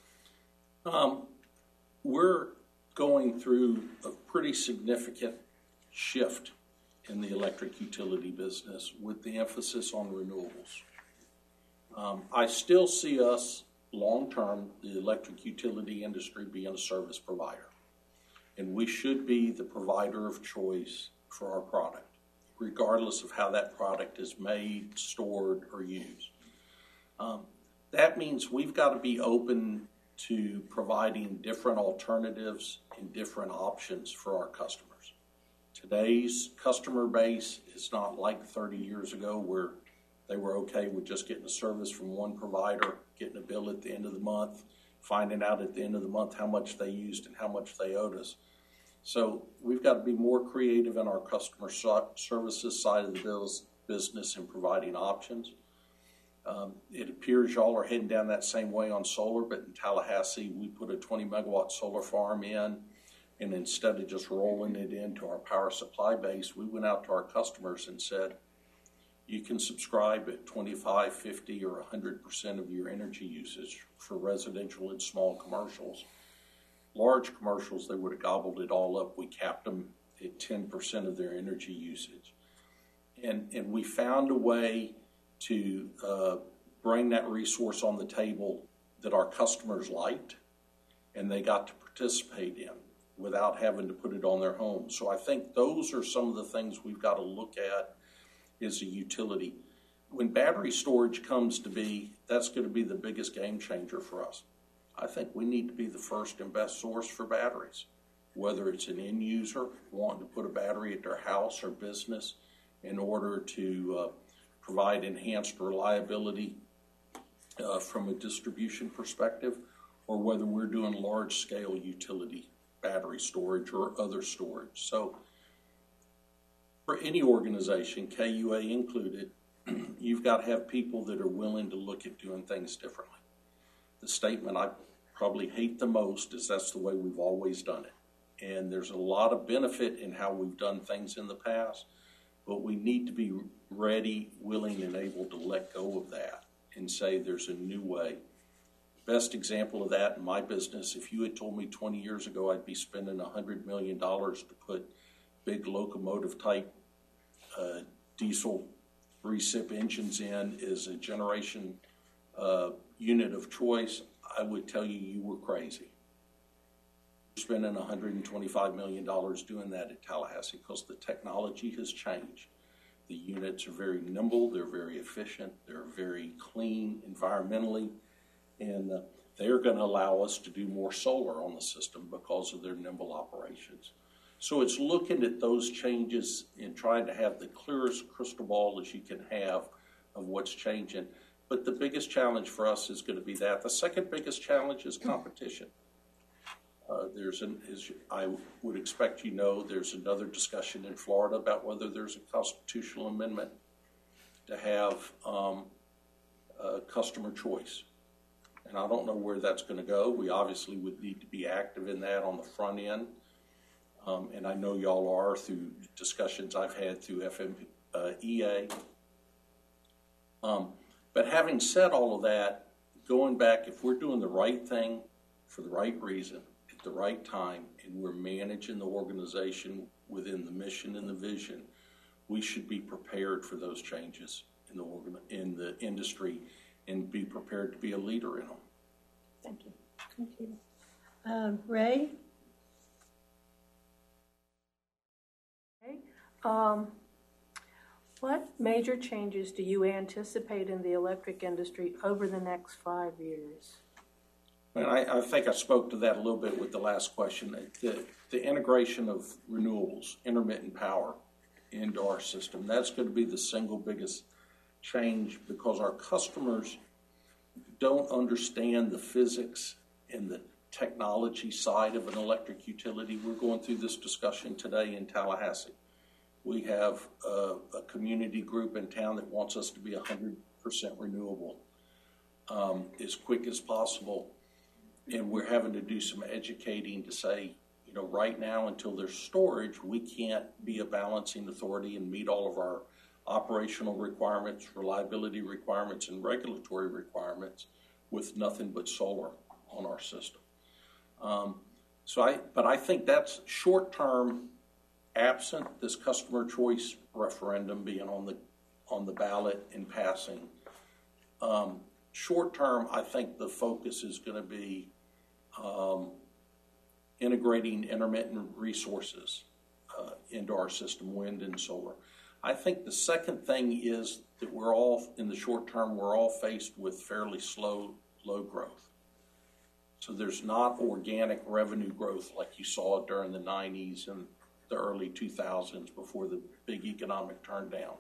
Um, we're going through a pretty significant shift in the electric utility business with the emphasis on renewables. Um, I still see us long-term, the electric utility industry, being a service provider. And we should be the provider of choice for our product, regardless of how that product is made, stored, or used. Um, that means we've got to be open to providing different alternatives and different options for our customers. Today's customer base is not like thirty years ago where they were okay with just getting a service from one provider, getting a bill at the end of the month, finding out at the end of the month how much they used and how much they owed us. So we've got to be more creative in our customer services side of the business in providing options. Um, it appears y'all are heading down that same way on solar, but in Tallahassee, we put a twenty megawatt solar farm in, and instead of just rolling it into our power supply base, we went out to our customers and said, you can subscribe at twenty-five, fifty, or one hundred percent of your energy usage for residential and small commercials. Large commercials, they would have gobbled it all up. We capped them at ten percent of their energy usage. And, and we found a way to uh, bring that resource on the table that our customers liked and they got to participate in without having to put it on their home. So I think those are some of the things we've got to look at as a utility. When battery storage comes to be, that's going to be the biggest game changer for us. I think we need to be the first and best source for batteries, whether it's an end user wanting to put a battery at their house or business, in order to uh, provide enhanced reliability uh, from a distribution perspective, or whether we're doing large-scale utility battery storage or other storage. So for any organization, K U A included, you've got to have people that are willing to look at doing things differently. The statement I probably hate the most is that's the way we've always done it. And there's a lot of benefit in how we've done things in the past, but we need to be ready, willing, and able to let go of that and say there's a new way. Best example of that in my business, if you had told me twenty years ago I'd be spending one hundred million dollars to put big locomotive type uh, diesel recip engines in as a generation uh, unit of choice, I would tell you you were crazy. We're spending one hundred twenty-five million dollars doing that at Tallahassee because the technology has changed. The units are very nimble, they're very efficient, they're very clean environmentally, and uh, they're going to allow us to do more solar on the system because of their nimble operations. So it's looking at those changes and trying to have the clearest crystal ball as you can have of what's changing. But the biggest challenge for us is going to be that. The second biggest challenge is competition. Uh, there's an, as I would expect you know, there's another discussion in Florida about whether there's a constitutional amendment to have um, uh, customer choice. And I don't know where that's going to go. We obviously would need to be active in that on the front end. Um, and I know y'all are through discussions I've had through F M E A. Um, but having said all of that, going back, if we're doing the right thing for the right reason, at the right time, and we're managing the organization within the mission and the vision, we should be prepared for those changes in the organ- in the industry and be prepared to be a leader in them. Thank you. Thank you. Um, Ray? Um, what major changes do you anticipate in the electric industry over the next five years? And I, I think I spoke to that a little bit with the last question. The, the integration of renewables, intermittent power into our system, that's going to be the single biggest change because our customers don't understand the physics and the technology side of an electric utility. We're going through this discussion today in Tallahassee. We have a, a community group in town that wants us to be one hundred percent renewable um, as quick as possible. And we're having to do some educating to say, you know, right now until there's storage, we can't be a balancing authority and meet all of our operational requirements, reliability requirements, and regulatory requirements with nothing but solar on our system. Um, so I, but I think that's short-term, absent this customer choice referendum being on the on the ballot and passing. Um, short-term, I think the focus is going to be um, integrating intermittent resources uh, into our system, wind and solar. I think the second thing is that we're all, in the short term, we're all faced with fairly slow load growth. So there's not organic revenue growth like you saw during the nineties and the early two thousands before the big economic turndown,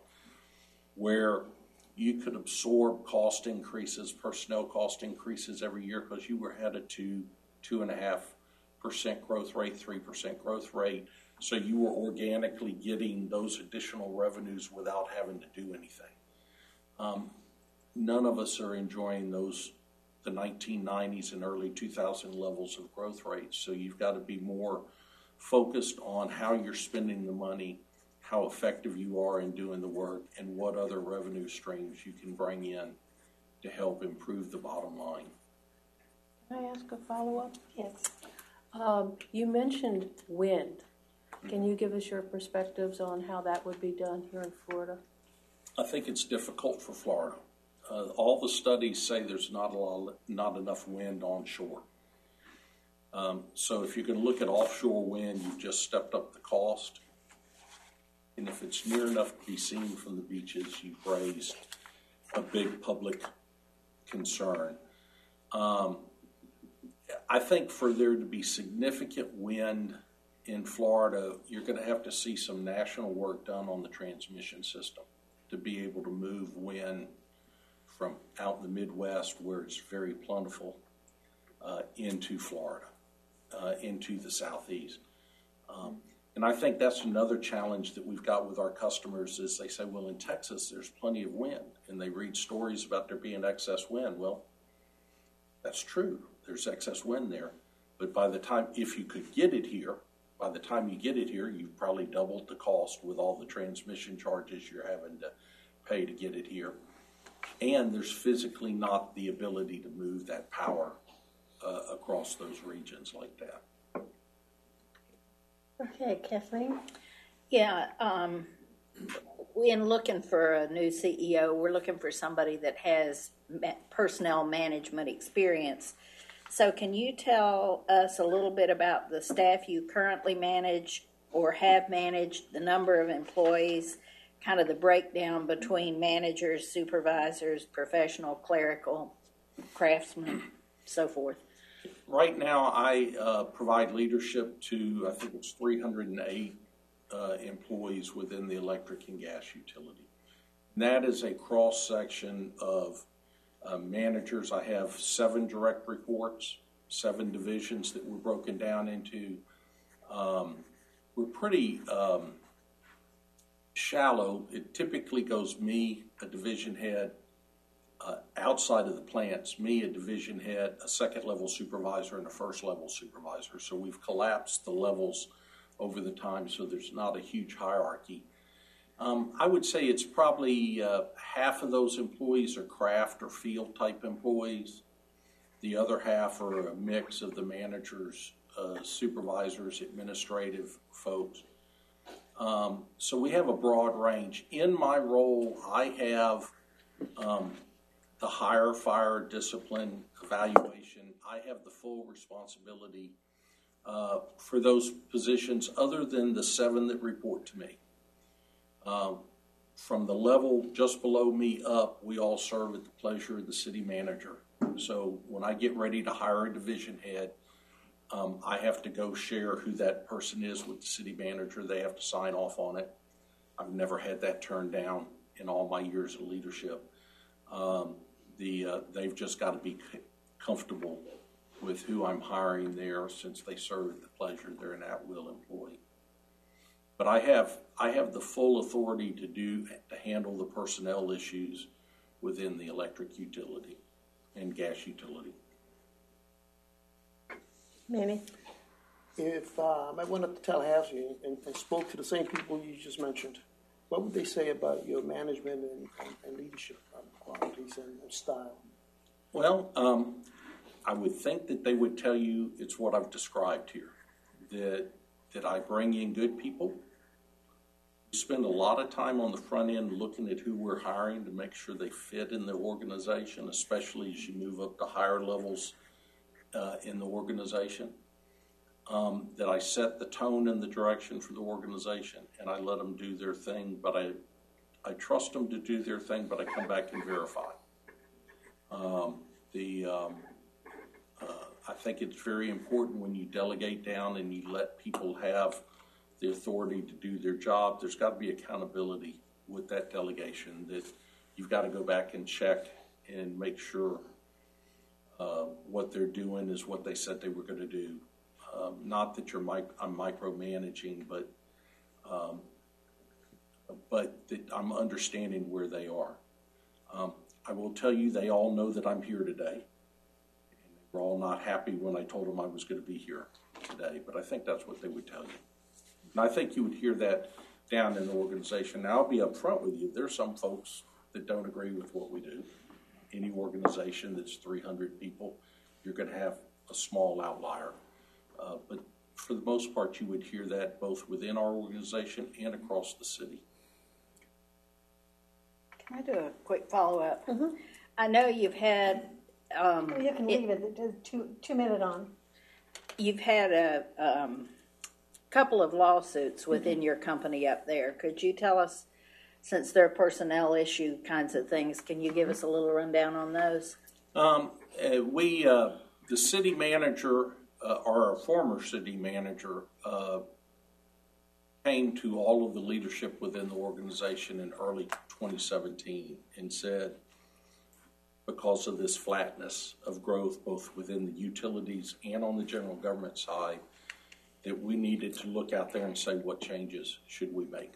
where you could absorb cost increases, personnel cost increases every year because you were headed to two and a half percent growth rate, three percent growth rate. So you were organically getting those additional revenues without having to do anything. Um, none of us are enjoying those, the nineteen nineties and early two thousand levels of growth rates. So you've got to be more focused on how you're spending the money, how effective you are in doing the work, and what other revenue streams you can bring in to help improve the bottom line. Can I ask a follow-up? Yes. Um, you mentioned wind. Can you give us your perspectives on how that would be done here in Florida? I think it's difficult for Florida. Uh, all the studies say there's not a lot, not enough wind onshore. Um, so if you can look at offshore wind, you've just stepped up the cost. And if it's near enough to be seen from the beaches, you've raised a big public concern. Um, I think for there to be significant wind in Florida, you're going to have to see some national work done on the transmission system to be able to move wind from out in the Midwest, where it's very plentiful, uh, into Florida, uh, into the Southeast. Um, and I think that's another challenge that we've got with our customers is they say, well, in Texas, there's plenty of wind. And they read stories about there being excess wind. Well, that's true. There's excess wind there. But by the time, if you could get it here, by the time you get it here, you've probably doubled the cost with all the transmission charges you're having to pay to get it here. And there's physically not the ability to move that power uh, across those regions like that. Okay, Kathleen? Yeah, um, in looking for a new C E O, we're looking for somebody that has ma- personnel management experience. So can you tell us a little bit about the staff you currently manage or have managed, the number of employees, kind of the breakdown between managers, supervisors, professional, clerical, craftsmen, so forth? Right now, I uh, provide leadership to, I think it's three hundred eight uh, employees within the electric and gas utility. And that is a cross-section of uh, managers. I have seven direct reports, seven divisions that we're broken down into. Um, we're pretty um, shallow. It typically goes me, a division head, Uh, outside of the plants, me, a division head, a second level supervisor, and a first level supervisor. So we've collapsed the levels over the time so there's not a huge hierarchy. Um, I would say it's probably uh, half of those employees are craft or field type employees. The other half are a mix of the managers, uh, supervisors, administrative folks. Um, so we have a broad range. In my role, I have um, the hire, fire, discipline, evaluation. I have the full responsibility uh, for those positions other than the seven that report to me. Um, from the level just below me up, we all serve at the pleasure of the city manager. So when I get ready to hire a division head, um, I have to go share who that person is with the city manager. They have to sign off on it. I've never had that turned down in all my years of leadership. Um, the uh, they've just got to be c- comfortable with who I'm hiring there, since they serve at the pleasure. They're an at-will employee. But I have I have the full authority to do to handle the personnel issues within the electric utility and gas utility. Manny? If um, I went up to Tallahassee and, and spoke to the same people you just mentioned, what would they say about your management and, and, and leadership um, qualities and, and style? Well, um, I would think that they would tell you it's what I've described here, that that I bring in good people. We spend a lot of time on the front end looking at who we're hiring to make sure they fit in the organization, especially as you move up to higher levels uh, in the organization. Um, that I set the tone and the direction for the organization, and I let them do their thing, but I I trust them to do their thing, but I come back and verify. Um, the um, uh, I think it's very important when you delegate down and you let people have the authority to do their job. There's got to be accountability with that delegation, that you've got to go back and check and make sure uh, what they're doing is what they said they were going to do. Um, not that you're mic- I'm micromanaging, but um, but that I'm understanding where they are. Um, I will tell you, they all know that I'm here today. And they were all not happy when I told them I was going to be here today, but I think that's what they would tell you. And I think you would hear that down in the organization. Now, I'll be upfront with you. There's some folks that don't agree with what we do. Any organization that's three hundred people, you're going to have a small outlier. Uh, but for the most part, you would hear that both within our organization and across the city. Can I do a quick follow-up? Mm-hmm. I know you've had... Um, You can it- leave it, it two, two minute on. You've had a um, couple of lawsuits within mm-hmm. your company up there. Could you tell us, since they're personnel issue kinds of things, can you give us a little rundown on those? Um, uh, we, uh, the city manager, uh, or our former city manager, uh, came to all of the leadership within the organization in early twenty seventeen and said, because of this flatness of growth, both within the utilities and on the general government side, that we needed to look out there and say, what changes should we make?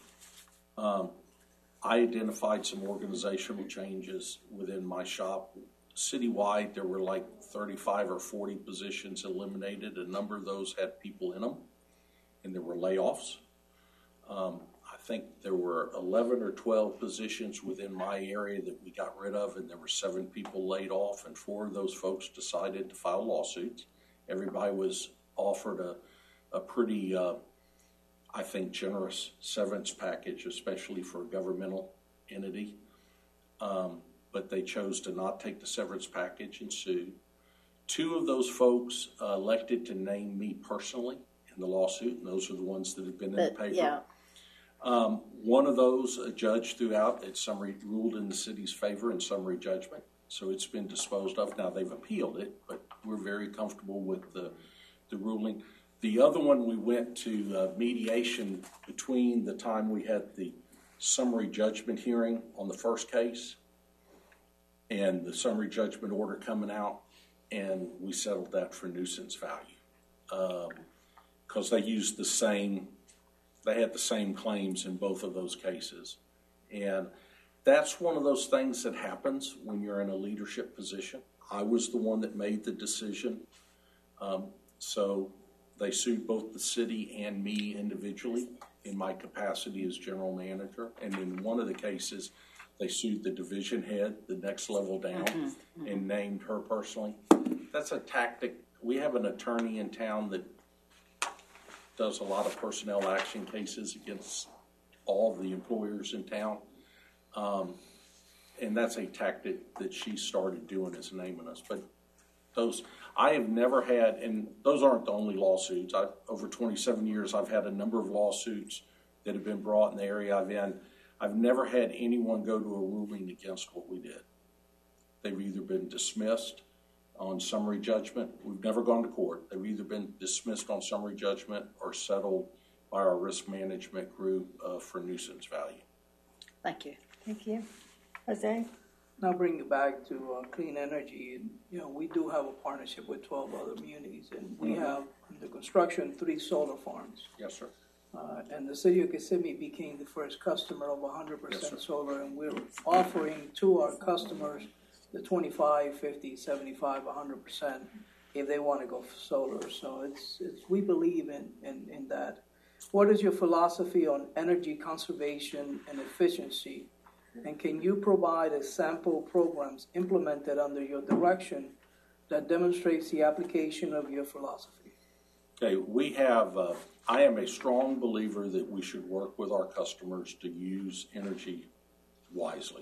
Um, I identified some organizational changes within my shop. Citywide, there were like thirty-five or forty positions eliminated. A number of those had people in them, and there were layoffs. Um, I think there were eleven or twelve positions within my area that we got rid of, and there were seven people laid off, and four of those folks decided to file lawsuits. Everybody was offered a, a pretty, uh, I think, generous severance package, especially for a governmental entity. Um, but they chose to not take the severance package and sue. Two of those folks uh, elected to name me personally in the lawsuit, and those are the ones that have been But, in the paper. yeah. Um, one of those, a judge threw out, it summary, ruled in the city's favor in summary judgment, so it's been disposed of. Now, they've appealed it, but we're very comfortable with the, the ruling. The other one, we went to uh, mediation between the time we had the summary judgment hearing on the first case and the summary judgment order coming out, and we settled that for nuisance value. Because um, they used the same, they had the same claims in both of those cases. And that's one of those things that happens when you're in a leadership position. I was the one that made the decision. Um, so they sued both the city and me individually in my capacity as general manager. And in one of the cases, they sued the division head, the next level down, mm-hmm, mm-hmm. and named her personally. That's a tactic. We have an attorney in town that does a lot of personnel action cases against all of the employers in town. Um, and that's a tactic that she started doing, is naming us. But those, I have never had, and those aren't the only lawsuits. I've, over twenty-seven years, I've had a number of lawsuits that have been brought in the area I've in. I've never had anyone go to a ruling against what we did. They've either been dismissed on summary judgment. We've never gone to court. They've either been dismissed on summary judgment or settled by our risk management group uh, for nuisance value. Thank you. Thank you. Jose? Now bring it back to uh, clean energy. And, you know, we do have a partnership with twelve other communities, and we mm-hmm. have under construction three solar farms. Yes, sir. Uh, and the city of Kissimmee became the first customer of one hundred percent yes, solar, and we're offering to our customers the twenty-five, fifty, seventy-five, one hundred percent if they want to go solar. So it's, it's we believe in, in, in that. What is your philosophy on energy conservation and efficiency? And can you provide a sample programs implemented under your direction that demonstrates the application of your philosophy? Okay, we have, uh, I am a strong believer that we should work with our customers to use energy wisely.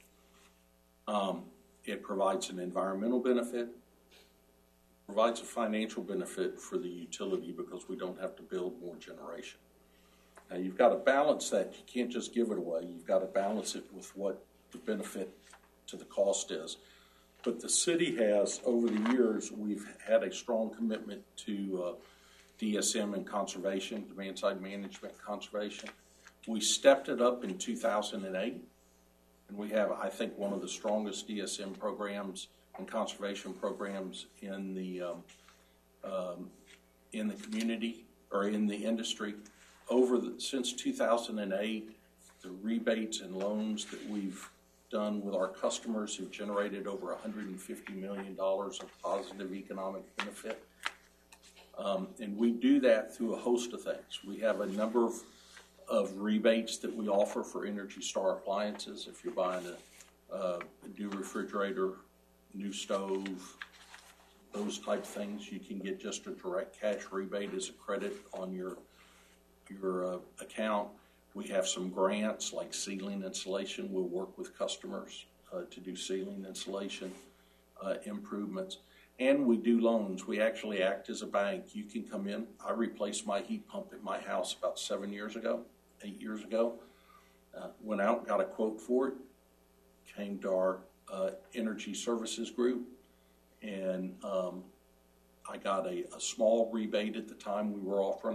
Um, it provides an environmental benefit, provides a financial benefit for the utility because we don't have to build more generation. Now, you've got to balance that. You can't just give it away. You've got to balance it with what the benefit to the cost is. But the city has, over the years, we've had a strong commitment to uh, D S M and conservation, demand side management and conservation. We stepped it up in two thousand eight, and we have, I think, one of the strongest D S M programs and conservation programs in the um, um, in the community or in the industry. Over the, since two thousand eight, the rebates and loans that we've done with our customers have generated over one hundred fifty million dollars of positive economic benefit. Um, and we do that through a host of things. We have a number of, of rebates that we offer for Energy Star appliances. If you're buying a, uh, a new refrigerator, new stove, those type of things, you can get just a direct cash rebate as a credit on your your uh, account. We have some grants like ceiling insulation. We'll work with customers uh, to do ceiling insulation uh, improvements. And we do loans. We actually act as a bank. You can come in. I replaced my heat pump at my house about seven years ago, eight years ago. Uh, went out, got a quote for it, came to our uh, energy services group, and um, I got a, a small rebate at the time we were offering them.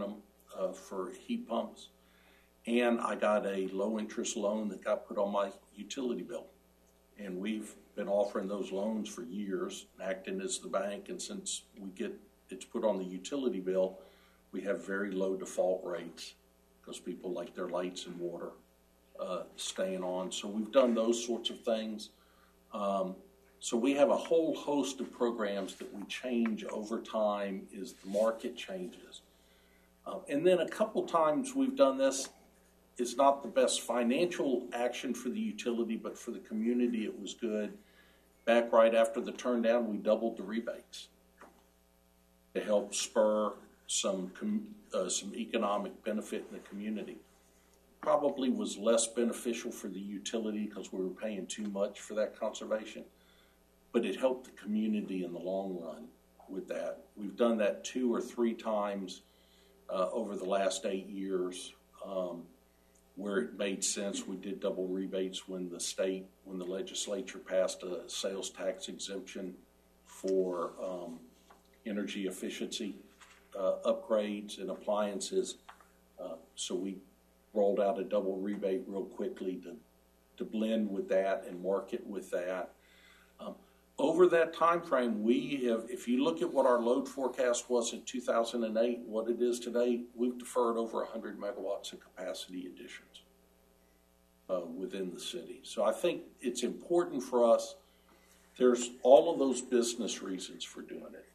uh, for heat pumps. And I got a low-interest loan that got put on my utility bill. And we've been offering those loans for years, acting as the bank, and since we get it's put on the utility bill, we have very low default rates because people like their lights and water uh, staying on. So we've done those sorts of things. Um, so we have a whole host of programs that we change over time as the market changes. Uh, and then a couple times we've done this. It's not the best financial action for the utility, but for the community it was good. Back right after the turn down, we doubled the rebates to help spur some com- uh, some economic benefit in the community. Probably was less beneficial for the utility because we were paying too much for that conservation, but it helped the community in the long run with that. We've done that two or three times uh, over the last eight years. Um, where it made sense, we did double rebates when the state, when the legislature passed a sales tax exemption for um, energy efficiency uh, upgrades and appliances. Uh, so we rolled out a double rebate real quickly to, to blend with that and market with that. Um, over that time frame, we have, if you look at what our load forecast was in two thousand eight, what it is today, we've deferred over one hundred megawatts of capacity additions uh, within the city. So I think it's important for us. There's all of those business reasons for doing it.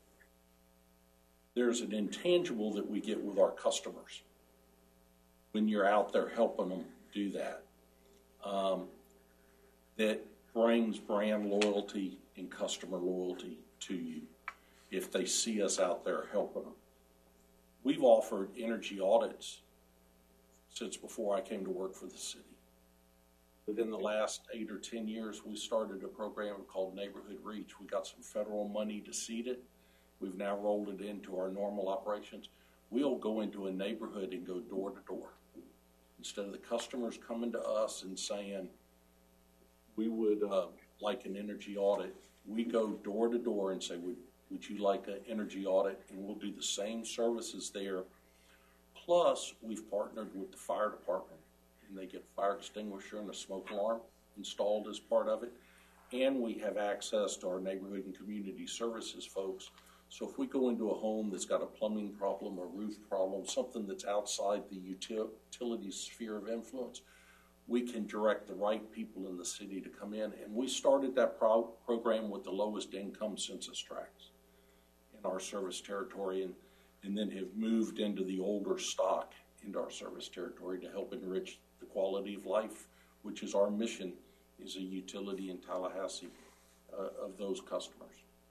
There's an intangible that we get with our customers when you're out there helping them do that. Um, that brings brand loyalty and customer loyalty to you if they see us out there helping them. We've offered energy audits since before I came to work for the city. Within the last eight or ten years, we started a program called Neighborhood Reach. We got some federal money to seed it. We've now rolled it into our normal operations. We'll go into a neighborhood and go door to door. Instead of the customers coming to us and saying, we would uh, like an energy audit, we go door to door and say, would, would you like an energy audit? And we'll do the same services there. Plus, we've partnered with the fire department, and they get a fire extinguisher and a smoke alarm installed as part of it. And we have access to our neighborhood and community services folks. So if we go into a home that's got a plumbing problem, a roof problem, something that's outside the util- utility sphere of influence, we can direct the right people in the city to come in. And we started that pro- program with the lowest income census tracts in our service territory, and, and then have moved into the older stock into our service territory to help enrich the quality of life, which is our mission as a utility in Tallahassee uh, of those customers.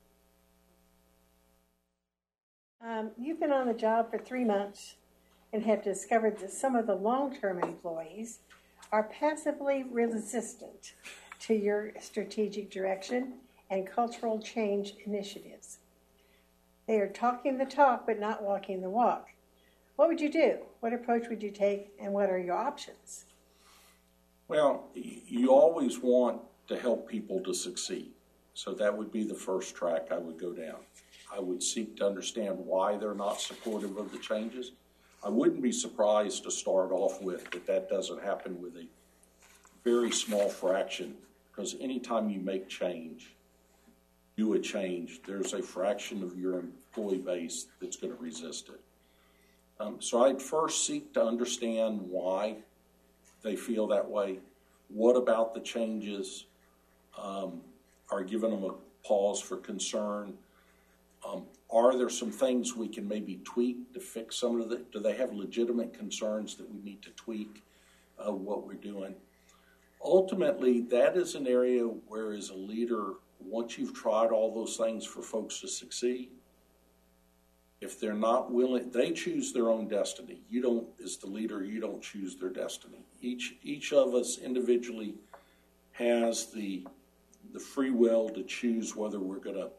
Um, you've been on the job for three months and have discovered that some of the long-term employees are passively resistant to your strategic direction and cultural change initiatives. They are talking the talk but not walking the walk. What would you do? What approach would you take, and what are your options? Well, you always want to help people to succeed. So that would be the first track I would go down. I would seek to understand why they're not supportive of the changes. I wouldn't be surprised to start off with that that doesn't happen with a very small fraction, because anytime you make change, do a change, there's a fraction of your employee base that's going to resist it. Um, so I'd first seek to understand why they feel that way. What about the changes um, are giving them a pause for concern? Um, are there some things we can maybe tweak to fix some of the, do they have legitimate concerns that we need to tweak uh, what we're doing? Ultimately, that is an area where as a leader, once you've tried all those things for folks to succeed, if they're not willing, they choose their own destiny. You don't, as the leader, you don't choose their destiny. Each each of us individually has the the free will to choose whether we're going to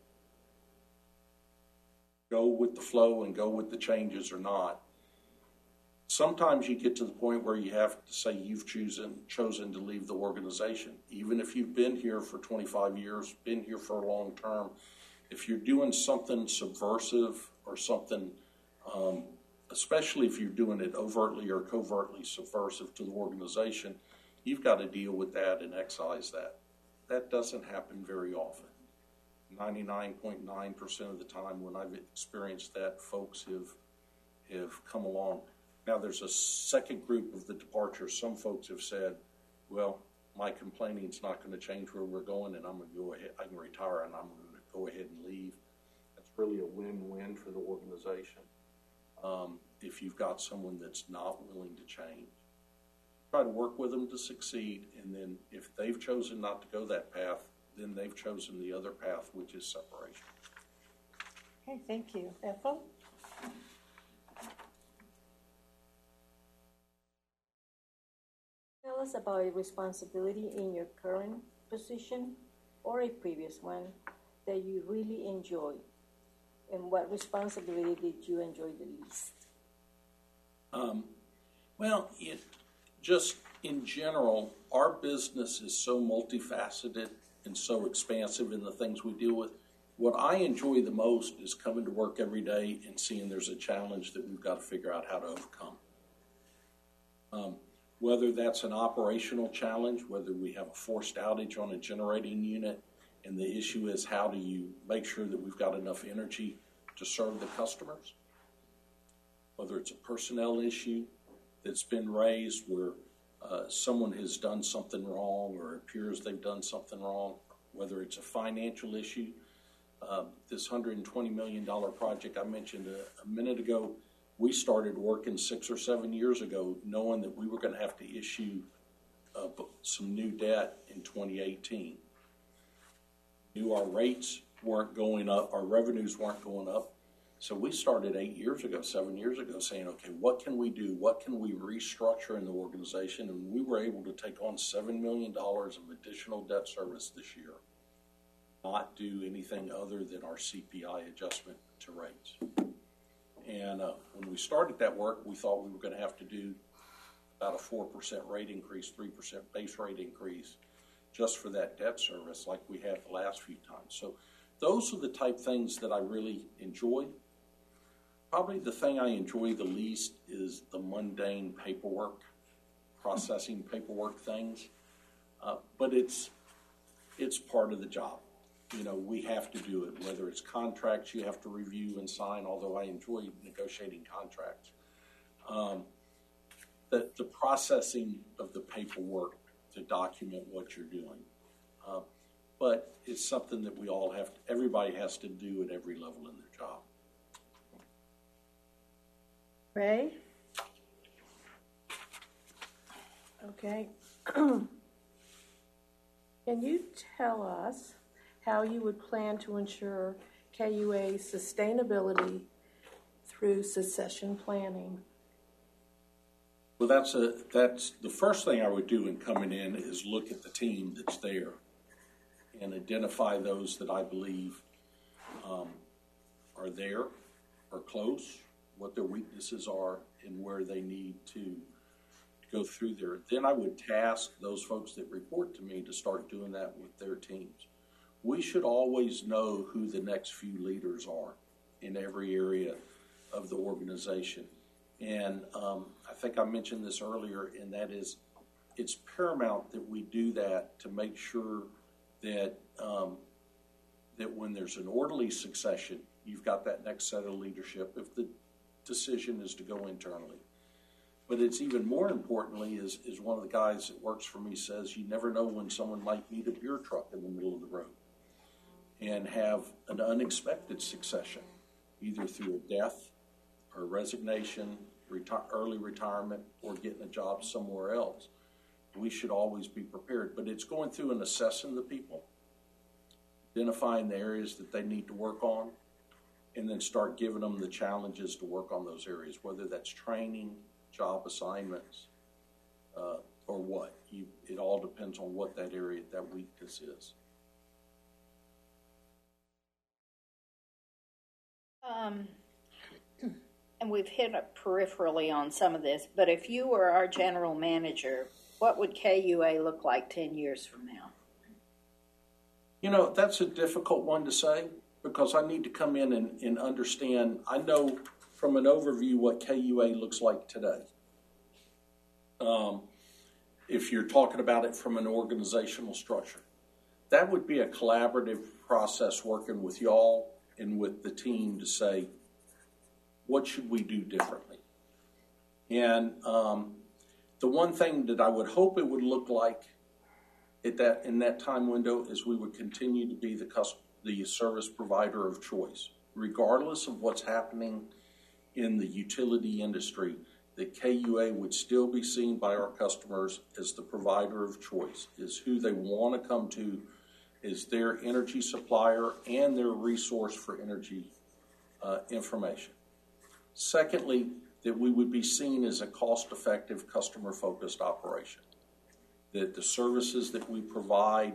go with the flow and go with the changes or not. Sometimes you get to the point where you have to say you've chosen chosen to leave the organization. Even if you've been here for twenty-five years, been here for a long term, if you're doing something subversive or something um, especially if you're doing it overtly or covertly subversive to the organization, you've got to deal with that and excise that. That doesn't happen very often. ninety-nine point nine percent of the time when I've experienced that, folks have, have come along. Now, there's a second group of the departures. Some folks have said, well, my complaining is not going to change where we're going, and I'm going to go ahead, I can retire, and I'm going to go ahead and leave. That's really a win-win for the organization. Um, if you've got someone that's not willing to change, try to work with them to succeed, and then if they've chosen not to go that path, then they've chosen the other path, which is separation. Okay, thank you. Ethel? Tell us about a responsibility in your current position or a previous one that you really enjoy, and what responsibility did you enjoy the least? Um, well, it just in general, our business is so multifaceted and so expansive in the things we deal with. What I enjoy the most is coming to work every day and seeing there's a challenge that we've got to figure out how to overcome. Um, whether that's an operational challenge, whether we have a forced outage on a generating unit, and the issue is how do you make sure that we've got enough energy to serve the customers, whether it's a personnel issue that's been raised where uh, someone has done something wrong or appears they've done something wrong, whether it's a financial issue. Uh, this one hundred twenty million dollars project I mentioned a, a minute ago, we started working six or seven years ago knowing that we were going to have to issue uh, some new debt in twenty eighteen. Knew our rates weren't going up, our revenues weren't going up. So we started eight years ago, seven years ago saying, okay, what can we do? What can we restructure in the organization? And we were able to take on seven million dollars of additional debt service this year, not do anything other than our C P I adjustment to rates. And uh, when we started that work, we thought we were going to have to do about a four percent rate increase, three percent base rate increase just for that debt service like we had the last few times. So those are the type things that I really enjoy. Probably the thing I enjoy the least is the mundane paperwork, processing paperwork things. Uh, but it's it's part of the job. You know, we have to do it, whether it's contracts you have to review and sign, although I enjoy negotiating contracts. Um, the, the processing of the paperwork to document what you're doing. Uh, but it's something that we all have to, everybody has to do at every level in their job. Ray? Okay. Can you tell us how you would plan to ensure K U A's sustainability through succession planning? Well, that's a that's the first thing I would do in coming in is look at the team that's there and identify those that I believe um, are there, are close, what their weaknesses are, and where they need to go through there. Then I would task those folks that report to me to start doing that with their teams. We should always know who the next few leaders are in every area of the organization. And um, I think I mentioned this earlier, and that is it's paramount that we do that to make sure that um, that when there's an orderly succession, you've got that next set of leadership if the decision is to go internally. But it's even more importantly, is, is one of the guys that works for me says, you never know when someone might need a beer truck in the middle of the road and have an unexpected succession, either through a death or resignation, reti- early retirement, or getting a job somewhere else. We should always be prepared. But it's going through and assessing the people, identifying the areas that they need to work on, and then start giving them the challenges to work on those areas, whether that's training, job assignments, uh, or what. You, it all depends on what that area, that weakness is. Um, and we've hit up peripherally on some of this, but if you were our general manager, what would K U A look like ten years from now? You know, that's a difficult one to say because I need to come in and, and understand. I know from an overview what K U A looks like today. Um, if you're talking about it from an organizational structure, that would be a collaborative process working with y'all and with the team to say, what should we do differently? And um, the one thing that I would hope it would look like at that in that time window is we would continue to be the custom, the service provider of choice, regardless of what's happening in the utility industry. That K U A would still be seen by our customers as the provider of choice, is who they want to come to, is their energy supplier and their resource for energy uh, information. Secondly, that we would be seen as a cost-effective, customer-focused operation. That the services that we provide,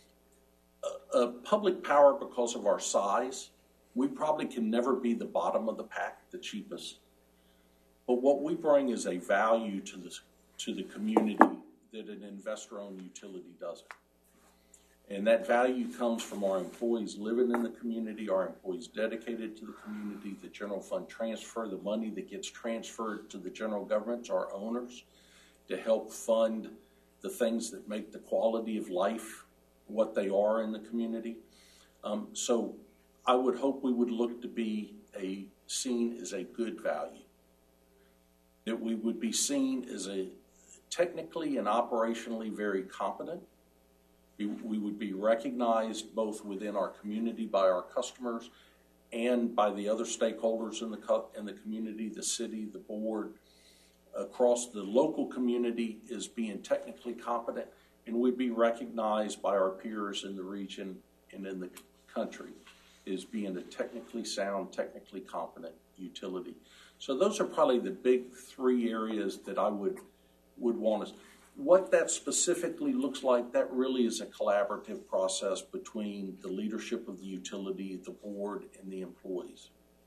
uh, uh, public power, because of our size, we probably can never be the bottom of the pack, the cheapest. But what we bring is a value to the, to the community that an investor-owned utility doesn't. And that value comes from our employees living in the community, our employees dedicated to the community, the general fund transfer, the money that gets transferred to the general government, to our owners, to help fund the things that make the quality of life what they are in the community. Um, so I would hope we would look to be a seen as a good value. That we would be seen as a technically and operationally very competent. We, we would be recognized both within our community by our customers and by the other stakeholders in the co- in the community, the city, the board, across the local community as being technically competent, and we'd be recognized by our peers in the region and in the country as being a technically sound, technically competent utility. So those are probably the big three areas that I would would want us. What that specifically looks like, that really is a collaborative process between the leadership of the utility, the board, and the employees.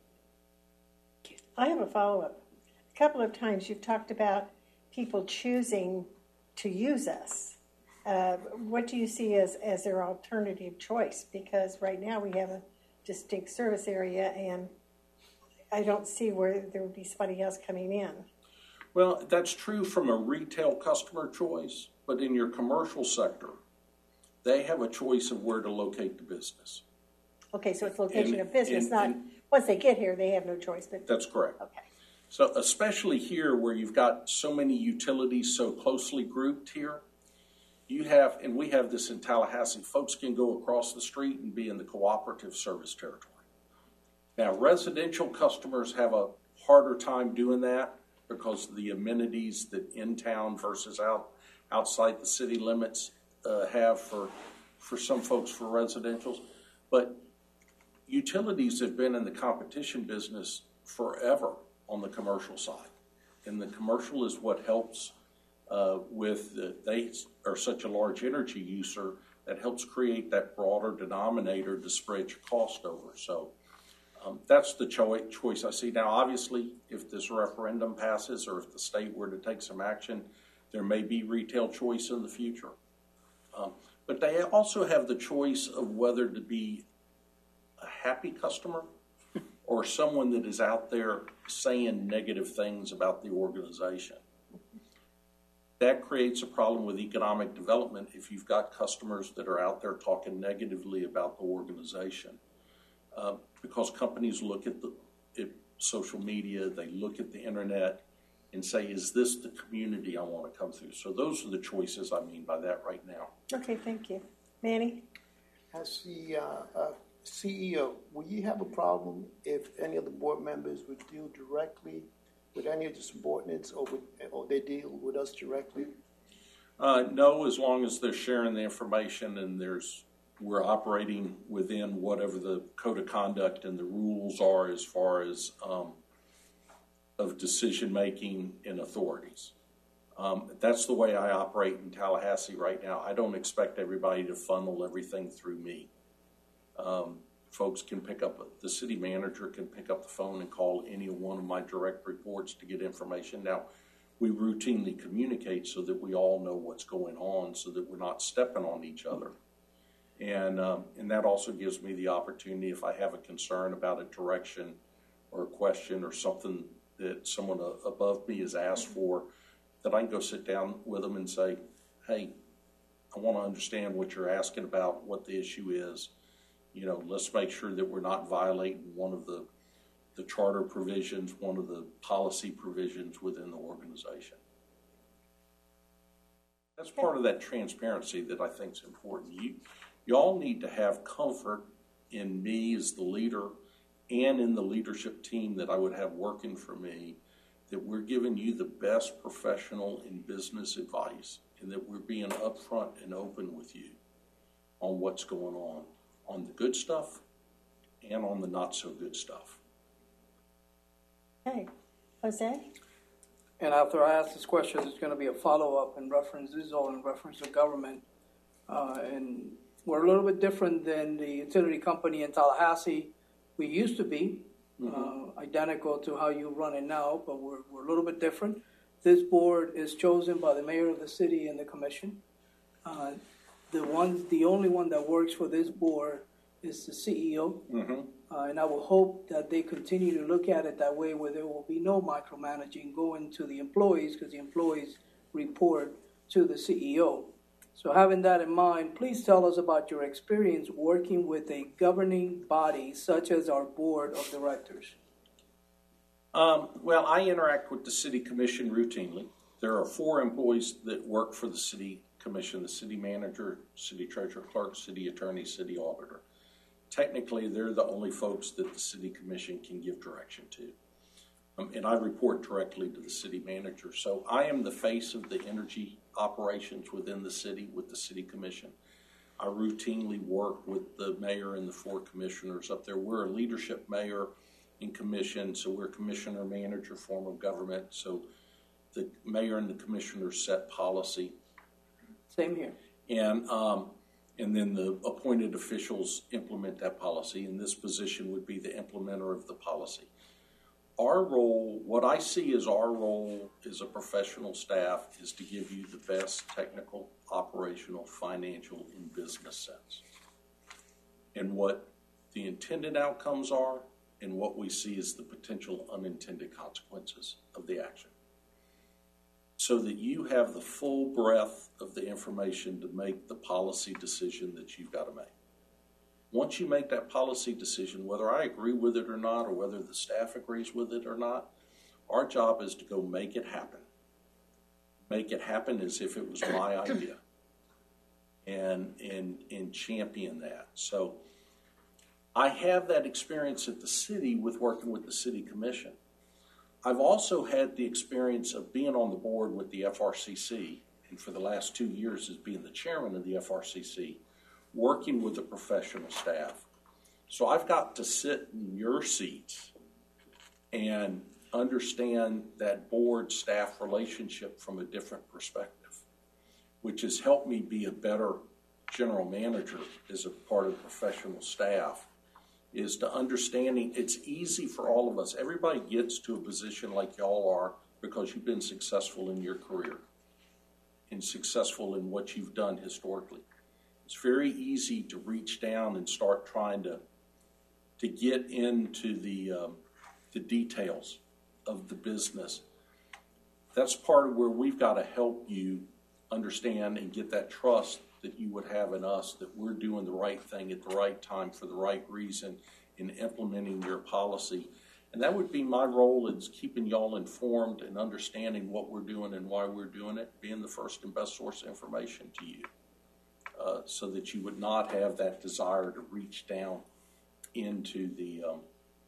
I have a follow-up. A couple of times you've talked about people choosing to use us. Uh, what do you see as, as their alternative choice? Because right now we have a distinct service area, and I don't see where there would be somebody else coming in. Well, that's true from a retail customer choice, but in your commercial sector, they have a choice of where to locate the business. Okay, so it's location And- of business, and- not, and- once they get here, they have no choice, but, That's correct. okay. So especially here where you've got so many utilities so closely grouped here, you have, and we have this in Tallahassee, folks can go across the street and be in the cooperative service territory. Now, residential customers have a harder time doing that because of the amenities that in town versus out outside the city limits uh, have for for some folks for residentials. But utilities have been in the competition business forever on the commercial side, and the commercial is what helps uh, with the, they are such a large energy user that helps create that broader denominator to spread your cost over. So. Um, that's the cho- choice I see. Now, obviously, if this referendum passes or if the state were to take some action, there may be retail choice in the future. Um, but they also have the choice of whether to be a happy customer or someone that is out there saying negative things about the organization. That creates a problem with economic development if you've got customers that are out there talking negatively about the organization. Uh, because companies look at the at social media, they look at the internet and say, is this the community I want to come through? So those are the choices I mean by that right now. Okay, thank you. Manny? As the uh, uh, C E O, will you have a problem if any of the board members would deal directly with any of the subordinates, or, would, or they deal with us directly? Uh, no, as long as they're sharing the information and there's we're operating within whatever the code of conduct and the rules are as far as um, of decision making and authorities. Um, that's the way I operate in Tallahassee right now. I don't expect everybody to funnel everything through me. Um, folks can pick up, the city manager can pick up the phone and call any one of my direct reports to get information. Now, we routinely communicate so that we all know what's going on so that we're not stepping on each other. And um, and that also gives me the opportunity, if I have a concern about a direction or a question or something that someone above me is asked for, that I can go sit down with them and say, hey, I want to understand what you're asking about, what the issue is. You know, let's make sure that we're not violating one of the, the charter provisions, one of the policy provisions within the organization. That's part of that transparency that I think is important. You, you all need to have comfort in me as the leader and in the leadership team that I would have working for me, that we're giving you the best professional and business advice, and that we're being upfront and open with you on what's going on, on the good stuff and on the not so good stuff. Okay, Jose? And after I ask this question, there's going to be a follow-up in reference, this is all in reference to government. Uh, and we're a little bit different than the utility company in Tallahassee. We used to be mm-hmm. uh, identical to how you run it now, but we're, we're a little bit different. This board is chosen by the mayor of the city and the commission. Uh, the one, the only one that works for this board is the C E O. Mm-hmm. Uh, and I will hope that they continue to look at it that way, where there will be no micromanaging going to the employees, because the employees report to the C E O. So having that in mind, please tell us about your experience working with a governing body such as our board of directors. Um, well, I interact with the city commission routinely. There are four employees that work for the city commission: the city manager, city treasurer clerk, city attorney, city auditor. Technically, they're the only folks that the city commission can give direction to. Um, and I report directly to the city manager. So I am the face of the energy operations within the city with the city commission. I routinely work with the mayor and the four commissioners up there. We're a leadership mayor and commission, so we're commissioner manager form of government. So the mayor and the commissioners set policy. Same here. And um, and then the appointed officials implement that policy, and this position would be the implementer of the policy. Our role, what I see as our role as a professional staff, is to give you the best technical, operational, financial, and business sense. And what the intended outcomes are, and what we see as the potential unintended consequences of the action, so that you have the full breadth of the information to make the policy decision that you've got to make. Once you make that policy decision, whether I agree with it or not, or whether the staff agrees with it or not, our job is to go make it happen. Make it happen as if it was my idea, and, and, and champion that. So I have that experience at the city with working with the city commission. I've also had the experience of being on the board with the F R C C, and for the last two years as being the chairman of the F R C C, working with the professional staff. So I've got to sit in your seats and understand that board-staff relationship from a different perspective, which has helped me be a better general manager as a part of professional staff, is to understanding it's easy for all of us. Everybody gets to a position like y'all are because you've been successful in your career and successful in what you've done historically. It's very easy to reach down and start trying to to get into the um, the details of the business. That's part of where we've got to help you understand and get that trust that you would have in us, that we're doing the right thing at the right time for the right reason in implementing your policy. And that would be my role, is keeping y'all informed and understanding what we're doing and why we're doing it, being the first and best source of information to you, uh, so that you would not have that desire to reach down into the um,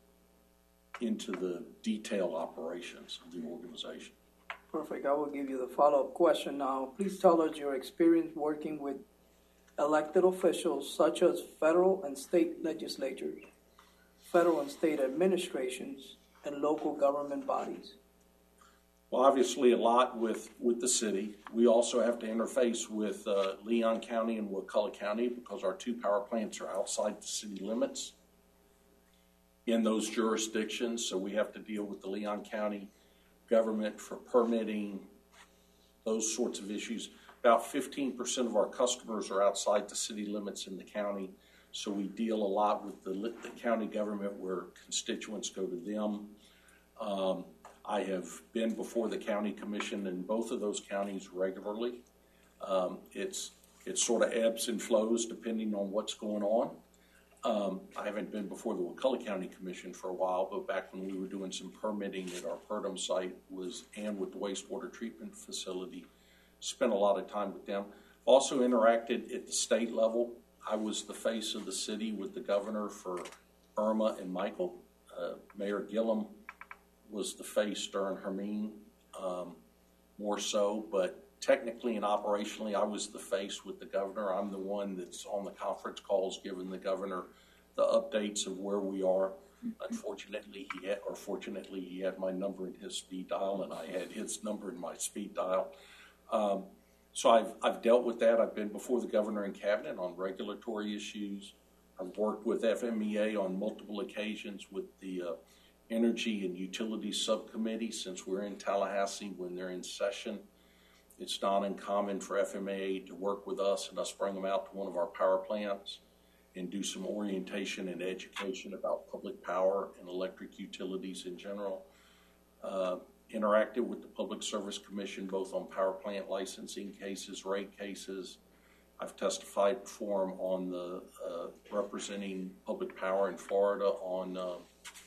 into the detailed operations of the organization. Perfect. I will give you the follow-up question now. Please tell us your experience working with elected officials such as federal and state legislatures, federal and state administrations, and local government bodies. Well, obviously a lot with, with the city. We also have to interface with uh, Leon County and Wakulla County because our two power plants are outside the city limits in those jurisdictions. So we have to deal with the Leon County government for permitting, those sorts of issues. About fifteen percent of our customers are outside the city limits in the county. So we deal a lot with the, the county government where constituents go to them. Um, I have been before the county commission in both of those counties regularly. Um, it's it sort of ebbs and flows depending on what's going on. Um, I haven't been before the Wakulla County Commission for a while, but back when we were doing some permitting at our Purdom site was and with the wastewater treatment facility, spent a lot of time with them. Also interacted at the state level. I was the face of the city with the governor for Irma and Michael. Uh, Mayor Gillum was the face during Hermine, um, more so, but technically and operationally, I was the face with the governor. I'm the one that's on the conference calls giving the governor the updates of where we are. Unfortunately, he had, or fortunately, he had my number in his speed dial, and I had his number in my speed dial. Um, so I've I've dealt with that. I've been before the governor and cabinet on regulatory issues. I've worked with F M E A on multiple occasions with the uh, Energy and Utilities Subcommittee since we're in Tallahassee when they're in session. It's not uncommon for F M E A to work with us and us bring them out to one of our power plants and do some orientation and education about public power and electric utilities in general. Uh, interacted with the Public Service Commission both on power plant licensing cases, rate cases. I've testified before them on the uh, representing public power in Florida on uh,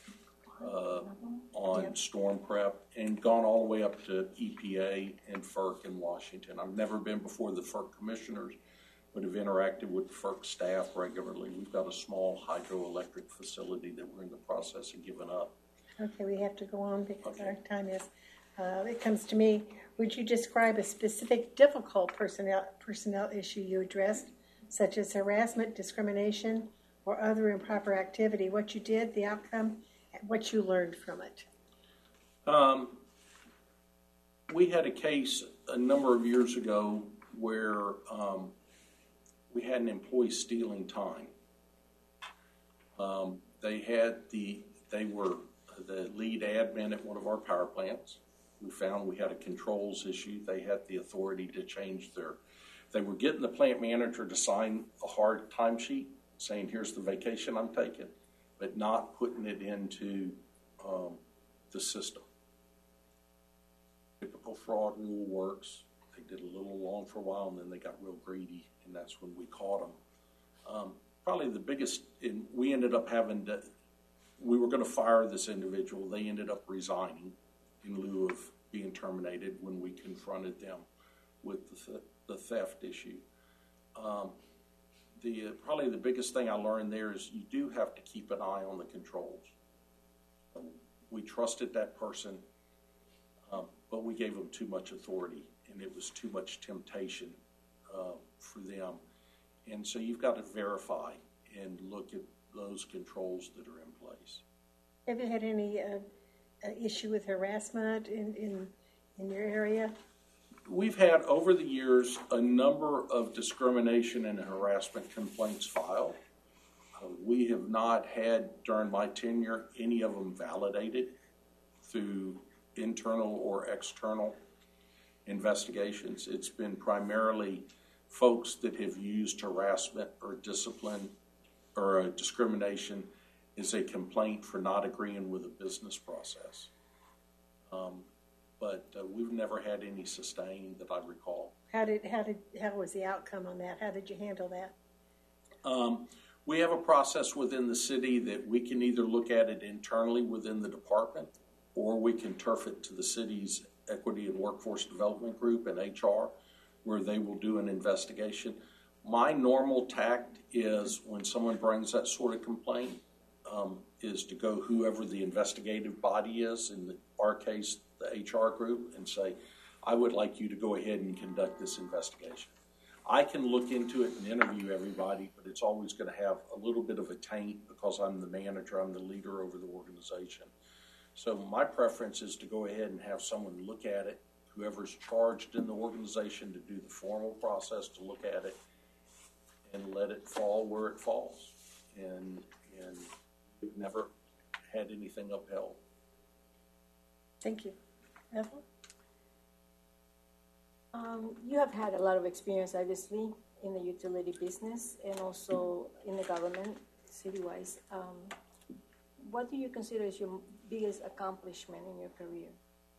uh, on yep. storm prep, and gone all the way up to E P A and FERC in Washington. I've never been before the FERC commissioners, but have interacted with the FERC staff regularly. We've got a small hydroelectric facility that we're in the process of giving up. Okay, we have to go on because Okay. our time is. Uh, it comes to me. Would you describe a specific difficult personnel personnel issue you addressed, such as harassment, discrimination, or other improper activity? What you did, the outcome, and what you learned from it? Um, we had a case a number of years ago where um, we had an employee stealing time. Um, they had the they were the lead admin at one of our power plants. We found we had a controls issue. They had the authority to change their, they were getting the plant manager to sign a hard timesheet saying, here's the vacation I'm taking, but not putting it into um, the system. Typical fraud rule works. They did a little long for a while and then they got real greedy, and that's when we caught them. Um, probably the biggest, and we ended up having to, we were going to fire this individual. They ended up resigning in lieu of being terminated when we confronted them with the, th- the theft issue. Um, the uh, probably the biggest thing I learned there is you do have to keep an eye on the controls. Um, we trusted that person, um, but we gave them too much authority, and it was too much temptation uh, for them. And so you've got to verify and look at those controls that are in place. Have you had any uh, uh, issue with harassment in, in in your area? We've had over the years a number of discrimination and harassment complaints filed. Uh, we have not had during my tenure any of them validated through internal or external investigations. It's been primarily folks that have used harassment or discipline or uh, discrimination is a complaint for not agreeing with a business process. Um, but uh, we've never had any sustained that I recall. How did how did how was the outcome on that? How did you handle that? Um, we have a process within the city that we can either look at it internally within the department, or we can turf it to the city's Equity and Workforce Development Group and H R, where they will do an investigation. My normal tact is when someone brings that sort of complaint, um, is to go whoever the investigative body is, in the, our case, the H R group, and say, I would like you to go ahead and conduct this investigation. I can look into it and interview everybody, but it's always going to have a little bit of a taint because I'm the manager, I'm the leader over the organization. So my preference is to go ahead and have someone look at it, whoever's charged in the organization, to do the formal process to look at it and let it fall where it falls. And and we've never had anything upheld. Thank you. Ethel? Um, you have had a lot of experience, obviously, in the utility business and also in the government, city-wise. Um, what do you consider as your biggest accomplishment in your career?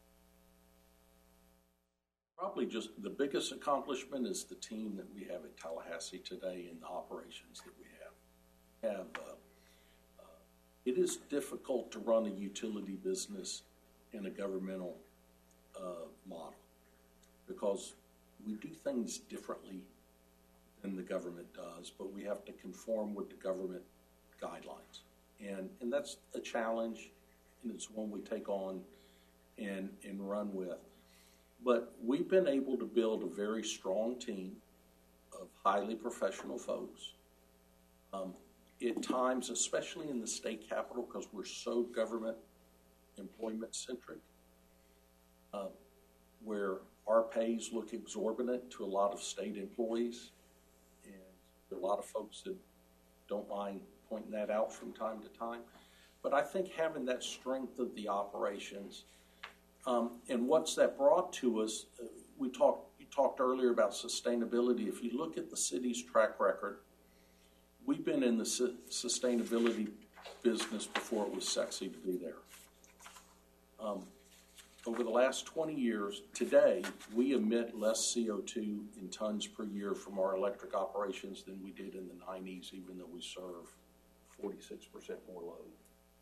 Probably just the biggest accomplishment is the team that we have at Tallahassee today and the operations that we have. Have uh, uh, it is difficult to run a utility business in a governmental uh, model because we do things differently than the government does, but we have to conform with the government guidelines, and and that's a challenge, and it's one we take on and and run with. But we've been able to build a very strong team of highly professional folks. Um, at times, especially in the state capital, because we're so government employment centric, uh, where our pays look exorbitant to a lot of state employees, and there are a lot of folks that don't mind pointing that out from time to time. But I think having that strength of the operations. Um, and what's that brought to us? Uh, we talked. You talked earlier about sustainability. If you look at the city's track record, we've been in the su- sustainability business before it was sexy to be there. Um, over the last twenty years, today we emit less C O two in tons per year from our electric operations than we did in the nineties, even though we serve forty-six percent more load.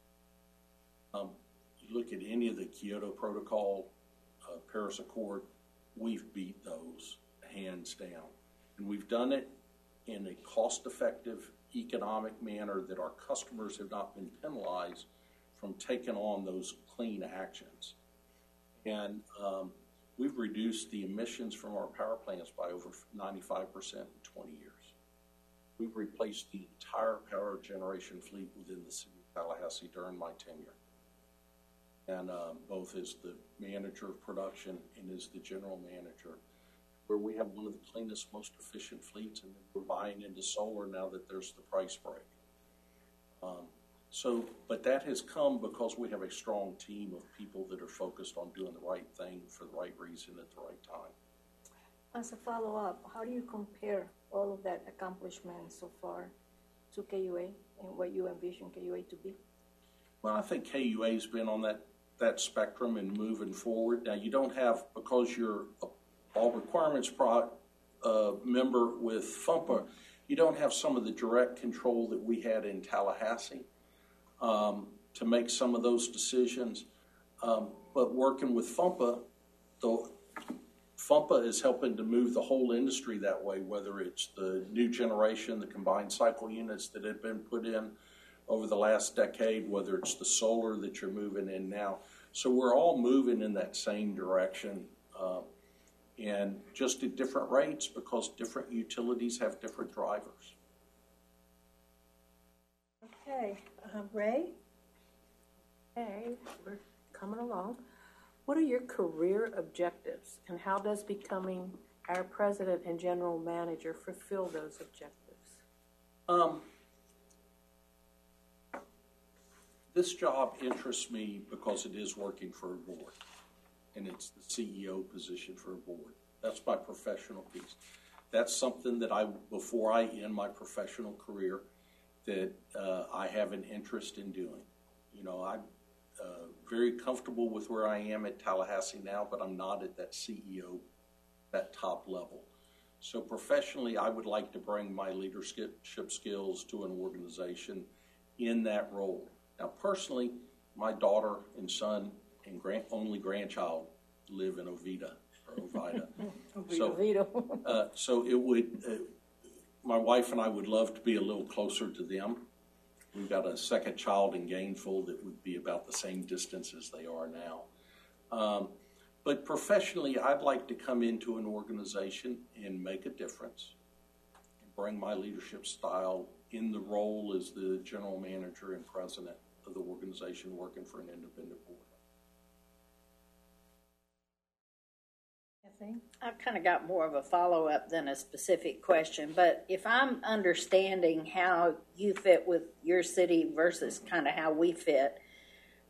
Um, You look at any of the Kyoto Protocol, uh, Paris Accord, we've beat those hands down. And we've done it in a cost-effective, economic manner that our customers have not been penalized from taking on those clean actions. And um, we've reduced the emissions from our power plants by over ninety-five percent in twenty years. We've replaced the entire power generation fleet within the city of Tallahassee during my tenure. And um, both as the manager of production and as the general manager, where we have one of the cleanest, most efficient fleets, and we're buying into solar now that there's the price break. Um, so, but that has come because we have a strong team of people that are focused on doing the right thing for the right reason at the right time. As a follow-up, how do you compare all of that accomplishment so far to K U A and what you envision K U A to be? Well, I think K U A's been on that that spectrum and moving forward. Now, you don't have, because you're a all requirements pro, uh, member with FUMPA, you don't have some of the direct control that we had in Tallahassee um, to make some of those decisions. Um, but working with FUMPA, the FUMPA is helping to move the whole industry that way, whether it's the new generation, the combined cycle units that have been put in over the last decade, whether it's the solar that you're moving in now. So we're all moving in that same direction, uh, and just at different rates because different utilities have different drivers. Okay, uh, Ray? Okay, we're coming along. What are your career objectives, and how does becoming our president and general manager fulfill those objectives? Um, This job interests me because it is working for a board, and it's the C E O position for a board. That's my professional piece. That's something that I, before I end my professional career, that uh, I have an interest in doing. You know, I'm uh, very comfortable with where I am at Tallahassee now, but I'm not at that C E O, that top level. So professionally, I would like to bring my leadership skills to an organization in that role. Now, personally, my daughter and son and grand, only grandchild live in Oviedo or Ovida. so, uh, so it would. Uh, my wife and I would love to be a little closer to them. We've got a second child in Gainesville that would be about the same distance as they are now. Um, but professionally, I'd like to come into an organization and make a difference, and bring my leadership style in the role as the general manager and president of the organization working for an independent board. I've kind of got more of a follow-up than a specific question, but if I'm understanding how you fit with your city versus kind of how we fit,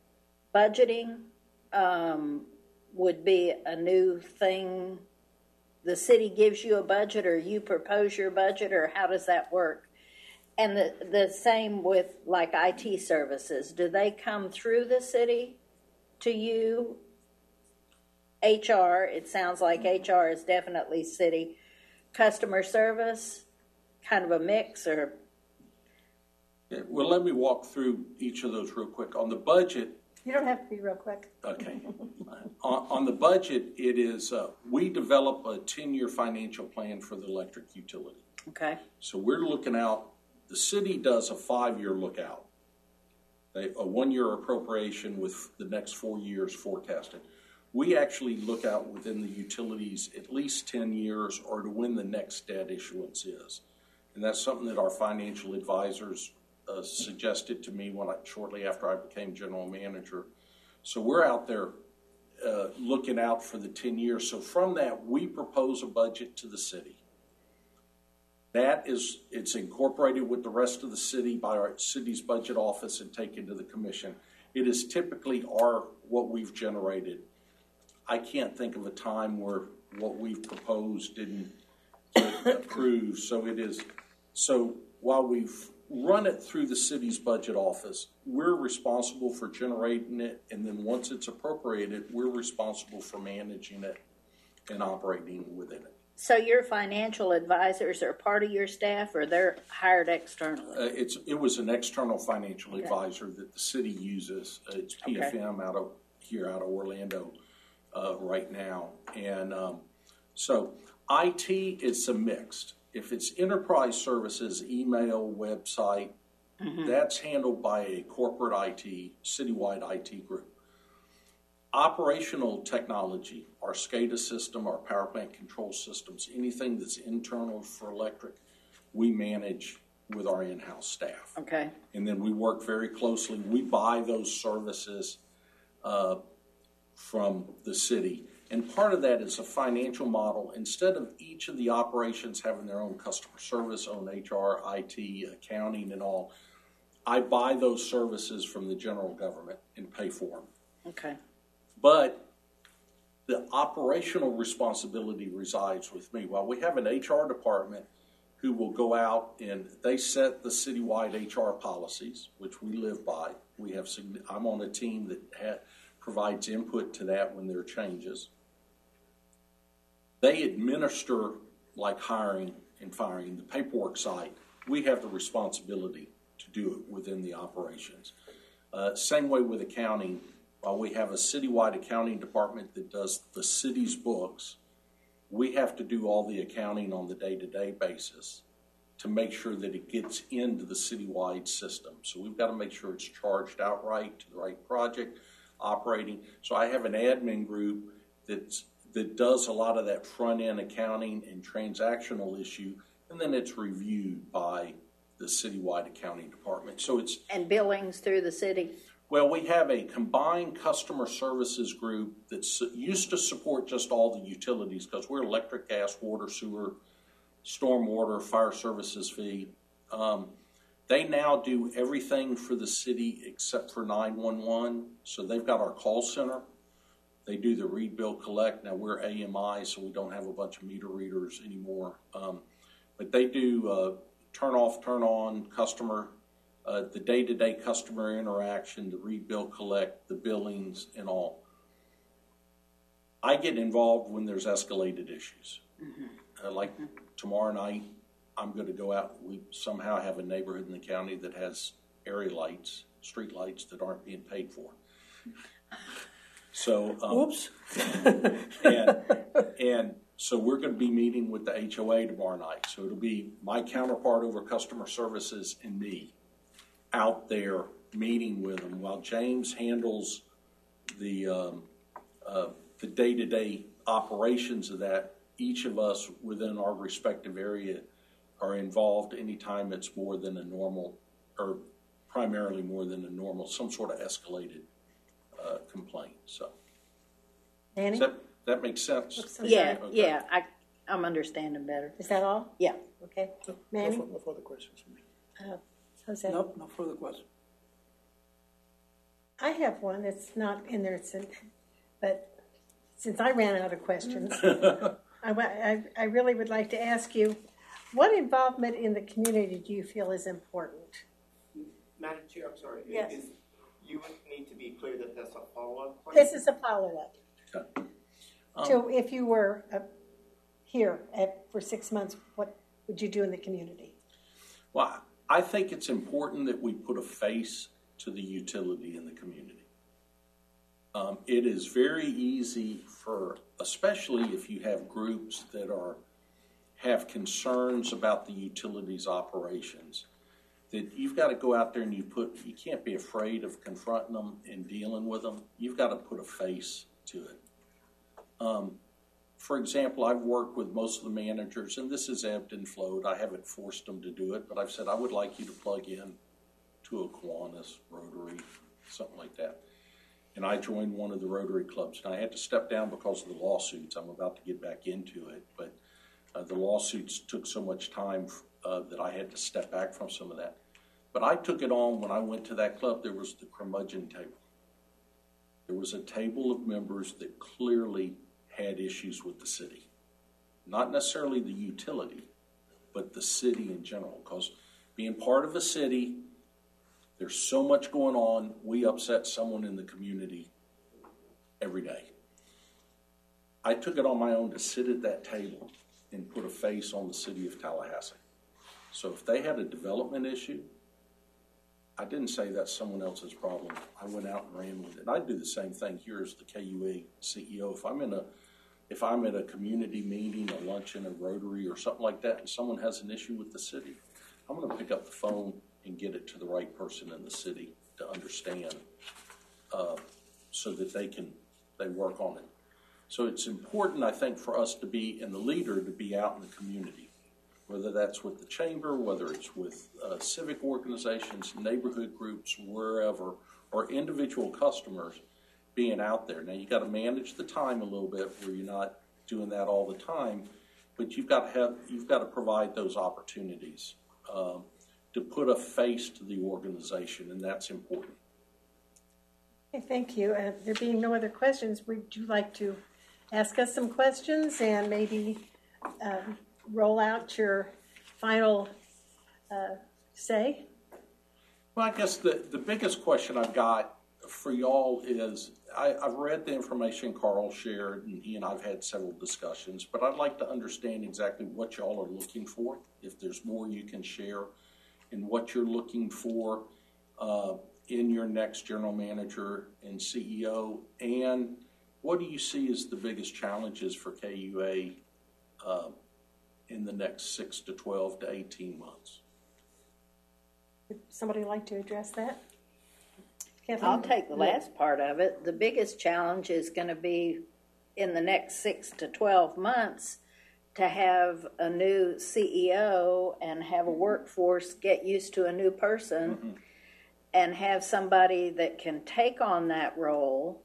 budgeting um, would be a new thing the city gives you a budget, or you propose your budget, or how does that work? And the, the same with like I T services. Do they come through the city to you? H R, it sounds like H R is definitely city. Customer service, kind of a mix, or? Yeah, well, let me walk through each of those real quick. On the budget, You don't have to be real quick. okay. on, on the budget, it is, uh, we develop a ten-year financial plan for the electric utility. Okay. So we're looking out, the city does a five-year lookout. They, a one-year appropriation with the next four years forecasted. We actually look out within the utilities at least ten years or to when the next debt issuance is. And that's something that our financial advisors uh, suggested to me when I, shortly after I became general manager. So we're out there uh, looking out for the ten years. So from that, we propose a budget to the city. That is, it's incorporated with the rest of the city by our city's budget office and taken to the commission. It is typically our, what we've generated. I can't think of a time where what we've proposed didn't get approved. So it is, so while we've run it through the city's budget office, we're responsible for generating it. And then once it's appropriated, we're responsible for managing it and operating within it. So your financial advisors are part of your staff, or they're hired externally? Uh, it's, it was an external financial okay. advisor that the city uses. Uh, it's P F M okay. out of here, out of Orlando uh, right now. And um, so I T is a mixed. If it's enterprise services, email, website, mm-hmm. that's handled by a corporate I T, citywide I T group. Operational technology, our SCADA system, our power plant control systems, anything that's internal for electric, we manage with our in-house staff. Okay. And then we work very closely. We buy those services uh, from the city. And part of that is a financial model. Instead of each of the operations having their own customer service, own H R, I T, accounting, and all, I buy those services from the general government and pay for them. Okay. But the operational responsibility resides with me. While we have an H R department who will go out and they set the citywide H R policies, which we live by. We have. I'm on a team that ha, provides input to that when there are changes. They administer, like hiring and firing, the paperwork side. We have the responsibility to do it within the operations. Uh, same way with accounting. While we have a citywide accounting department that does the city's books, we have to do all the accounting on the day-to-day basis to make sure that it gets into the citywide system. So we've got to make sure it's charged outright to the right project, operating. So I have an admin group that's, that does a lot of that front-end accounting and transactional issue, and then it's reviewed by the citywide accounting department. So it's and billings through the city. Well, we have a combined customer services group that's used to support just all the utilities because we're electric, gas, water, sewer, stormwater, fire services fee. Um, they now do everything for the city except for nine one one. So they've got our call center. They do the read, bill, collect. Now we're A M I, so we don't have a bunch of meter readers anymore. Um, but they do uh, turn off, turn on, customer Uh, the day-to-day customer interaction, the read, bill, collect, the billings, and all. I get involved when there's escalated issues. Mm-hmm. Uh, like mm-hmm. tomorrow night, I'm going to go out. We somehow have a neighborhood in the county that has area lights, street lights that aren't being paid for. So, um, whoops. and, and so we're going to be meeting with the H O A tomorrow night. So it'll be my counterpart over customer services and me out there meeting with them while James handles the um, uh, the day-to-day operations of that. Each of us within our respective area are involved anytime it's more than a normal, or primarily more than a normal, some sort of escalated uh, complaint. So, Annie? Does that, that makes sense? Oops, yeah, okay. yeah, I, I'm understanding better. Is that all? Yeah. Okay. Manny? No, no further questions for me. Uh, Jose? Nope, no further questions. I have one that's not in there, but since I ran out of questions, I, wa- I, I really would like to ask you, what involvement in the community do you feel is important? Madam Chair, I'm sorry. Yes. Is, you would need to be clear that that's a follow-up question? This is a follow-up. Um, So if you were uh, here at, for six months, what would you do in the community? Well, I think it's important that we put a face to the utility in the community. Um, it is very easy for, especially if you have groups that are have concerns about the utilities operations, that you've got to go out there and you put, you can't be afraid of confronting them and dealing with them. You've got to put a face to it. Um, for example, I've worked with most of the managers, and this is ebbed and flowed. I haven't forced them to do it, but I've said, I would like you to plug in to a Kiwanis, Rotary, something like that. And I joined one of the Rotary clubs, and I had to step down because of the lawsuits. I'm about to get back into it, but uh, the lawsuits took so much time uh, that I had to step back from some of that. But I took it on when I went to that club. There was the curmudgeon table. There was a table of members that clearly had issues with the city. Not necessarily the utility, but the city in general. Because being part of a city, there's so much going on. We upset someone in the community every day. I took it on my own to sit at that table and put a face on the city of Tallahassee. So if they had a development issue, I didn't say that's someone else's problem. I went out and ran with it. And I do the same thing here as the K U A C E O. If I'm in a, if I'm at a community meeting, a luncheon, a Rotary, or something like that, and someone has an issue with the city, I'm going to pick up the phone and get it to the right person in the city to understand, uh, so that they can they work on it. So it's important, I think, for us to be, and the leader to be out in the community, whether that's with the chamber, whether it's with uh, civic organizations, neighborhood groups, wherever, or individual customers being out there. Now, you got to manage the time a little bit where you're not doing that all the time, but you've got to have, you've got to provide those opportunities um, to put a face to the organization, and that's important. Okay, thank you. Uh, there being no other questions, would you like to ask us some questions and maybe um, roll out your final uh, say? Well, I guess the, the biggest question I've got for y'all is, I, I've read the information Carl shared, and he and I've had several discussions, but I'd like to understand exactly what y'all are looking for, if there's more you can share, and what you're looking for uh, in your next general manager and C E O, and what do you see as the biggest challenges for K U A uh, in the next six to twelve to eighteen months? Would somebody like to address that? Kathleen? I'll take the last part of it. The biggest challenge is going to be in the next six to twelve months to have a new C E O and have a workforce get used to a new person, mm-hmm. and have somebody that can take on that role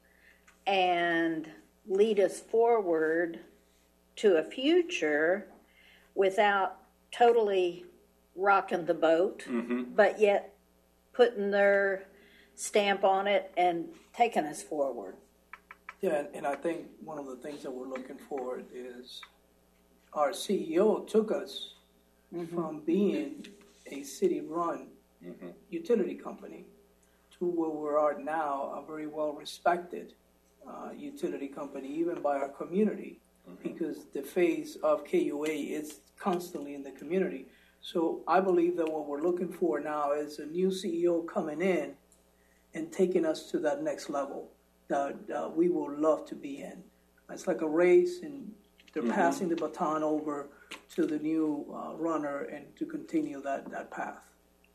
and lead us forward to a future without totally rocking the boat, mm-hmm. but yet putting their stamp on it and taking us forward. Yeah, and I think one of the things that we're looking for is our C E O took us mm-hmm. from being a city-run mm-hmm. utility company to where we are now, a very well-respected uh, utility company, even by our community, mm-hmm. because the face of K U A is constantly in the community. So I believe that what we're looking for now is a new C E O coming in and taking us to that next level that uh, we would love to be in. It's like a race, and they're mm-hmm. passing the baton over to the new uh, runner and to continue that, that path.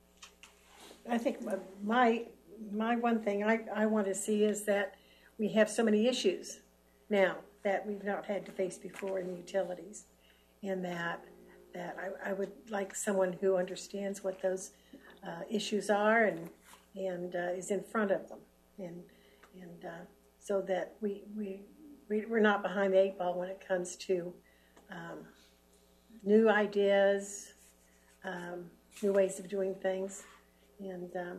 I think my my one thing I, I want to see is that we have so many issues now that we've not had to face before in utilities, and that that I, I would like someone who understands what those uh, issues are and and uh, is in front of them, and and uh, so that we we we're not behind the eight ball when it comes to um, new ideas, um, new ways of doing things, and um,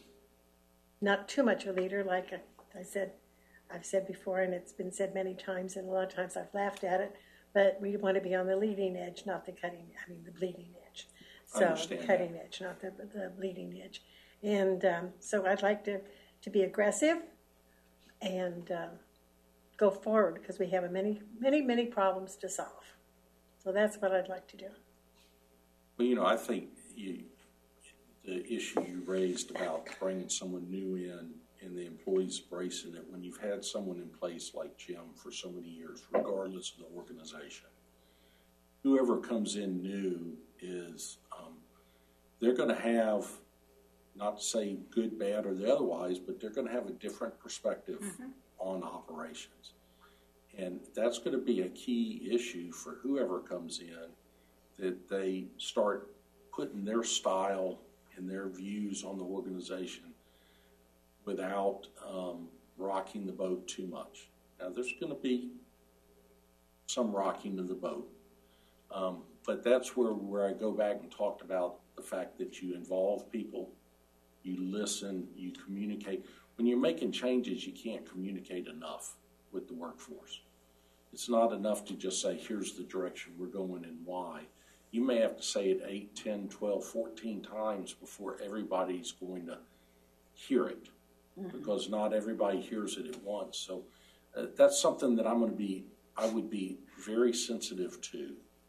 not too much a leader. Like I, I said, I've said before, and it's been said many times, and a lot of times I've laughed at it, but we want to be on the leading edge, not the cutting, I mean, the bleeding edge. I So, understand the cutting edge, not the, the bleeding edge. And um, so I'd like to, to be aggressive and uh, go forward, because we have many, many, many problems to solve. So that's what I'd like to do. Well, you know, I think you, the issue you raised about bringing someone new in and the employees embracing it, when you've had someone in place like Jim for so many years, regardless of the organization, whoever comes in new is, um, they're going to have, not to say good, bad, or the otherwise, but they're going to have a different perspective mm-hmm. on operations. And that's going to be a key issue for whoever comes in, that they start putting their style and their views on the organization without um, rocking the boat too much. Now, there's going to be some rocking of the boat, um, but that's where, where I go back and talked about the fact that you involve people, you listen, you communicate. When you're making changes, you can't communicate enough with the workforce. It's not enough to just say, here's the direction we're going and why. You may have to say it eight, ten, twelve, fourteen times before everybody's going to hear it, mm-hmm. because not everybody hears it at once. So uh, that's something that I'm going to be, I would be very sensitive to,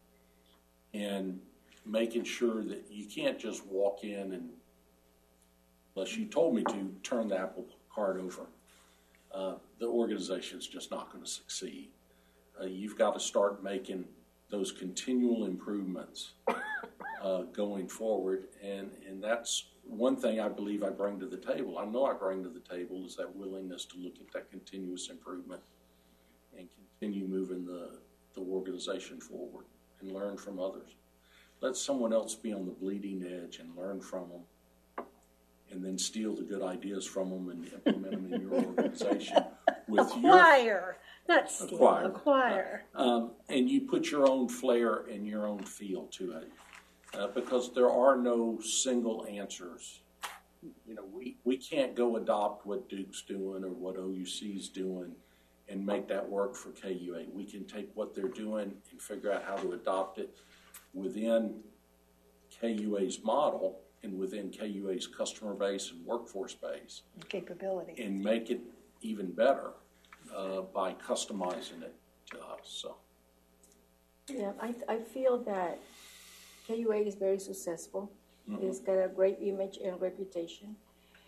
and making sure that you can't just walk in and, unless you told me to, turn the apple cart over. Uh, the organization's just not going to succeed. Uh, you've got to start making those continual improvements uh, going forward, and, and that's one thing I believe I bring to the table. I know I bring to the table is that willingness to look at that continuous improvement and continue moving the, the organization forward and learn from others. Let someone else be on the bleeding edge and learn from them, and then steal the good ideas from them and implement them in your organization with acquire, your not steal, acquire, acquire. Uh, um, and you put your own flair and your own feel to it, uh, because there are no single answers. You know, we, we can't go adopt what Duke's doing or what O U C's doing and make that work for K U A. We can take what they're doing and figure out how to adopt it within K U A's model and within K U A's customer base and workforce base. Capability. And make it even better uh, by customizing it to us. So. Yeah, I, I feel that K U A is very successful. Mm-hmm. It's got a great image and reputation.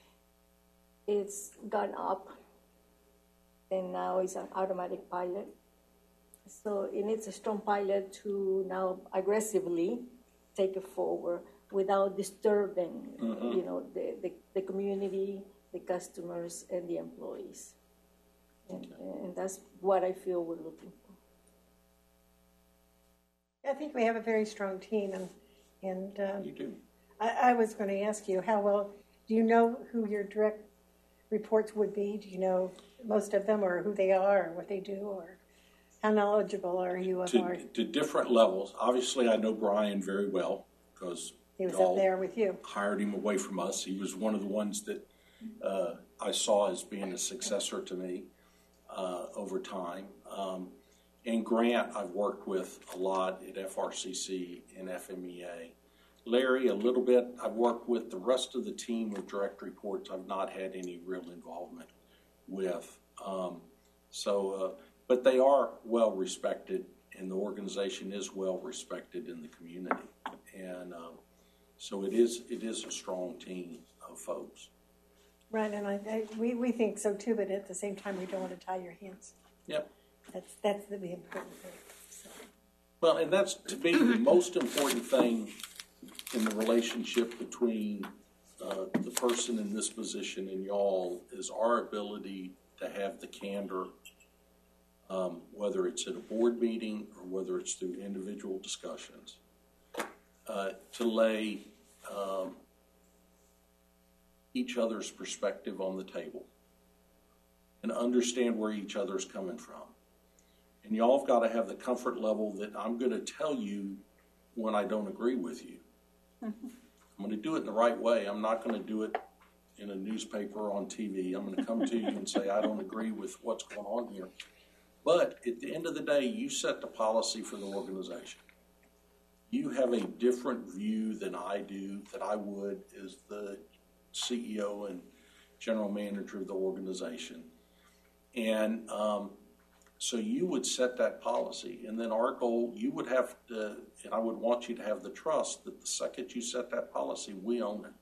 It's gone up, and now it's an automatic pilot. So it needs a strong pilot to now aggressively take it forward without disturbing, mm-hmm. you know, the, the, the community, the customers, and the employees. And, okay. and that's what I feel we're looking for. I think we have a very strong team, and and um, you do. I, I was going to ask you, how well do you know who your direct reports would be? Do you know most of them, or who they are, or what they do, or how knowledgeable are you of to, our? To different levels. Obviously, I know Brian very well because he was up there with you. Hired him away from us. He was one of the ones that uh, I saw as being a successor to me uh, over time. Um, and Grant, I've worked with a lot at F R C C and F M E A. Larry, a little bit. I've worked with the rest of the team with direct reports. I've not had any real involvement with. Um, so, uh, but they are well respected, and the organization is well respected in the community. And um, so it is. It is a strong team of folks. Right, and I, I, we we think so too. But at the same time, we don't want to tie your hands. Yep. That's that's the important thing. So. Well, and that's to me the most important thing in the relationship between uh, the person in this position and y'all is our ability to have the candor, um, whether it's at a board meeting or whether it's through individual discussions, uh, to lay um, each other's perspective on the table and understand where each other's coming from. And y'all have got to have the comfort level that I'm going to tell you when I don't agree with you. Mm-hmm. I'm going to do it in the right way. I'm not going to do it in a newspaper or on T V. I'm going to come to you and say, I don't agree with what's going on here. But at the end of the day, you set the policy for the organization. You have a different view than I do, that I would as the C E O and general manager of the organization. And um, so you would set that policy. And then our goal, you would have to, and I would want you to have the trust that the second you set that policy, we own it.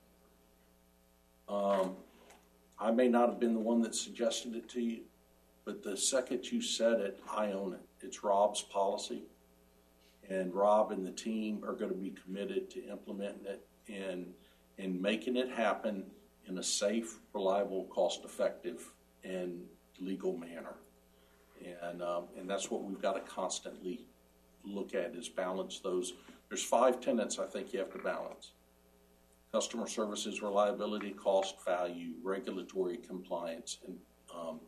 Um, I may not have been the one that suggested it to you, but the second you said it, I own it. It's Rob's policy. And Rob and the team are going to be committed to implementing it and, and making it happen in a safe, reliable, cost-effective, and legal manner. And, um, and that's what we've got to constantly look at, is balance those. There's five tenets I think you have to balance. Customer services, reliability, cost, value, regulatory compliance, and, um,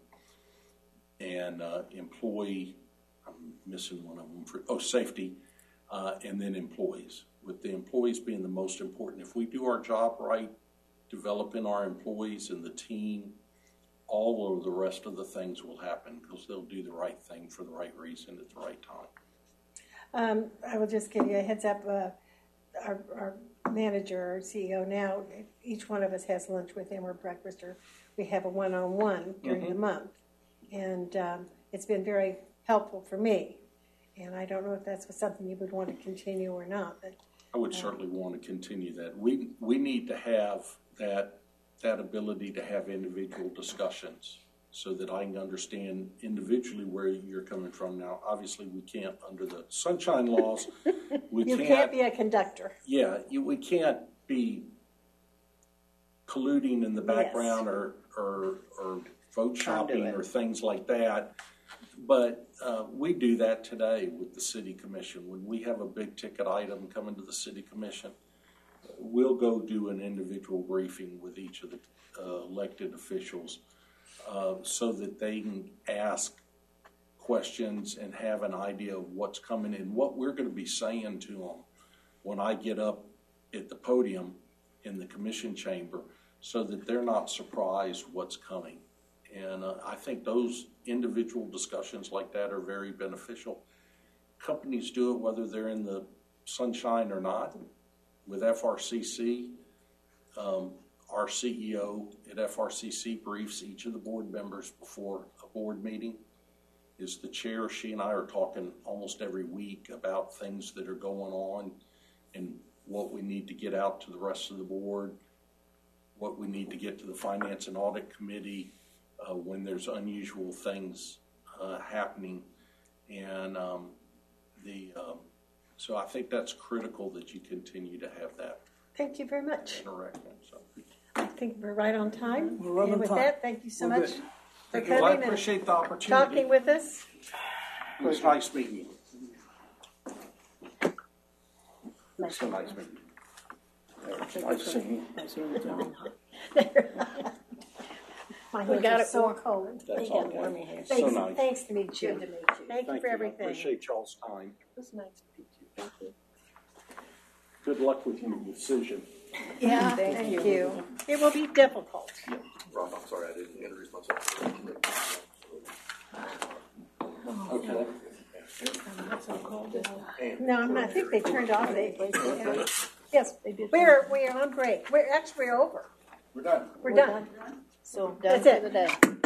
and uh, employee, I'm missing one of them, for, oh, safety, uh, and then employees, with the employees being the most important. If we do our job right, developing our employees and the team, all of the rest of the things will happen because they'll do the right thing for the right reason at the right time. Um, I will just give you a heads up. Uh, our, our manager, our C E O now, each one of us has lunch with him or breakfast, or we have a one-on-one during mm-hmm. the month. And um, it's been very helpful for me. And I don't know if that's something you would want to continue or not. But I would uh, certainly want to continue that. We we need to have that that ability to have individual discussions so that I can understand individually where you're coming from. Now, obviously, we can't, under the sunshine laws, we you can't, can't be a conductor. Yeah, you, we can't be colluding in the background yes. or, or or vote shopping or things like that. But uh, we do that today with the city commission. When we have a big ticket item coming to the city commission, we'll go do an individual briefing with each of the uh, elected officials uh, so that they can ask questions and have an idea of what's coming in, what we're going to be saying to them when I get up at the podium in the commission chamber, so that they're not surprised what's coming. And uh, I think those individual discussions like that are very beneficial. Companies do it whether they're in the sunshine or not. With F R C C, um, our C E O at F R C C briefs each of the board members before a board meeting. Is the chair, she and I are talking almost every week about things that are going on and what we need to get out to the rest of the board, what we need to get to the Finance and Audit Committee uh, when there's unusual things uh, happening. And um, the um, so I think that's critical that you continue to have that. Thank you very much. Interaction. So. I think we're right on time. We're right and on with time. that, thank you so We're much good. for Well, I coming appreciate and the opportunity. talking with us. It was nice meeting you. It's so nice meeting you. Nice seeing you. Nice seeing you, John. My We hands got are it so warm. cold. That's got okay. warmy hair. So Thanks, nice. thanks to meet you. Good to meet you. Thank you Thank for you. I everything. appreciate y'all's time. It was nice to meet you. Thank you. Good luck with your decision. Yeah, Thank thank you. you. It will be difficult. Rob, I'm sorry, I didn't introduce myself. Okay. No, I'm not, I think they turned off. They, yeah. Yes, they did. We're, we're on break. We're actually, we're over. We're done. We're done. So done That's for it. the day.